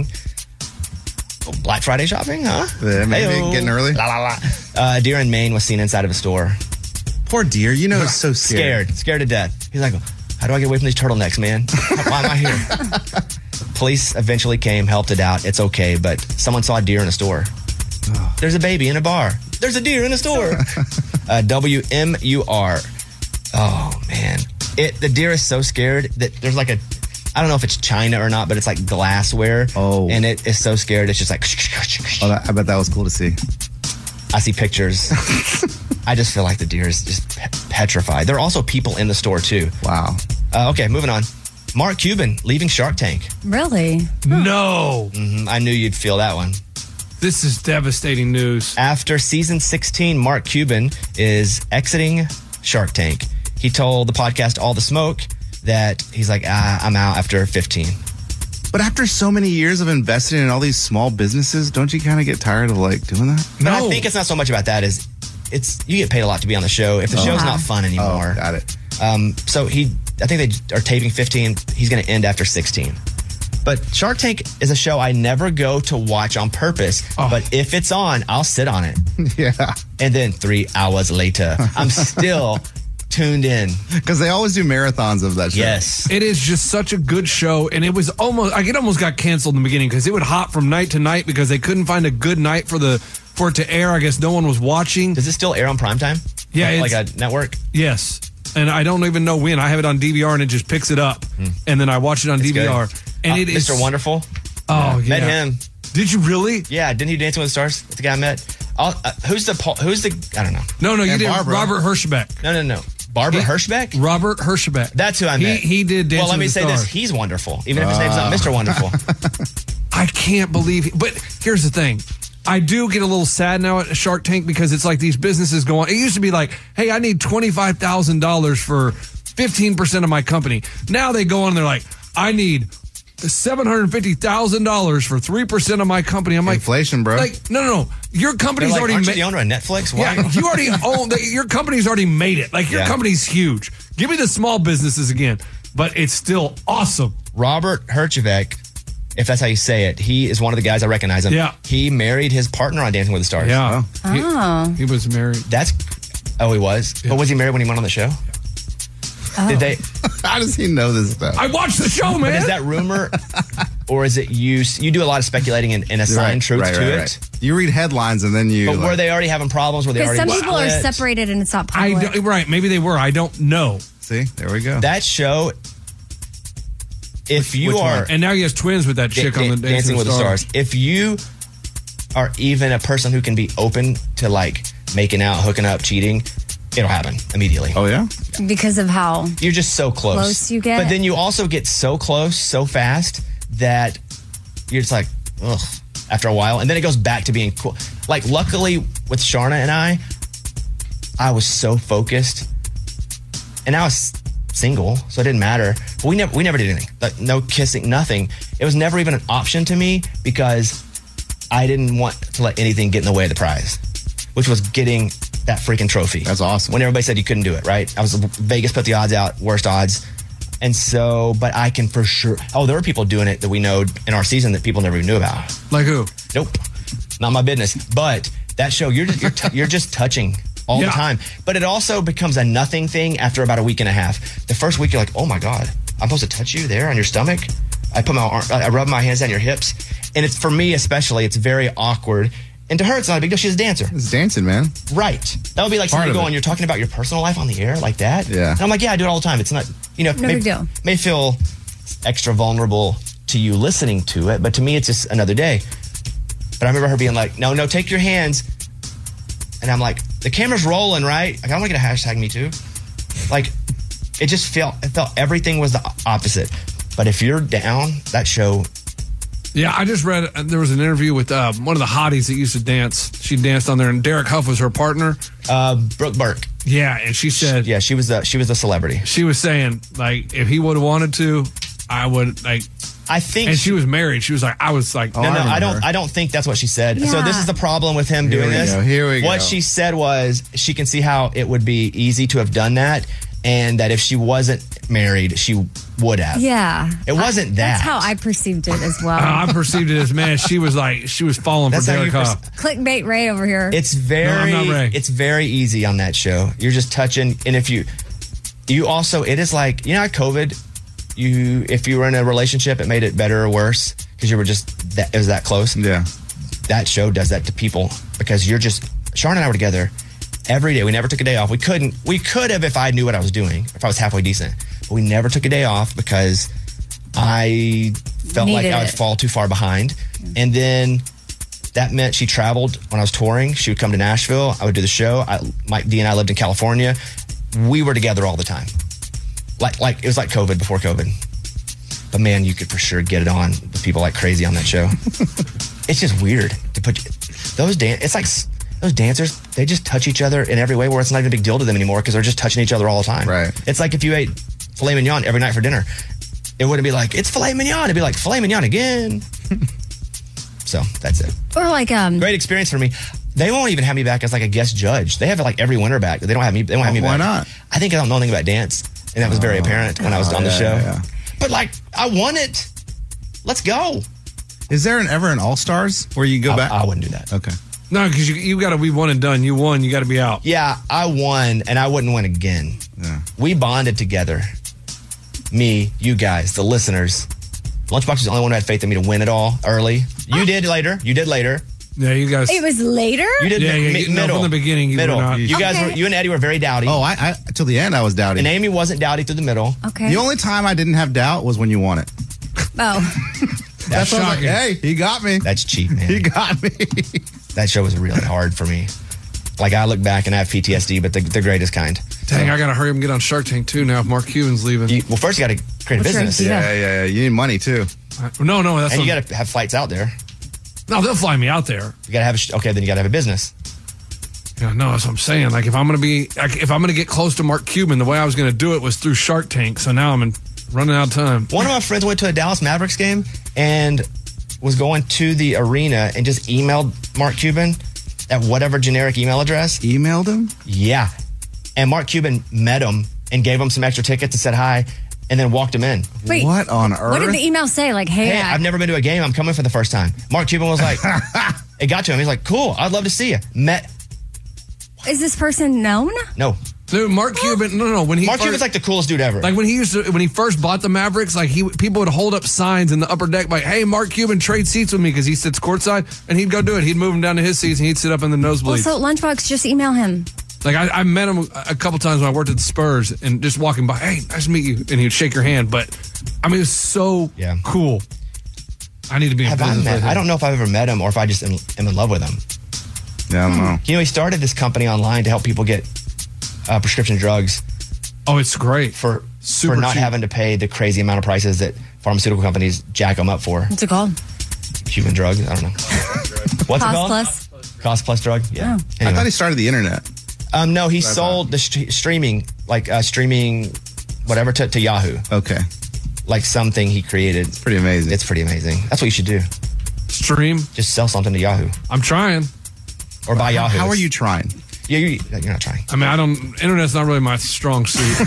[SPEAKER 1] Oh, Black Friday shopping, huh?
[SPEAKER 4] Yeah, maybe
[SPEAKER 1] Hey-o.
[SPEAKER 4] getting early.
[SPEAKER 1] La, la, la. Uh, a deer in Maine was seen inside of a store.
[SPEAKER 4] Poor deer. You know, it's so scared.
[SPEAKER 1] Scared. Scared to death. He's like, how do I get away from these turtlenecks, man? Why am I here? Police eventually came, helped it out. It's okay, but someone saw a deer in a store. There's a baby in a bar. There's a deer in a store. uh, W M U R. Oh, man. It The deer is so scared that there's like a, I don't know if it's China or not, but it's like glassware.
[SPEAKER 4] Oh.
[SPEAKER 1] And it is so scared. It's just like,
[SPEAKER 4] Oh, that, I bet that was cool to see.
[SPEAKER 1] I see pictures. I just feel like the deer is just pe- petrified. There are also people in the store, too.
[SPEAKER 4] Wow.
[SPEAKER 1] Uh, okay, moving on. Mark Cuban leaving Shark Tank.
[SPEAKER 5] Really?
[SPEAKER 6] No.
[SPEAKER 1] hmm I knew you'd feel that one.
[SPEAKER 6] This is devastating news.
[SPEAKER 1] After season sixteen, Mark Cuban is exiting Shark Tank. He told the podcast All the Smoke that he's like, ah, I'm out after fifteen.
[SPEAKER 4] But after so many years of investing in all these small businesses, don't you kind of get tired of like doing that?
[SPEAKER 1] But I think it's not so much about that as it's you get paid a lot to be on the show. If the
[SPEAKER 4] Oh.
[SPEAKER 1] show's not fun anymore.
[SPEAKER 4] Oh, got it.
[SPEAKER 1] Um, so he, I think they are taping fifteen. He's going to end after sixteen. But Shark Tank is a show I never go to watch on purpose.
[SPEAKER 6] Oh.
[SPEAKER 1] But if it's on, I'll sit on it.
[SPEAKER 4] Yeah.
[SPEAKER 1] And then three hours later, I'm still tuned in.
[SPEAKER 4] Because they always do marathons of that show.
[SPEAKER 1] Yes.
[SPEAKER 6] It is just such a good show, and it was almost like it almost got canceled in the beginning because it would hop from night to night because they couldn't find a good night for the for it to air. I guess no one was watching.
[SPEAKER 1] Does it still air on primetime?
[SPEAKER 6] Yeah,
[SPEAKER 1] like
[SPEAKER 6] it's-
[SPEAKER 1] a network.
[SPEAKER 6] Yes. And I don't even know when. I have it on D V R and it just picks it up. And then I watch it on
[SPEAKER 1] It's
[SPEAKER 6] D V R.
[SPEAKER 1] good.
[SPEAKER 6] And
[SPEAKER 1] Uh,
[SPEAKER 6] it is
[SPEAKER 1] Mister Wonderful.
[SPEAKER 6] Oh, yeah.
[SPEAKER 1] Met him.
[SPEAKER 6] Did you really?
[SPEAKER 1] Yeah, didn't he Dancing with the Stars? That's the guy I met. I'll, uh, who's the Paul- who's the I don't know.
[SPEAKER 6] No, no, you
[SPEAKER 1] And
[SPEAKER 6] did
[SPEAKER 1] Barbara.
[SPEAKER 6] Robert Hershbeck.
[SPEAKER 1] No, no, no. Barbara
[SPEAKER 6] He-
[SPEAKER 1] Hirschbeck?
[SPEAKER 6] Robert Hershbeck.
[SPEAKER 1] That's who I
[SPEAKER 6] He-
[SPEAKER 1] met.
[SPEAKER 6] he did Dancing
[SPEAKER 1] Well, let me
[SPEAKER 6] with the
[SPEAKER 1] say this.
[SPEAKER 6] Stars.
[SPEAKER 1] He's wonderful, even if his name's not Mister Wonderful.
[SPEAKER 6] I can't believe he, but here's the thing. I do get a little sad now at Shark Tank because it's like these businesses go on. It used to be like, hey, I need twenty-five thousand dollars for fifteen percent of my company. Now they go on and they're like, I need seven hundred fifty thousand dollars for three percent of my company. I'm like,
[SPEAKER 4] inflation, bro.
[SPEAKER 6] Like, no, no, no. Your company's
[SPEAKER 1] They're like,
[SPEAKER 6] already
[SPEAKER 1] aren't you
[SPEAKER 6] made
[SPEAKER 1] the owner of Netflix? Why?
[SPEAKER 6] Yeah, you already own the, your company's already made it. Like your
[SPEAKER 1] Yeah.
[SPEAKER 6] company's huge. Give me the small businesses again, but it's still awesome.
[SPEAKER 1] Robert Herjavec, if that's how you say it, he is one of the guys I recognize him.
[SPEAKER 6] Yeah.
[SPEAKER 1] He married his partner on Dancing with the Stars.
[SPEAKER 6] Yeah.
[SPEAKER 5] Oh.
[SPEAKER 6] He, he was married.
[SPEAKER 1] That's oh, he was. But was he married when he went on the show?
[SPEAKER 5] Oh.
[SPEAKER 1] Did they?
[SPEAKER 4] How does he know this stuff?
[SPEAKER 6] I watched the show,
[SPEAKER 1] But
[SPEAKER 6] man.
[SPEAKER 1] is that rumor, or is it you? You do a lot of speculating and, and assign
[SPEAKER 4] Right,
[SPEAKER 1] truth
[SPEAKER 4] right,
[SPEAKER 1] to
[SPEAKER 4] right,
[SPEAKER 1] it.
[SPEAKER 4] right. You read headlines and then you.
[SPEAKER 1] But were
[SPEAKER 4] like-
[SPEAKER 1] they already having problems? Were they
[SPEAKER 5] Because
[SPEAKER 1] already
[SPEAKER 5] some people are
[SPEAKER 1] split?
[SPEAKER 5] separated and it's not
[SPEAKER 6] I
[SPEAKER 5] public.
[SPEAKER 6] don't, right. Maybe they were. I don't know.
[SPEAKER 4] See, there we go.
[SPEAKER 1] That show. If you
[SPEAKER 6] Which
[SPEAKER 1] are
[SPEAKER 6] one? And now he has twins with that chick
[SPEAKER 1] Da-
[SPEAKER 6] on the
[SPEAKER 1] da-
[SPEAKER 6] Dancing,
[SPEAKER 1] with the Stars. If you are even a person who can be open to like making out, hooking up, cheating, it'll happen immediately.
[SPEAKER 4] Oh yeah.
[SPEAKER 5] Because of how
[SPEAKER 1] You're just so close.
[SPEAKER 5] Close you get.
[SPEAKER 1] But then you also get so close so fast that you're just like, ugh, after a while. And then it goes back to being cool. Like, luckily with Sharna and I, I was so focused. And I was single, so it didn't matter. But we never we never did anything. Like, no kissing, nothing. It was never even an option to me because I didn't want to let anything get in the way of the prize, which was getting that freaking trophy.
[SPEAKER 4] That's awesome.
[SPEAKER 1] When everybody said you couldn't do it, right? I was Vegas put the odds out, worst odds. And so, but I can for sure. Oh, there were people doing it that we know in our season that people never even knew about.
[SPEAKER 6] Like who?
[SPEAKER 1] Nope, not my business. But that show, you're just, you're, t- you're just touching all
[SPEAKER 6] Yeah.
[SPEAKER 1] the time. But it also becomes a nothing thing after about a week and a half. The first week, you're like, oh my God, I'm supposed to touch you there on your stomach. I put my arm, I rub my hands down your hips, and it's for me especially. It's very awkward. And to her, it's not a big deal. She's a dancer.
[SPEAKER 4] It's dancing, man.
[SPEAKER 1] Right. That would be like
[SPEAKER 4] Part
[SPEAKER 1] somebody
[SPEAKER 4] of
[SPEAKER 1] going,
[SPEAKER 4] it.
[SPEAKER 1] you're talking about your personal life on the air like that?
[SPEAKER 4] Yeah.
[SPEAKER 1] And I'm like, yeah, I do it all the time. It's not, you know,
[SPEAKER 5] No
[SPEAKER 1] may,
[SPEAKER 5] big deal.
[SPEAKER 1] may feel extra vulnerable to you listening to it, but to me, it's just another day. But I remember her being like, no, no, take your hands. And I'm like, the camera's rolling, right? Like, I want to get a hashtag me too. Like, it just felt, it felt everything was the opposite. But if you're down, that show,
[SPEAKER 6] Yeah, I just read uh, there was an interview with uh, one of the hotties that used to dance. She danced on there, and Derek Huff was her partner.
[SPEAKER 1] uh, Brooke Burke.
[SPEAKER 6] Yeah, and she said
[SPEAKER 1] Yeah, she was the, she was the celebrity.
[SPEAKER 6] she was saying like if he would have wanted to, I would like.
[SPEAKER 1] I think
[SPEAKER 6] And she was married. She was like, I was like,
[SPEAKER 4] Oh,
[SPEAKER 1] No,
[SPEAKER 4] I
[SPEAKER 1] no, I,
[SPEAKER 4] remember
[SPEAKER 1] don't.
[SPEAKER 4] her.
[SPEAKER 1] I don't think that's what she said. So this
[SPEAKER 5] Yeah.
[SPEAKER 1] is the problem with him
[SPEAKER 4] Here
[SPEAKER 1] doing
[SPEAKER 4] we
[SPEAKER 1] this.
[SPEAKER 4] go, here we
[SPEAKER 1] what
[SPEAKER 4] go.
[SPEAKER 1] she said was she can see how it would be easy to have done that, and that if she wasn't married, she would have.
[SPEAKER 5] Yeah.
[SPEAKER 1] It wasn't
[SPEAKER 5] I-
[SPEAKER 1] that.
[SPEAKER 5] That's how I perceived it as well.
[SPEAKER 6] I perceived it as man. She was like, she was falling
[SPEAKER 1] That's
[SPEAKER 6] for
[SPEAKER 1] how you
[SPEAKER 6] Derek
[SPEAKER 1] pers-
[SPEAKER 6] Huff.
[SPEAKER 5] Clickbait Ray over here.
[SPEAKER 1] It's very.
[SPEAKER 6] No, I'm not Ray.
[SPEAKER 1] It's very easy on that show. You're just touching, and if you, you also, it is like, you know, how COVID. You, if you were in a relationship, it made it better or worse because you were just that. It was that close.
[SPEAKER 4] Yeah.
[SPEAKER 1] That show does that to people because you're just Sharon and I were together every day. We never took a day off. We couldn't. We could have if I knew what I was doing, if I was halfway decent. But we never took a day off because I felt like
[SPEAKER 5] Needed
[SPEAKER 1] I would
[SPEAKER 5] it.
[SPEAKER 1] fall too far behind. And then that meant she traveled when I was touring. She would come to Nashville. I would do the show. I, Mike D and I lived in California. We were together all the time. Like like it was like COVID before COVID. But man, you could for sure get it on with people like crazy on that show. It's just weird to put those dan- It's like s- those dancers. They just touch each other in every way where it's not even a big deal to them anymore because they're just touching each other all the time.
[SPEAKER 4] Right.
[SPEAKER 1] It's like if you ate filet mignon every night for dinner, it wouldn't be like it's filet mignon. It'd be like filet mignon again. So that's it.
[SPEAKER 5] or like um
[SPEAKER 1] Great experience for me. They won't even have me back as like a guest judge. They have like every winter back. They don't have me. They won't have me
[SPEAKER 4] Why
[SPEAKER 1] back.
[SPEAKER 4] not?
[SPEAKER 1] I think I don't know anything about dance, and that was very apparent when I was
[SPEAKER 4] Oh,
[SPEAKER 1] on the
[SPEAKER 4] yeah,
[SPEAKER 1] show.
[SPEAKER 4] yeah.
[SPEAKER 1] But like, I won it. Let's go.
[SPEAKER 4] Is there an ever an All Stars where you go
[SPEAKER 1] I,
[SPEAKER 4] back?
[SPEAKER 1] I wouldn't do that.
[SPEAKER 4] Okay.
[SPEAKER 6] No, because you you got to be one and done. You won. You got to be out.
[SPEAKER 1] Yeah, I won, and I wouldn't win again.
[SPEAKER 4] Yeah.
[SPEAKER 1] We bonded together. Me, you guys, the listeners. Lunchbox was the only one who had faith in me to win it all early. You did later. You did later.
[SPEAKER 6] Yeah, you guys.
[SPEAKER 5] It was later?
[SPEAKER 1] You did
[SPEAKER 6] Yeah,
[SPEAKER 1] mi-
[SPEAKER 6] yeah,
[SPEAKER 1] mi-
[SPEAKER 6] you- no,
[SPEAKER 1] middle.
[SPEAKER 6] from the beginning, you were
[SPEAKER 1] middle.
[SPEAKER 6] not.
[SPEAKER 1] You guys
[SPEAKER 5] Okay.
[SPEAKER 1] were. You and Eddie were very dowdy.
[SPEAKER 4] Oh, I, I till the end I was doubting.
[SPEAKER 1] And Amy wasn't dowdy through the middle.
[SPEAKER 5] Okay.
[SPEAKER 4] The only time I didn't have doubt was when you won it.
[SPEAKER 5] Oh.
[SPEAKER 1] That's
[SPEAKER 4] That's why I was like,
[SPEAKER 6] shocking.
[SPEAKER 4] hey, he got me.
[SPEAKER 1] That's cheap, man.
[SPEAKER 4] He got me.
[SPEAKER 1] That show was really hard for me. Like, I look back and I have P T S D, but the, the greatest kind.
[SPEAKER 6] Dang, I got to hurry up and get on Shark Tank too now if Mark Cuban's leaving.
[SPEAKER 1] You, well, first you got to create a
[SPEAKER 5] What's your
[SPEAKER 1] business.
[SPEAKER 5] idea?
[SPEAKER 4] Yeah, yeah, yeah. You need money too.
[SPEAKER 6] No, no, that's
[SPEAKER 1] And you
[SPEAKER 6] what-
[SPEAKER 1] got to have flights out there.
[SPEAKER 6] no, they'll fly me out there.
[SPEAKER 1] You got to have a, sh- okay, then you got to have a business.
[SPEAKER 6] Yeah, no, that's what I'm saying. Like if I'm gonna be, like, if I'm gonna get close to Mark Cuban, the way I was gonna do it was through Shark Tank. So now I'm in, running out of time.
[SPEAKER 1] One of my friends went to a Dallas Mavericks game and was going to the arena and just emailed Mark Cuban at whatever generic email address.
[SPEAKER 4] Emailed him?
[SPEAKER 1] Yeah. And Mark Cuban met him and gave him some extra tickets and said hi and then walked him in.
[SPEAKER 5] Wait,
[SPEAKER 4] What on earth?
[SPEAKER 5] What did the email say? Like, hey,
[SPEAKER 1] Hey,
[SPEAKER 5] I-
[SPEAKER 1] I've never been to a game. I'm coming for the first time. Mark Cuban was like, it got to him. He's like, cool. I'd love to see you. Met.
[SPEAKER 5] is this person known?
[SPEAKER 1] No.
[SPEAKER 6] Dude, Mark Cuban, no, no, no. When he
[SPEAKER 1] Mark
[SPEAKER 6] first,
[SPEAKER 1] Cuban's like the coolest dude ever.
[SPEAKER 6] like when he used to, when he first bought the Mavericks, like he people would hold up signs in the upper deck like, "Hey, Mark Cuban, trade seats with me," because he sits courtside, and he'd go do it. He'd move him down to his seats, and he'd sit up in the
[SPEAKER 5] Well,
[SPEAKER 6] nosebleeds.
[SPEAKER 5] so Lunchbox, just email him.
[SPEAKER 6] Like I, I met him a couple times when I worked at the Spurs, and just walking by, "Hey, nice to meet you," and he'd shake your hand. But I mean, it was so
[SPEAKER 1] Yeah.
[SPEAKER 6] cool. I need to be in
[SPEAKER 1] Have I
[SPEAKER 6] business
[SPEAKER 1] met?
[SPEAKER 6] with him.
[SPEAKER 1] I don't know if I've ever met him or if I just am, am in love with him.
[SPEAKER 4] Yeah, I don't know.
[SPEAKER 1] You know, he started this company online to help people get uh, prescription drugs
[SPEAKER 6] Oh, it's great
[SPEAKER 1] for
[SPEAKER 6] Super
[SPEAKER 1] for not
[SPEAKER 6] cheap.
[SPEAKER 1] having to pay the crazy amount of prices that pharmaceutical companies jack them up for.
[SPEAKER 5] What's it called?
[SPEAKER 1] Cuban drugs. I don't know. What's it
[SPEAKER 5] Cost
[SPEAKER 1] called?
[SPEAKER 5] plus.
[SPEAKER 1] Cost plus drug. Yeah.
[SPEAKER 5] Oh.
[SPEAKER 4] I
[SPEAKER 1] Anyway.
[SPEAKER 4] thought he started the internet.
[SPEAKER 1] um, no, he
[SPEAKER 4] That's
[SPEAKER 1] sold the st- streaming, like uh, streaming, whatever, to, to Yahoo.
[SPEAKER 4] Okay.
[SPEAKER 1] Like something he created.
[SPEAKER 4] It's pretty amazing.
[SPEAKER 1] It's pretty amazing. That's what you should do.
[SPEAKER 6] stream.
[SPEAKER 1] Just sell something to Yahoo
[SPEAKER 6] I'm trying.
[SPEAKER 1] or buy
[SPEAKER 4] how,
[SPEAKER 1] Yahoo.
[SPEAKER 4] how are you trying?
[SPEAKER 1] Yeah, you're, you're not trying.
[SPEAKER 6] I mean, I don't. Internet's not really my strong suit.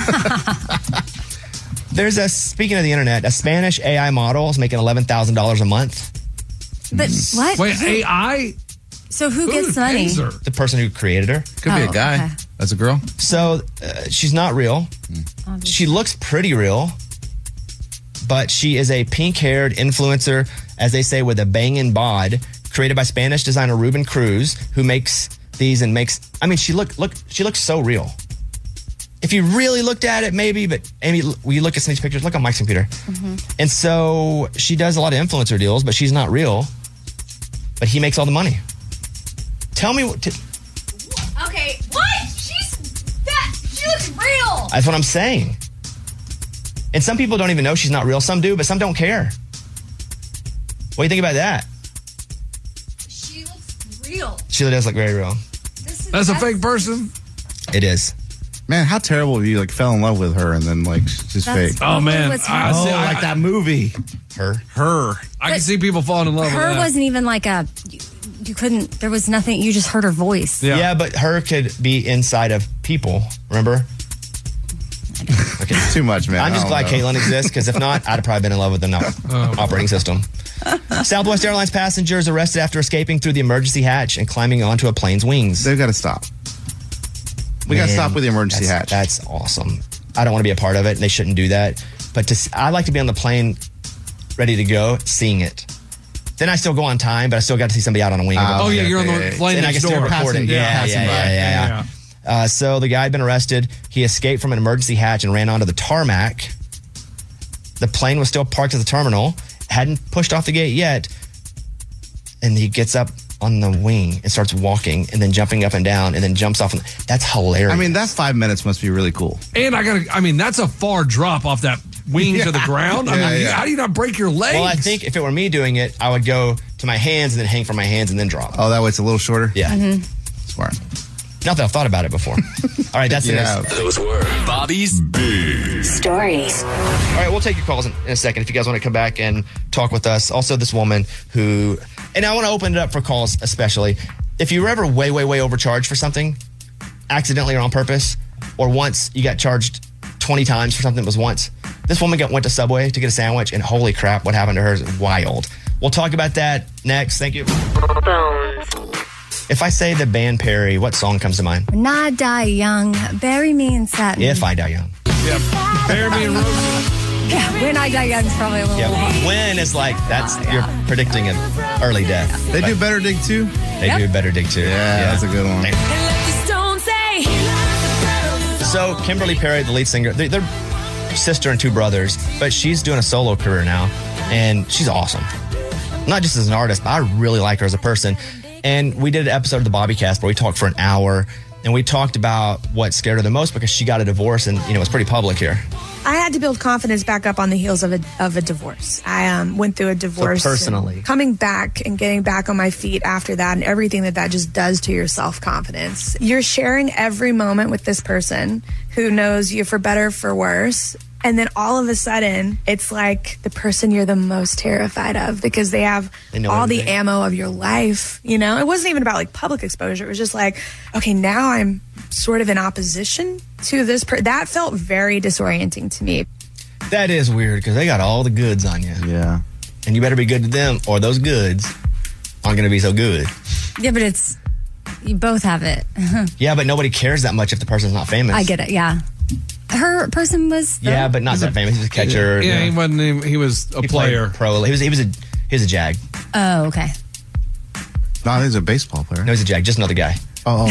[SPEAKER 1] There's a speaking of the internet, a Spanish A I model is making eleven thousand dollars a month.
[SPEAKER 5] But what?
[SPEAKER 6] Wait, A I?
[SPEAKER 5] So who,
[SPEAKER 6] Who
[SPEAKER 5] gets the money?
[SPEAKER 6] pays her?
[SPEAKER 1] The person who created her.
[SPEAKER 4] Could be
[SPEAKER 5] Oh,
[SPEAKER 4] a guy.
[SPEAKER 5] okay.
[SPEAKER 4] That's a girl.
[SPEAKER 1] So uh, she's not real. She looks pretty real, but she is a pink-haired influencer, as they say, with a banging bod, created by Spanish designer Ruben Cruz, who makes these and makes. I mean, she look look. She looks so real. If you really looked at it, maybe, but Amy, will you look at some of these pictures? Look on Mike's computer. And so she does a lot of influencer deals, but she's not real. But he makes all the money. Tell me what. T-
[SPEAKER 5] Okay, what? She's that. She looks real.
[SPEAKER 1] That's what I'm saying. And some people don't even know she's not real. Some do, but some don't care. What do you think about that?
[SPEAKER 5] She looks real.
[SPEAKER 1] Sheila does look very real.
[SPEAKER 5] This is,
[SPEAKER 6] That's a fake person.
[SPEAKER 1] It is.
[SPEAKER 4] Man, how terrible if you like fell in love with her and then like she's
[SPEAKER 5] That's
[SPEAKER 4] fake.
[SPEAKER 5] probably
[SPEAKER 6] Oh man,
[SPEAKER 5] what's
[SPEAKER 6] I,
[SPEAKER 5] wrong.
[SPEAKER 6] see,
[SPEAKER 4] Oh,
[SPEAKER 6] I,
[SPEAKER 4] like that movie.
[SPEAKER 1] Her.
[SPEAKER 4] Her.
[SPEAKER 6] I can see people falling in love
[SPEAKER 5] Her
[SPEAKER 6] with that.
[SPEAKER 5] wasn't even like a. You, you couldn't. There was nothing. You just heard her voice.
[SPEAKER 6] Yeah.
[SPEAKER 1] Yeah. but her could be inside of people. Remember? Okay.
[SPEAKER 4] Too much, man.
[SPEAKER 1] I'm just
[SPEAKER 4] I
[SPEAKER 1] glad
[SPEAKER 4] don't know.
[SPEAKER 1] Caitlin exists because if not, I'd have probably been in love with the no-
[SPEAKER 6] Oh.
[SPEAKER 1] operating system. Southwest Airlines passengers arrested after escaping through the emergency hatch and climbing onto a plane's wings.
[SPEAKER 4] They've got to stop. We got to
[SPEAKER 1] Man,
[SPEAKER 4] stop with the emergency
[SPEAKER 1] that's,
[SPEAKER 4] hatch.
[SPEAKER 1] That's awesome. I don't want to be a part of it, and they shouldn't do that. But to, s- I like to be on the plane, ready to go, seeing it. Then I still go on time, but I still got to see somebody out on a wing.
[SPEAKER 4] Oh,
[SPEAKER 6] Oh yeah, you're on the
[SPEAKER 4] okay.
[SPEAKER 6] plane
[SPEAKER 1] and I
[SPEAKER 6] next
[SPEAKER 1] can still
[SPEAKER 6] door.
[SPEAKER 1] record it.
[SPEAKER 4] Passing-
[SPEAKER 1] Yeah, yeah,
[SPEAKER 4] passing
[SPEAKER 1] yeah,
[SPEAKER 4] by.
[SPEAKER 1] yeah, yeah,
[SPEAKER 6] Yeah,
[SPEAKER 1] Uh, so the guy had been arrested. He escaped from an emergency hatch and ran onto the tarmac. The plane was still parked at the terminal, hadn't pushed off the gate yet, and he gets up on the wing and starts walking and then jumping up and down and then jumps off. That's hilarious.
[SPEAKER 4] I mean, that five minutes must be really cool.
[SPEAKER 6] And I gotta. I mean, that's a far drop off that wing to the ground. I
[SPEAKER 4] Yeah,
[SPEAKER 6] mean,
[SPEAKER 4] yeah.
[SPEAKER 6] how do you not break your legs?
[SPEAKER 1] well, I think if it were me doing it, I would go to my hands and then hang from my hands and then drop.
[SPEAKER 4] Oh, that way it's a little shorter?
[SPEAKER 1] Yeah.
[SPEAKER 4] Smart.
[SPEAKER 1] Not that I've thought about it before. All right, that's
[SPEAKER 4] Yeah.
[SPEAKER 1] it.
[SPEAKER 10] Those were Bobby's Big
[SPEAKER 3] Stories.
[SPEAKER 1] All right, we'll take your calls in, in a second if you guys want to come back and talk with us. Also, this woman who, and I want to open it up for calls especially. If you were ever way, way, way overcharged for something, accidentally or on purpose, or once you got charged twenty times for something that was once, This woman got, went to Subway to get a sandwich, and holy crap, what happened to her is wild. We'll talk about that next. Thank you. If I say the band Perry, what song comes to mind?
[SPEAKER 5] When I die young, bury me in satin.
[SPEAKER 1] If I Die Young.
[SPEAKER 6] Yeah, bury me in roses.
[SPEAKER 5] Yeah, When I Die Young is probably a little.
[SPEAKER 1] Yeah, when is like, that's,
[SPEAKER 5] Oh, yeah.
[SPEAKER 1] you're predicting an early death.
[SPEAKER 4] They do Better Dig too?
[SPEAKER 1] They
[SPEAKER 5] Yep.
[SPEAKER 1] do Better Dig too.
[SPEAKER 4] Yeah, that's a good one.
[SPEAKER 1] So Kimberly Perry, the lead singer, they- they're sister and two brothers, but she's doing a solo career now, and she's awesome. Not just as an artist, but I really like her as a person. And we did an episode of the Bobby Cast where we talked for an hour, and we talked about what scared her the most because she got a divorce, and you know it's pretty public here.
[SPEAKER 18] I had to build confidence back up on the heels of a of a divorce. I um, went through a divorce.
[SPEAKER 1] So personally.
[SPEAKER 18] and coming back and getting back on my feet after that, and everything that that just does to your self confidence. You're sharing every moment with this person who knows you for better or for worse. And then all of a sudden, it's like the person you're the most terrified of because they have
[SPEAKER 1] They know
[SPEAKER 18] all the
[SPEAKER 1] everything.
[SPEAKER 18] ammo of your life. You know, it wasn't even about like public exposure. It was just like, okay, now I'm sort of in opposition to this. Per- that felt very disorienting to me.
[SPEAKER 1] That is weird because they got all the goods on you.
[SPEAKER 4] Yeah.
[SPEAKER 1] And you better be good to them, or those goods aren't going to be so good.
[SPEAKER 5] Yeah, but it's, you both have it.
[SPEAKER 1] Yeah, but nobody cares that much if the person's not famous.
[SPEAKER 5] I get it, yeah. Her person was.
[SPEAKER 1] Yeah, but not that famous. He was a catcher.
[SPEAKER 6] Yeah,
[SPEAKER 1] you know.
[SPEAKER 6] he wasn't. Even, he was a
[SPEAKER 1] He played
[SPEAKER 6] player.
[SPEAKER 1] Pro. He was. He was a. He was a Jag.
[SPEAKER 5] Oh, okay.
[SPEAKER 4] No, he's a baseball player.
[SPEAKER 1] No, he's a Jag. Just another guy.
[SPEAKER 4] Oh,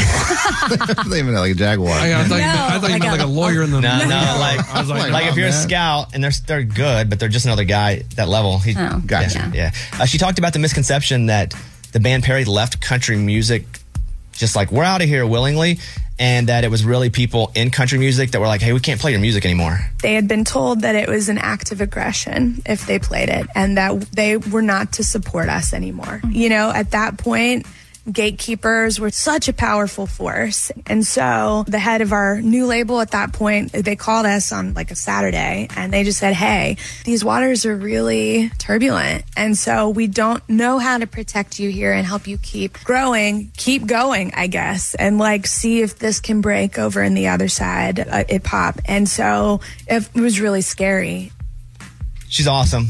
[SPEAKER 4] I even like a Jaguar.
[SPEAKER 6] I, I thought, you, meant, I thought you
[SPEAKER 5] like
[SPEAKER 6] meant like
[SPEAKER 5] a-
[SPEAKER 6] a lawyer in the.
[SPEAKER 1] No, no, like,
[SPEAKER 6] I was like,
[SPEAKER 1] like
[SPEAKER 4] oh,
[SPEAKER 1] if you're a
[SPEAKER 4] man.
[SPEAKER 1] scout and they're they're good, but they're just another guy that level. He,
[SPEAKER 5] Oh,
[SPEAKER 4] Gotcha.
[SPEAKER 1] Yeah. yeah. Uh, she talked about the misconception that the band Perry left country music, just like we're out of here willingly, and that it was really people in country music that were like, hey, we can't play your music anymore.
[SPEAKER 18] They had been told that it was an act of aggression if they played it and that they were not to support us anymore. You know, at that point, gatekeepers were such a powerful force. And so the head of our new label at that point, they called us on like a Saturday and they just said, hey, these waters are really turbulent. And so we don't know how to protect you here and help you keep growing, keep going, I guess, and like see if this can break over in the other side, uh, it pop. And so it was really scary.
[SPEAKER 1] She's awesome.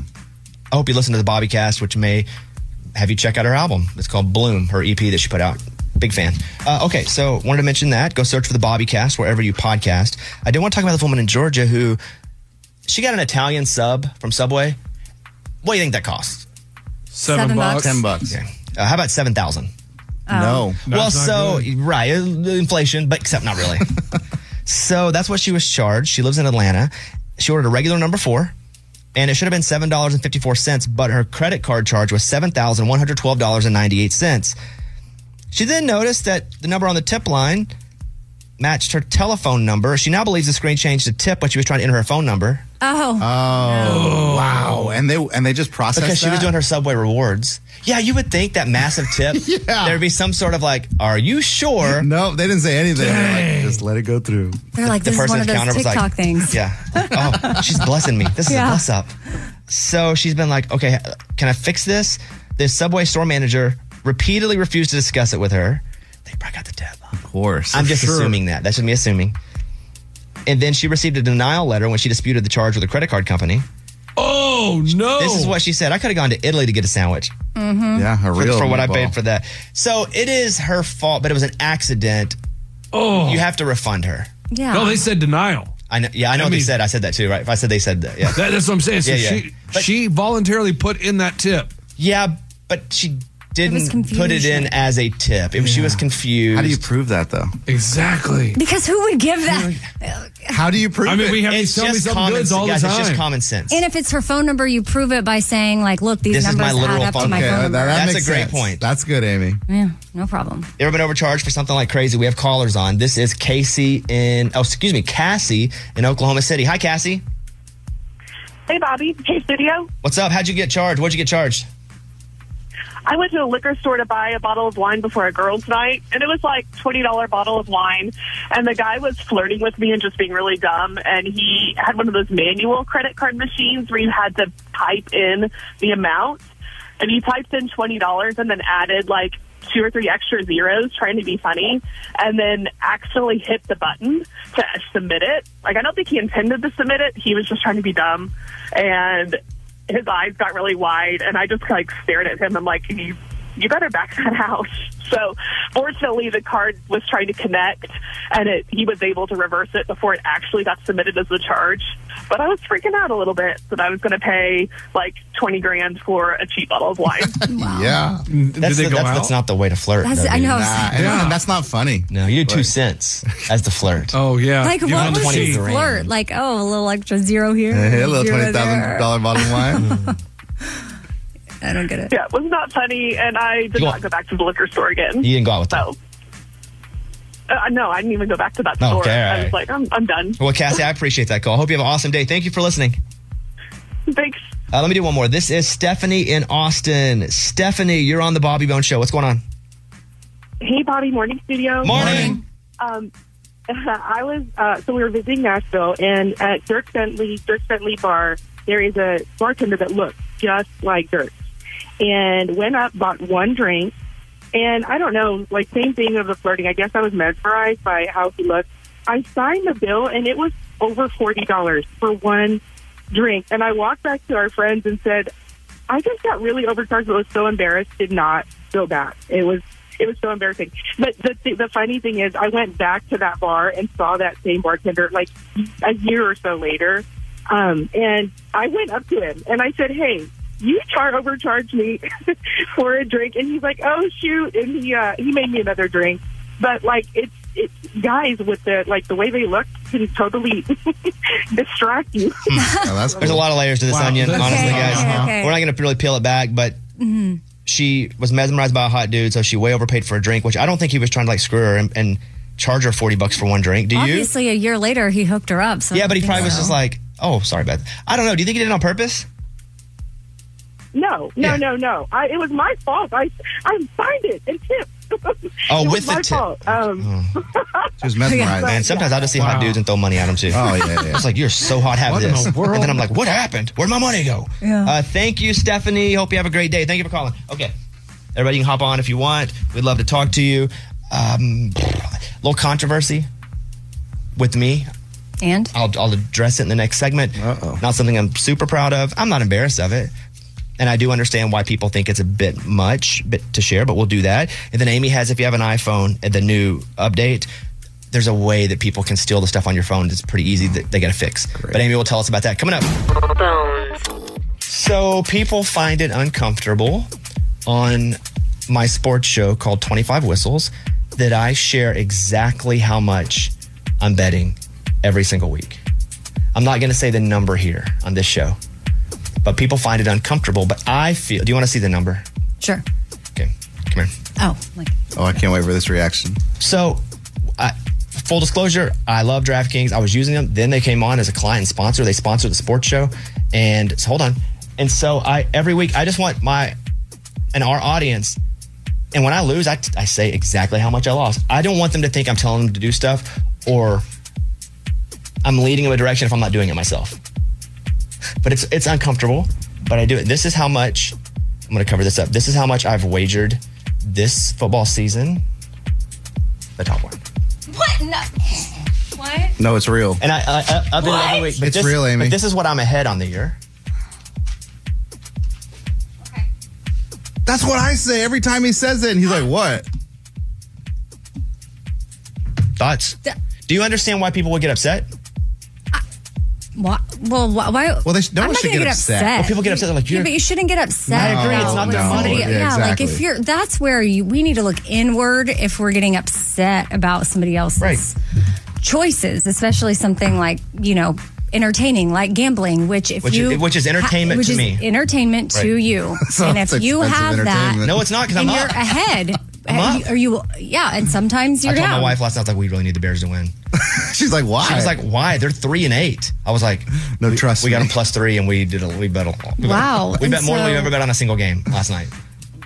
[SPEAKER 1] I hope you listen to the Bobby Cast, which may have you check out her album. It's called Bloom, her E P that she put out. Big fan. Uh, okay, so wanted to mention that. Go search for the Bobby Cast wherever you podcast. I did want to talk about this woman in Georgia who, she got an Italian sub from Subway. What do you think that costs?
[SPEAKER 6] Seven,
[SPEAKER 5] Seven
[SPEAKER 6] bucks.
[SPEAKER 5] bucks.
[SPEAKER 4] Ten bucks.
[SPEAKER 1] Okay. Uh, how about seven thousand?
[SPEAKER 4] No.
[SPEAKER 1] Well,
[SPEAKER 6] That's not
[SPEAKER 1] so,
[SPEAKER 6] good.
[SPEAKER 1] right, uh, inflation, but except not really. So that's what she was charged. She lives in Atlanta. She ordered a regular number four, and it should have been seven dollars and fifty-four cents, but her credit card charge was seven thousand one hundred twelve dollars and ninety-eight cents. She then noticed that the number on the tip line matched her telephone number. She now believes the screen changed to tip when she was trying to enter her phone number
[SPEAKER 5] Oh.
[SPEAKER 4] Oh, wow. And they and they just processed
[SPEAKER 1] because she was
[SPEAKER 4] that?
[SPEAKER 1] doing her Subway rewards. Yeah, you would think that massive tip,
[SPEAKER 4] Yeah.
[SPEAKER 1] there'd be some sort of like, are you sure?
[SPEAKER 4] No, they didn't say anything. They're like, just let it go through.
[SPEAKER 5] They're like,
[SPEAKER 1] The
[SPEAKER 5] this is one
[SPEAKER 1] person
[SPEAKER 5] of
[SPEAKER 1] at the
[SPEAKER 5] those
[SPEAKER 1] counter was
[SPEAKER 5] TikTok
[SPEAKER 1] like,
[SPEAKER 5] things.
[SPEAKER 1] Yeah. Oh, she's blessing me. This is
[SPEAKER 5] Yeah.
[SPEAKER 1] a bless up. So she's been like, okay, can I fix this? The Subway store manager repeatedly refused to discuss it with her. They probably got the tip.
[SPEAKER 4] Of course.
[SPEAKER 1] I'm just
[SPEAKER 4] Sure.
[SPEAKER 1] assuming that. That's just me assuming. And then she received a denial letter when she disputed the charge with a credit card company.
[SPEAKER 6] Oh, no.
[SPEAKER 1] This is what she said. I could have gone to Italy to get a sandwich.
[SPEAKER 5] Mm-hmm.
[SPEAKER 4] Yeah, a
[SPEAKER 1] For,
[SPEAKER 4] real
[SPEAKER 1] for what I
[SPEAKER 4] meatball.
[SPEAKER 1] paid for that. So it is her fault, but it was an accident.
[SPEAKER 6] Oh.
[SPEAKER 1] You have to refund her.
[SPEAKER 5] Yeah.
[SPEAKER 6] No, they said denial.
[SPEAKER 1] I know. Yeah, I know
[SPEAKER 6] I
[SPEAKER 1] what they
[SPEAKER 6] mean-
[SPEAKER 1] said. I said that too, right? If I said they said that, yeah.
[SPEAKER 6] That, that's what I'm saying. So
[SPEAKER 1] Yeah, yeah.
[SPEAKER 6] she
[SPEAKER 1] But-
[SPEAKER 6] she voluntarily put in that tip.
[SPEAKER 1] Yeah, but she didn't
[SPEAKER 5] confusion.
[SPEAKER 1] put it in as a tip. It was, She was confused.
[SPEAKER 4] How do you prove that, though?
[SPEAKER 6] Exactly.
[SPEAKER 5] Because who would give that?
[SPEAKER 4] How do you prove
[SPEAKER 6] I mean,
[SPEAKER 4] it?
[SPEAKER 6] we have
[SPEAKER 1] It's
[SPEAKER 6] these tell me
[SPEAKER 1] just
[SPEAKER 6] something
[SPEAKER 1] common
[SPEAKER 6] goods all
[SPEAKER 1] guys,
[SPEAKER 6] the
[SPEAKER 1] It's just
[SPEAKER 6] time.
[SPEAKER 1] common sense.
[SPEAKER 5] And if it's her phone number, you prove it by saying, like, look, these
[SPEAKER 1] This is
[SPEAKER 5] numbers
[SPEAKER 1] my literal
[SPEAKER 5] add up to
[SPEAKER 1] phone
[SPEAKER 5] my
[SPEAKER 4] okay,
[SPEAKER 5] phone
[SPEAKER 4] that,
[SPEAKER 5] number.
[SPEAKER 4] that
[SPEAKER 1] That's
[SPEAKER 4] makes
[SPEAKER 1] a great
[SPEAKER 4] sense.
[SPEAKER 1] point.
[SPEAKER 4] That's good, Amy.
[SPEAKER 5] Yeah, no problem.
[SPEAKER 1] You ever been overcharged for something like crazy? We have callers on. This is Casey in, oh, excuse me, Cassie in Oklahoma City. Hi, Cassie.
[SPEAKER 19] Hey, Bobby. Hey, studio.
[SPEAKER 1] What's up? How'd you get charged? What'd you get charged?
[SPEAKER 19] I went to a liquor store to buy a bottle of wine before a girls' night, and it was like twenty dollars bottle of wine. And the guy was flirting with me and just being really dumb. And he had one of those manual credit card machines where you had to type in the amount. And he typed in twenty dollars and then added like two or three extra zeros trying to be funny and then accidentally hit the button to submit it. Like, I don't think he intended to submit it. He was just trying to be dumb. And his eyes got really wide, and I just, like, stared at him. I'm like, you, you better back that out. So, fortunately, the card was trying to connect, and it, he was able to reverse it before it actually got submitted as a charge. But I was freaking out a little bit that I was going to pay like twenty grand for a cheap bottle of wine.
[SPEAKER 4] Wow. Yeah.
[SPEAKER 1] That's,
[SPEAKER 4] Did they
[SPEAKER 1] the,
[SPEAKER 4] go
[SPEAKER 1] that's,
[SPEAKER 4] out?
[SPEAKER 1] that's not the way to flirt.
[SPEAKER 5] That's-
[SPEAKER 1] though,
[SPEAKER 5] I
[SPEAKER 1] dude.
[SPEAKER 5] know.
[SPEAKER 4] Nah, and
[SPEAKER 6] Yeah.
[SPEAKER 4] that's not funny.
[SPEAKER 1] No, you do two
[SPEAKER 4] But-
[SPEAKER 1] cents as the flirt.
[SPEAKER 6] Oh, yeah.
[SPEAKER 5] Like,
[SPEAKER 6] Give
[SPEAKER 5] what
[SPEAKER 6] him
[SPEAKER 5] was
[SPEAKER 6] twenty
[SPEAKER 5] his
[SPEAKER 1] grand.
[SPEAKER 5] flirt? Like, oh, a little extra zero here.
[SPEAKER 4] Hey, a little
[SPEAKER 5] zero
[SPEAKER 4] twenty thousand
[SPEAKER 5] there.
[SPEAKER 4] dollar bottle of wine.
[SPEAKER 5] I don't get it.
[SPEAKER 19] Yeah, it was not funny, and I did
[SPEAKER 1] You
[SPEAKER 19] not
[SPEAKER 1] want-
[SPEAKER 19] go back to the liquor store again.
[SPEAKER 1] You didn't go out with them.
[SPEAKER 19] So, uh, no, I didn't even go back to that
[SPEAKER 1] Okay,
[SPEAKER 19] store.
[SPEAKER 1] all
[SPEAKER 19] I
[SPEAKER 1] right.
[SPEAKER 19] was like, I'm, I'm done.
[SPEAKER 1] Well, Cassie, I appreciate that call. Hope you have an awesome day. Thank you for listening.
[SPEAKER 19] Thanks.
[SPEAKER 1] Uh, let me do one more. This is Stephanie in Austin. Stephanie, you're on the Bobby Bone Show. What's going on?
[SPEAKER 20] Hey, Bobby, morning studio.
[SPEAKER 1] Morning.
[SPEAKER 20] Um, I was uh, so we were visiting Nashville, and at Dirk Bentley, Dirk Bentley Bar, there is a bartender that looks just like Dirk, and went up, bought one drink, and I don't know, like same thing of the flirting. I guess I was mesmerized by how he looked. I signed the bill, and it was over forty dollars for one drink, and I walked back to our friends and said, I just got really overcharged, but was so embarrassed, did not go back. It was it was so embarrassing. But the th- the funny thing is, I went back to that bar and saw that same bartender like a year or so later, um, and I went up to him and I said, "Hey, you char overcharged me for a drink," and he's like, "Oh shoot!" and he uh, he made me another drink. But like it's it's guys with the like the way they look can totally distract you.
[SPEAKER 4] Oh, that's
[SPEAKER 1] There's a lot of layers to this
[SPEAKER 6] Wow.
[SPEAKER 1] onion,
[SPEAKER 6] Okay,
[SPEAKER 1] honestly, guys.
[SPEAKER 5] okay, okay.
[SPEAKER 1] We're not going to really peel it back, but
[SPEAKER 5] Mm-hmm.
[SPEAKER 1] she was mesmerized by a hot dude, so she way overpaid for a drink, which I don't think he was trying to like screw her and, and charge her forty bucks for one drink. Do you?
[SPEAKER 5] Obviously, a year later, he hooked her up. So I
[SPEAKER 1] Yeah, but he
[SPEAKER 5] don't
[SPEAKER 1] probably
[SPEAKER 5] think
[SPEAKER 1] was
[SPEAKER 5] so.
[SPEAKER 1] just like, oh, sorry, Beth. I don't know. Do you think he did it on purpose?
[SPEAKER 20] No, no,
[SPEAKER 1] Yeah.
[SPEAKER 20] no, no. I, it was my fault. I I signed it and tipped.
[SPEAKER 1] Oh,
[SPEAKER 20] it
[SPEAKER 1] with
[SPEAKER 20] was
[SPEAKER 1] the
[SPEAKER 20] my
[SPEAKER 1] tip.
[SPEAKER 20] fault. Um,
[SPEAKER 4] She was mesmerized.
[SPEAKER 1] Man, sometimes I just see hot
[SPEAKER 6] Wow.
[SPEAKER 1] dudes and throw money at them too.
[SPEAKER 4] Oh, yeah, yeah.
[SPEAKER 1] It's like, you're so hot, have
[SPEAKER 6] What in
[SPEAKER 1] this.
[SPEAKER 6] the world?
[SPEAKER 1] And then I'm like, what happened? Where'd my money go?
[SPEAKER 5] Yeah.
[SPEAKER 1] Uh, thank you, Stephanie. Hope you have a great day. Thank you for calling. Okay. Everybody can hop on if you want. We'd love to talk to you. Um, little controversy with me.
[SPEAKER 5] And?
[SPEAKER 1] I'll, I'll address it in the next segment.
[SPEAKER 4] Uh-oh.
[SPEAKER 1] Not something I'm super proud of. I'm not embarrassed of it. And I do understand why people think it's a bit much bit to share, but we'll do that. And then Amy has, if you have an iPhone, the new update, there's a way that people can steal the stuff on your phone. It's pretty easy that they got to fix. But Amy will tell us about that coming up. So people find it uncomfortable on my sports show called twenty-five Whistles that I share exactly how much I'm betting every single week. I'm not going to say the number here on this show, but people find it uncomfortable. But I feel, do you want to see the number?
[SPEAKER 5] Sure.
[SPEAKER 1] Okay, come here.
[SPEAKER 5] Oh, like,
[SPEAKER 4] Oh, I can't wait for this reaction.
[SPEAKER 1] So, I, full disclosure, I love DraftKings. I was using them. Then they came on as a client and sponsor. They sponsored the sports show. And so, hold on. And so, I every week, I just want my and our audience, and when I lose, I, I say exactly how much I lost. I don't want them to think I'm telling them to do stuff or I'm leading them a direction if I'm not doing it myself. But it's it's uncomfortable, but I do it. This is how much, I'm going to cover this up. This is how much I've wagered this football season, the top one.
[SPEAKER 5] what? No. What?
[SPEAKER 4] No, it's real.
[SPEAKER 1] And I, I, I I've been every week. But
[SPEAKER 4] It's
[SPEAKER 1] this,
[SPEAKER 4] real, Amy.
[SPEAKER 1] But this is what I'm ahead on the year.
[SPEAKER 4] That's what I say every time he says it. And he's like, what?
[SPEAKER 1] Thoughts? Do you understand why people would get upset?
[SPEAKER 5] Why? Well, why? why
[SPEAKER 4] Well, they sh- no
[SPEAKER 5] I'm
[SPEAKER 4] one
[SPEAKER 5] not
[SPEAKER 4] should
[SPEAKER 5] gonna
[SPEAKER 4] get
[SPEAKER 5] get
[SPEAKER 4] upset.
[SPEAKER 5] upset.
[SPEAKER 1] Well, people get upset. They're like,
[SPEAKER 5] Yeah,
[SPEAKER 1] you're,
[SPEAKER 5] but you shouldn't get upset.
[SPEAKER 1] I agree, it's not
[SPEAKER 5] about
[SPEAKER 1] their
[SPEAKER 5] when
[SPEAKER 1] money.
[SPEAKER 5] somebody-
[SPEAKER 4] Yeah,
[SPEAKER 5] Yeah, like
[SPEAKER 4] exactly.
[SPEAKER 5] if you're, that's where you, we need to look inward if we're getting upset about somebody else's
[SPEAKER 1] Right.
[SPEAKER 5] choices, especially something like, you know, entertaining, like gambling, which if
[SPEAKER 1] Which is-
[SPEAKER 5] you
[SPEAKER 1] which is entertainment
[SPEAKER 5] which
[SPEAKER 1] to
[SPEAKER 5] is
[SPEAKER 1] me.
[SPEAKER 5] entertainment to
[SPEAKER 1] Right.
[SPEAKER 5] you,
[SPEAKER 4] So
[SPEAKER 5] and
[SPEAKER 4] it's
[SPEAKER 5] if you
[SPEAKER 4] expensive
[SPEAKER 5] have that,
[SPEAKER 4] entertainment.
[SPEAKER 1] no, it's not because I'm
[SPEAKER 5] and you're
[SPEAKER 1] up.
[SPEAKER 5] ahead.
[SPEAKER 1] I'm
[SPEAKER 5] are,
[SPEAKER 1] up.
[SPEAKER 5] you, are you? Yeah, and sometimes
[SPEAKER 1] I
[SPEAKER 5] you're
[SPEAKER 1] told
[SPEAKER 5] down.
[SPEAKER 1] my wife last night, I was like, we really need the Bears to win.
[SPEAKER 4] She's like, why?
[SPEAKER 1] She was like, why? They're three and eight. I was like,
[SPEAKER 4] No,
[SPEAKER 1] we,
[SPEAKER 4] trust
[SPEAKER 1] We got
[SPEAKER 4] me.
[SPEAKER 1] them plus three, and we did a, we bet a we bet-
[SPEAKER 5] Wow.
[SPEAKER 1] We
[SPEAKER 5] And
[SPEAKER 1] bet more than
[SPEAKER 5] so-
[SPEAKER 1] we've ever bet on a single game last night.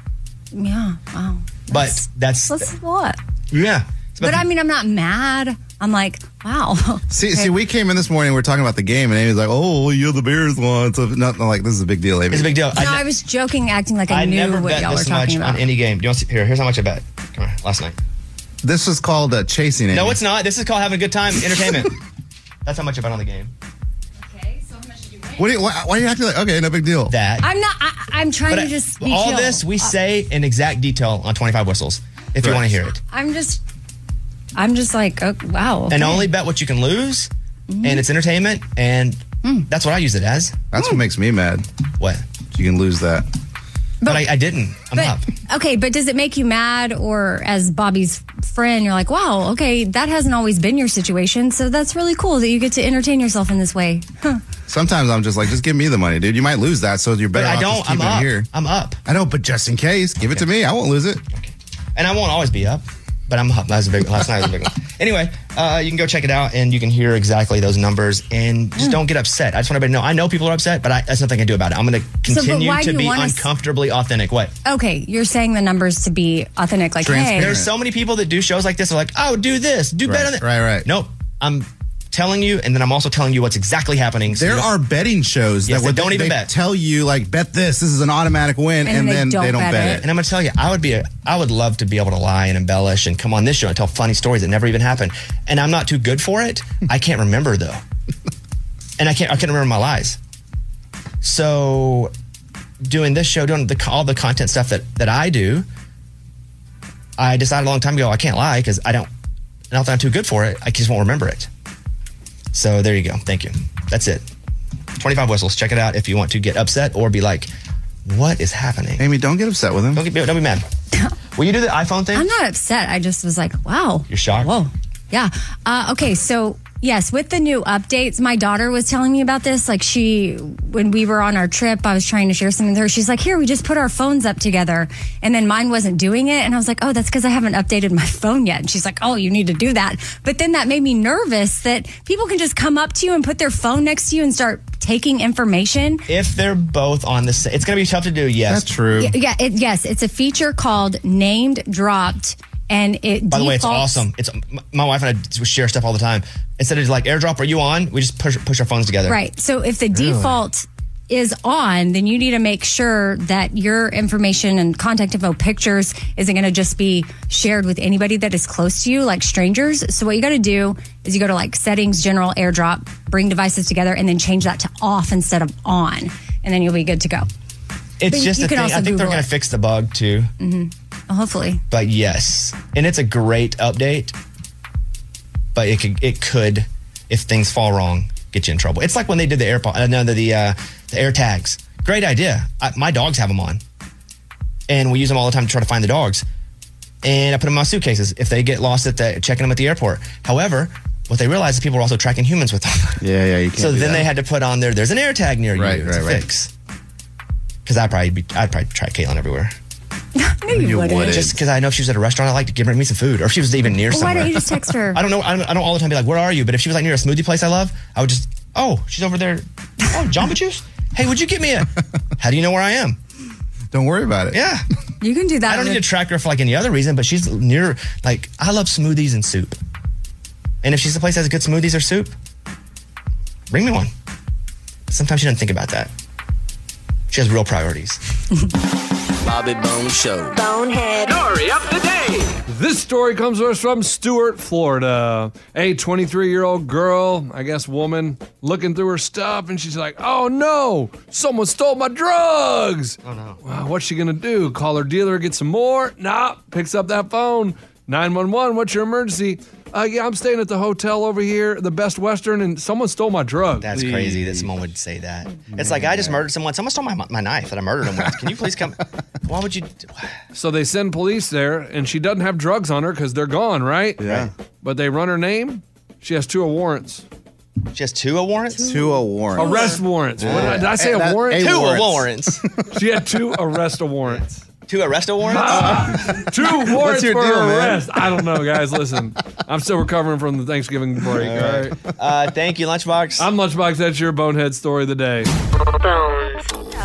[SPEAKER 5] Yeah. Wow.
[SPEAKER 1] But that's
[SPEAKER 5] That's what.
[SPEAKER 1] yeah. It's about
[SPEAKER 5] But I mean, I'm not mad. I'm like, wow.
[SPEAKER 4] See,
[SPEAKER 5] Okay.
[SPEAKER 4] see, we came in this morning. We are talking about the game, and Amy's like, "Oh, you're the Bears one." So nothing like this is a big deal, Amy.
[SPEAKER 1] It's a big deal.
[SPEAKER 5] No, I, was joking, acting like I,
[SPEAKER 1] I
[SPEAKER 5] knew
[SPEAKER 1] never
[SPEAKER 5] what
[SPEAKER 1] bet
[SPEAKER 5] y'all were
[SPEAKER 1] this much
[SPEAKER 5] talking about.
[SPEAKER 1] on any game. Do you want to see? Here, here's how much I bet. Come on, last night.
[SPEAKER 4] This is called uh, chasing. Amy.
[SPEAKER 1] No, it's not. This is called having a good time, entertainment. That's how much I bet on the game.
[SPEAKER 4] What do you, why, why are you acting like? Okay, no big deal.
[SPEAKER 1] That.
[SPEAKER 5] I'm not. I, I'm trying
[SPEAKER 1] But
[SPEAKER 5] to
[SPEAKER 1] I-
[SPEAKER 5] just be
[SPEAKER 1] all
[SPEAKER 5] chill.
[SPEAKER 1] this we
[SPEAKER 5] Uh,
[SPEAKER 1] say in exact detail on twenty-five whistles. If you
[SPEAKER 4] Right.
[SPEAKER 1] want to hear it,
[SPEAKER 5] I'm just. I'm just like, oh, wow. Okay.
[SPEAKER 1] and only bet what you can lose, and it's entertainment, and that's what I use it as.
[SPEAKER 4] That's what makes me mad.
[SPEAKER 1] What?
[SPEAKER 4] You can lose that.
[SPEAKER 1] But, I, I didn't. I'm
[SPEAKER 5] But
[SPEAKER 1] up.
[SPEAKER 5] okay, but does it make you mad, or as Bobby's friend, you're like, wow, okay, that hasn't always been your situation, so that's really cool that you get to entertain yourself in this way. Huh.
[SPEAKER 4] Sometimes I'm just like, just give me the money, dude. You might lose that, so you're better
[SPEAKER 1] But I
[SPEAKER 4] off
[SPEAKER 1] don't.
[SPEAKER 4] just
[SPEAKER 1] I'm
[SPEAKER 4] keeping
[SPEAKER 1] up.
[SPEAKER 4] it here.
[SPEAKER 1] I'm up,
[SPEAKER 4] I know, but just in case, give it to me. I won't lose it.
[SPEAKER 1] and I won't always be up. But I'm up. That was a big. Last night was a big one. Anyway, uh, you can go check it out, and you can hear exactly those numbers, and just don't get upset. I just want everybody to know. I know people are upset, but I, that's nothing I can do about it. I'm going to
[SPEAKER 5] but
[SPEAKER 1] continue
[SPEAKER 5] why do
[SPEAKER 1] to
[SPEAKER 5] you
[SPEAKER 1] be
[SPEAKER 5] want us-
[SPEAKER 1] uncomfortably authentic. What?
[SPEAKER 5] Okay, you're saying the numbers to be authentic, like, hey,
[SPEAKER 1] There's so many people that do shows like this. Are like, oh, do this, do better than
[SPEAKER 4] Right, right.
[SPEAKER 1] Nope. I'm telling you, and then I'm also telling you what's exactly happening. so
[SPEAKER 4] There
[SPEAKER 1] you don't-
[SPEAKER 4] are betting shows
[SPEAKER 1] Yes,
[SPEAKER 4] that
[SPEAKER 1] they
[SPEAKER 4] would-
[SPEAKER 1] don't even
[SPEAKER 4] they
[SPEAKER 1] bet.
[SPEAKER 4] tell you like bet this. This is an automatic win, and, then they don't, bet, it.
[SPEAKER 1] And I'm going to tell you, I would be, a, I would love to be able to lie and embellish and come on this show and tell funny stories that never even happened. And I'm not too good for it. I can't remember though, and I can't, I can't remember my lies. So, doing this show, doing the all the content stuff that that I do, I decided a long time ago I can't lie because I don't. Not that I'm too good for it, I just won't remember it. So there you go. Thank you. That's it. twenty-five whistles. Check it out if you want to get upset or be like, what is happening?
[SPEAKER 4] Amy, don't get upset with him.
[SPEAKER 1] Don't, get, don't be mad. Will you do the iPhone thing?
[SPEAKER 5] I'm not upset. I just was like, wow.
[SPEAKER 1] You're shocked?
[SPEAKER 5] Whoa. Yeah. Uh, okay. So, yes, with the new updates, my daughter was telling me about this. Like, she, when we were on our trip, I was trying to share something with her. She's like, here, we just put our phones up together. And then mine wasn't doing it. And I was like, oh, that's because I haven't updated my phone yet. And she's like, oh, you need to do that. But then that made me nervous that people can just come up to you and put their phone next to you and start taking information.
[SPEAKER 1] If they're both on the same, it's going to be tough to do, yes.
[SPEAKER 4] That's true.
[SPEAKER 5] Yeah, yeah it, yes, it's a feature called Named Dropped. And it
[SPEAKER 1] By the way, it's
[SPEAKER 5] defaults-
[SPEAKER 1] awesome. It's m- my wife and I share stuff all the time. Instead of like airdrop, are you on? We just push push our phones together.
[SPEAKER 5] Right. So if the default is on, then you need to make sure that your information and contact info, pictures, isn't going to just be shared with anybody that is close to you, like strangers. So what you got to do is you go to like settings, general, airdrop, bring devices together, and then change that to off instead of on, and then you'll be good to go.
[SPEAKER 1] It's
[SPEAKER 5] But
[SPEAKER 1] just
[SPEAKER 5] you
[SPEAKER 1] a
[SPEAKER 5] can
[SPEAKER 1] thing.
[SPEAKER 5] also
[SPEAKER 1] I think they're
[SPEAKER 5] Google
[SPEAKER 1] going
[SPEAKER 5] it.
[SPEAKER 1] to fix the bug too.
[SPEAKER 5] Mm-hmm. Well, hopefully.
[SPEAKER 1] But yes, and it's a great update. But it could, it could, if things fall wrong, get you in trouble. It's like when they did the AirPod, uh, no, the the, uh, the Air Tags. Great idea. I, my dogs have them on, and we use them all the time to try to find the dogs. And I put them in my suitcases if they get lost at the checking them at the airport. However, what they realized is people were also tracking humans with them.
[SPEAKER 4] Yeah, yeah. You can't
[SPEAKER 1] So
[SPEAKER 4] do
[SPEAKER 1] then
[SPEAKER 4] that.
[SPEAKER 1] they had to put on there. There's an Air Tag near you.
[SPEAKER 4] Right,
[SPEAKER 1] It's a
[SPEAKER 4] right, right.
[SPEAKER 1] fix. Because I'd probably be, I'd probably try Caitlin everywhere.
[SPEAKER 5] No, you, wouldn't.
[SPEAKER 1] Just because I know if she was at a restaurant, I'd like to give her me some food. Or if she was even near
[SPEAKER 5] Well,
[SPEAKER 1] somewhere.
[SPEAKER 5] why don't you just text her?
[SPEAKER 1] I don't know. I don't, I don't all the time be like, where are you? But if she was like near a smoothie place I love, I would just, oh, she's over there. Oh, Jamba Juice? Hey, would you get me a, how do you know where I am?
[SPEAKER 4] Don't worry about it.
[SPEAKER 1] Yeah.
[SPEAKER 5] You can do that.
[SPEAKER 1] I don't
[SPEAKER 5] with-
[SPEAKER 1] need to track her for like any other reason, but she's near, like, I love smoothies and soup. And if she's the place that has good smoothies or soup, bring me one. Sometimes she doesn't think about that. She has real priorities.
[SPEAKER 12] Bobby Bone Show.
[SPEAKER 3] Bonehead.
[SPEAKER 12] Story of the day.
[SPEAKER 6] This story comes to us from Stuart, Florida. A twenty-three-year-old girl, I guess woman, looking through her stuff, and she's like, oh no, someone stole my drugs.
[SPEAKER 1] Oh no.
[SPEAKER 6] Wow, what's she gonna do? Call her dealer, get some more? Nah, picks up that phone. nine one one, what's your emergency? Uh, yeah, I'm staying at the hotel over here, the Best Western, and someone stole my drugs.
[SPEAKER 1] That's crazy that someone would say that. It's like, I just murdered someone. Someone stole my, my knife that I murdered him with. Can you please come? Why would you?
[SPEAKER 6] So they send police there, and she doesn't have drugs on her because they're gone, right?
[SPEAKER 4] Yeah.
[SPEAKER 6] But they run her name. She has two warrants.
[SPEAKER 1] She has two warrants?
[SPEAKER 4] Two a warrant.
[SPEAKER 6] Arrest warrants. What did, I, did I say
[SPEAKER 4] Hey,
[SPEAKER 6] a
[SPEAKER 4] that-
[SPEAKER 6] warrant?
[SPEAKER 4] a
[SPEAKER 1] Two
[SPEAKER 4] warrants.
[SPEAKER 1] warrants.
[SPEAKER 6] She had two arrest warrants.
[SPEAKER 1] Two arrest warrants?
[SPEAKER 6] Two warrants
[SPEAKER 4] your
[SPEAKER 6] for
[SPEAKER 4] deal, man?
[SPEAKER 6] arrest. I don't know, guys. Listen, I'm still recovering from the Thanksgiving break. All right.
[SPEAKER 1] Uh, thank you, Lunchbox.
[SPEAKER 6] I'm Lunchbox. That's your bonehead story of the day.
[SPEAKER 3] Bones.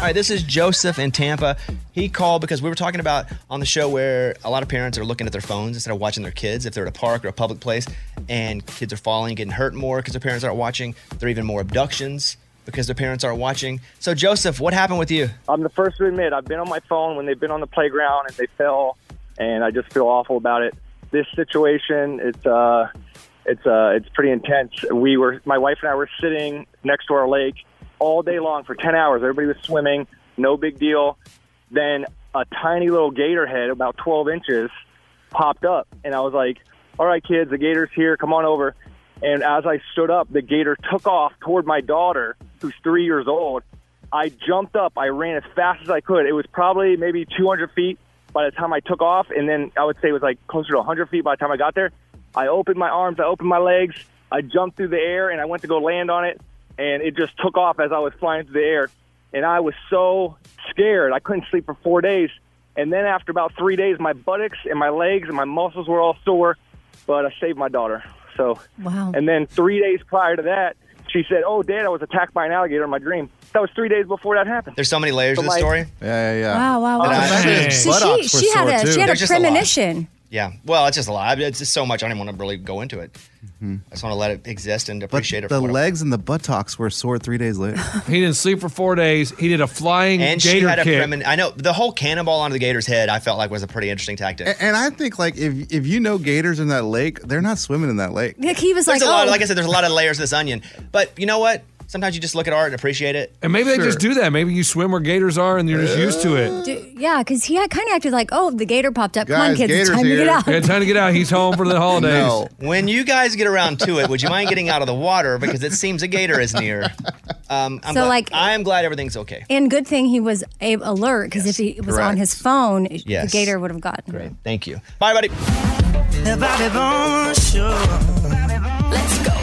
[SPEAKER 1] All right, this is Joseph in Tampa. He called because we were talking about on the show where a lot of parents are looking at their phones instead of watching their kids if they're at a park or a public place, and kids are falling, getting hurt more because their parents aren't watching. There are even more abductions because their parents aren't watching. So, Joseph, what happened with you?
[SPEAKER 21] I'm the first to admit I've been on my phone when they've been on the playground and they fell, and I just feel awful about it. This situation, it's uh, it's uh, it's pretty intense. We were, my wife and I were sitting next to our lake all day long for ten hours. Everybody was swimming, no big deal. Then a tiny little gator head, about twelve inches, popped up. And I was like, all right, kids, the gator's here. Come on over. And as I stood up, the gator took off toward my daughter, who's three years old. I jumped up. I ran as fast as I could. It was probably maybe two hundred feet by the time I took off. And then I would say it was like closer to one hundred feet by the time I got there. I opened my arms. I opened my legs. I jumped through the air, and I went to go land on it. And it just took off as I was flying through the air. And I was so scared. I couldn't sleep for four days. And then after about three days, my buttocks and my legs and my muscles were all sore. But I saved my daughter. So,
[SPEAKER 5] wow.
[SPEAKER 21] And then three days prior to that, she said, oh, Dad, I was attacked by an alligator in my dream. That was three days before that happened.
[SPEAKER 1] There's so many layers
[SPEAKER 21] So
[SPEAKER 1] to the
[SPEAKER 21] my-
[SPEAKER 1] story.
[SPEAKER 4] Yeah, yeah, yeah.
[SPEAKER 5] Wow, wow, wow.
[SPEAKER 1] I-
[SPEAKER 5] So she, she had a, she had a
[SPEAKER 1] There's just a lot.
[SPEAKER 5] premonition.
[SPEAKER 1] Yeah. Well, it's just a lot. It's just so much. I don't even want to really go into it. I just want to let it exist and
[SPEAKER 4] But
[SPEAKER 1] appreciate it.
[SPEAKER 4] the
[SPEAKER 1] for what it-
[SPEAKER 4] legs and the buttocks were sore three days later.
[SPEAKER 6] He didn't sleep for four days. He did a flying
[SPEAKER 1] and she
[SPEAKER 6] gator
[SPEAKER 1] had a
[SPEAKER 6] kick.
[SPEAKER 1] premin- I know the whole cannonball onto the gator's head. I felt like was a pretty interesting tactic.
[SPEAKER 4] A- And I think, like, if if you know gators in that lake, they're not swimming in that lake.
[SPEAKER 5] Like, he was
[SPEAKER 1] There's
[SPEAKER 5] like,
[SPEAKER 1] a lot.
[SPEAKER 5] oh.
[SPEAKER 1] Like I said, there's a lot of layers to this onion. But you know what? Sometimes you just look at art and appreciate it.
[SPEAKER 6] And maybe they just do that. Maybe you swim where gators are and you're just used to it.
[SPEAKER 5] D- yeah, because he had kind of acted like, oh, the gator popped up. Come on,
[SPEAKER 6] Guys,
[SPEAKER 5] kids, it's
[SPEAKER 6] gator's
[SPEAKER 5] time to
[SPEAKER 6] here.
[SPEAKER 5] get out.
[SPEAKER 6] Yeah, time to get out. He's home for the holidays.
[SPEAKER 1] When you guys get around to it, would you mind getting out of the water because it seems a gator is near? Um, I'm
[SPEAKER 5] So,
[SPEAKER 1] glad,
[SPEAKER 5] like-
[SPEAKER 1] I am glad everything's okay.
[SPEAKER 5] And good thing he was a- alert, because if he was on
[SPEAKER 1] correct.
[SPEAKER 5] his phone,
[SPEAKER 1] Yes.
[SPEAKER 5] the gator would have gotten him.
[SPEAKER 1] Great. Thank you. Bye, buddy.
[SPEAKER 12] The Bobby Bones Show. Let's go.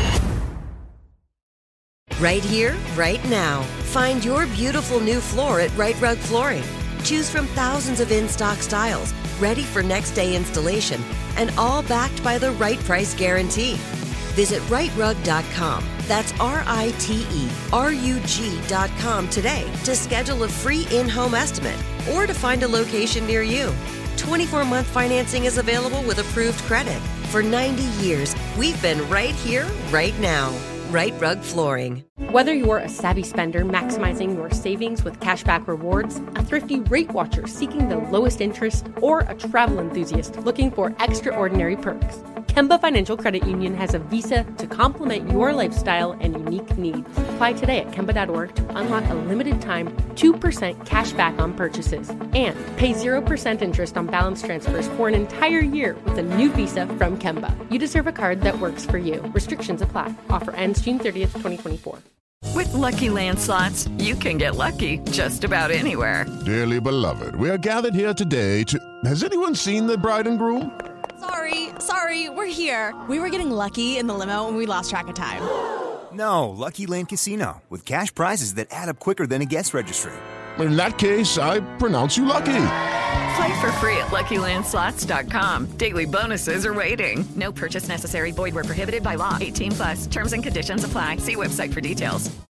[SPEAKER 22] Right here, right now. Find your beautiful new floor at Right Rug Flooring. Choose from thousands of in-stock styles, ready for next day installation, and all backed by the right price guarantee. Visit right rug dot com. That's R I T E R U G dot com today to schedule a free in-home estimate or to find a location near you. twenty-four month financing is available with approved credit. For ninety years, we've been right here, right now. Right Rug Flooring.
[SPEAKER 23] Whether you're a savvy spender maximizing your savings with cashback rewards, a thrifty rate watcher seeking the lowest interest, or a travel enthusiast looking for extraordinary perks, Kemba Financial Credit Union has a visa to complement your lifestyle and unique needs. Apply today at Kemba dot org to unlock a limited time two percent cash back on purchases and pay zero percent interest on balance transfers for an entire year with a new visa from Kemba. You deserve a card that works for you. Restrictions apply. Offer ends June thirtieth, twenty twenty-four.
[SPEAKER 24] With Lucky Land Slots, you can get lucky just about anywhere.
[SPEAKER 25] Dearly beloved, we are gathered here today to... Has anyone seen the bride and groom?
[SPEAKER 26] Sorry, sorry, we're here. We were getting lucky in the limo and we lost track of time.
[SPEAKER 27] No, Lucky Land Casino, with cash prizes that add up quicker than a guest registry.
[SPEAKER 25] In that case, I pronounce you lucky.
[SPEAKER 24] Play for free at lucky land slots dot com. Daily bonuses are waiting. No purchase necessary. Void where prohibited by law. eighteen plus. Terms and conditions apply. See website for details.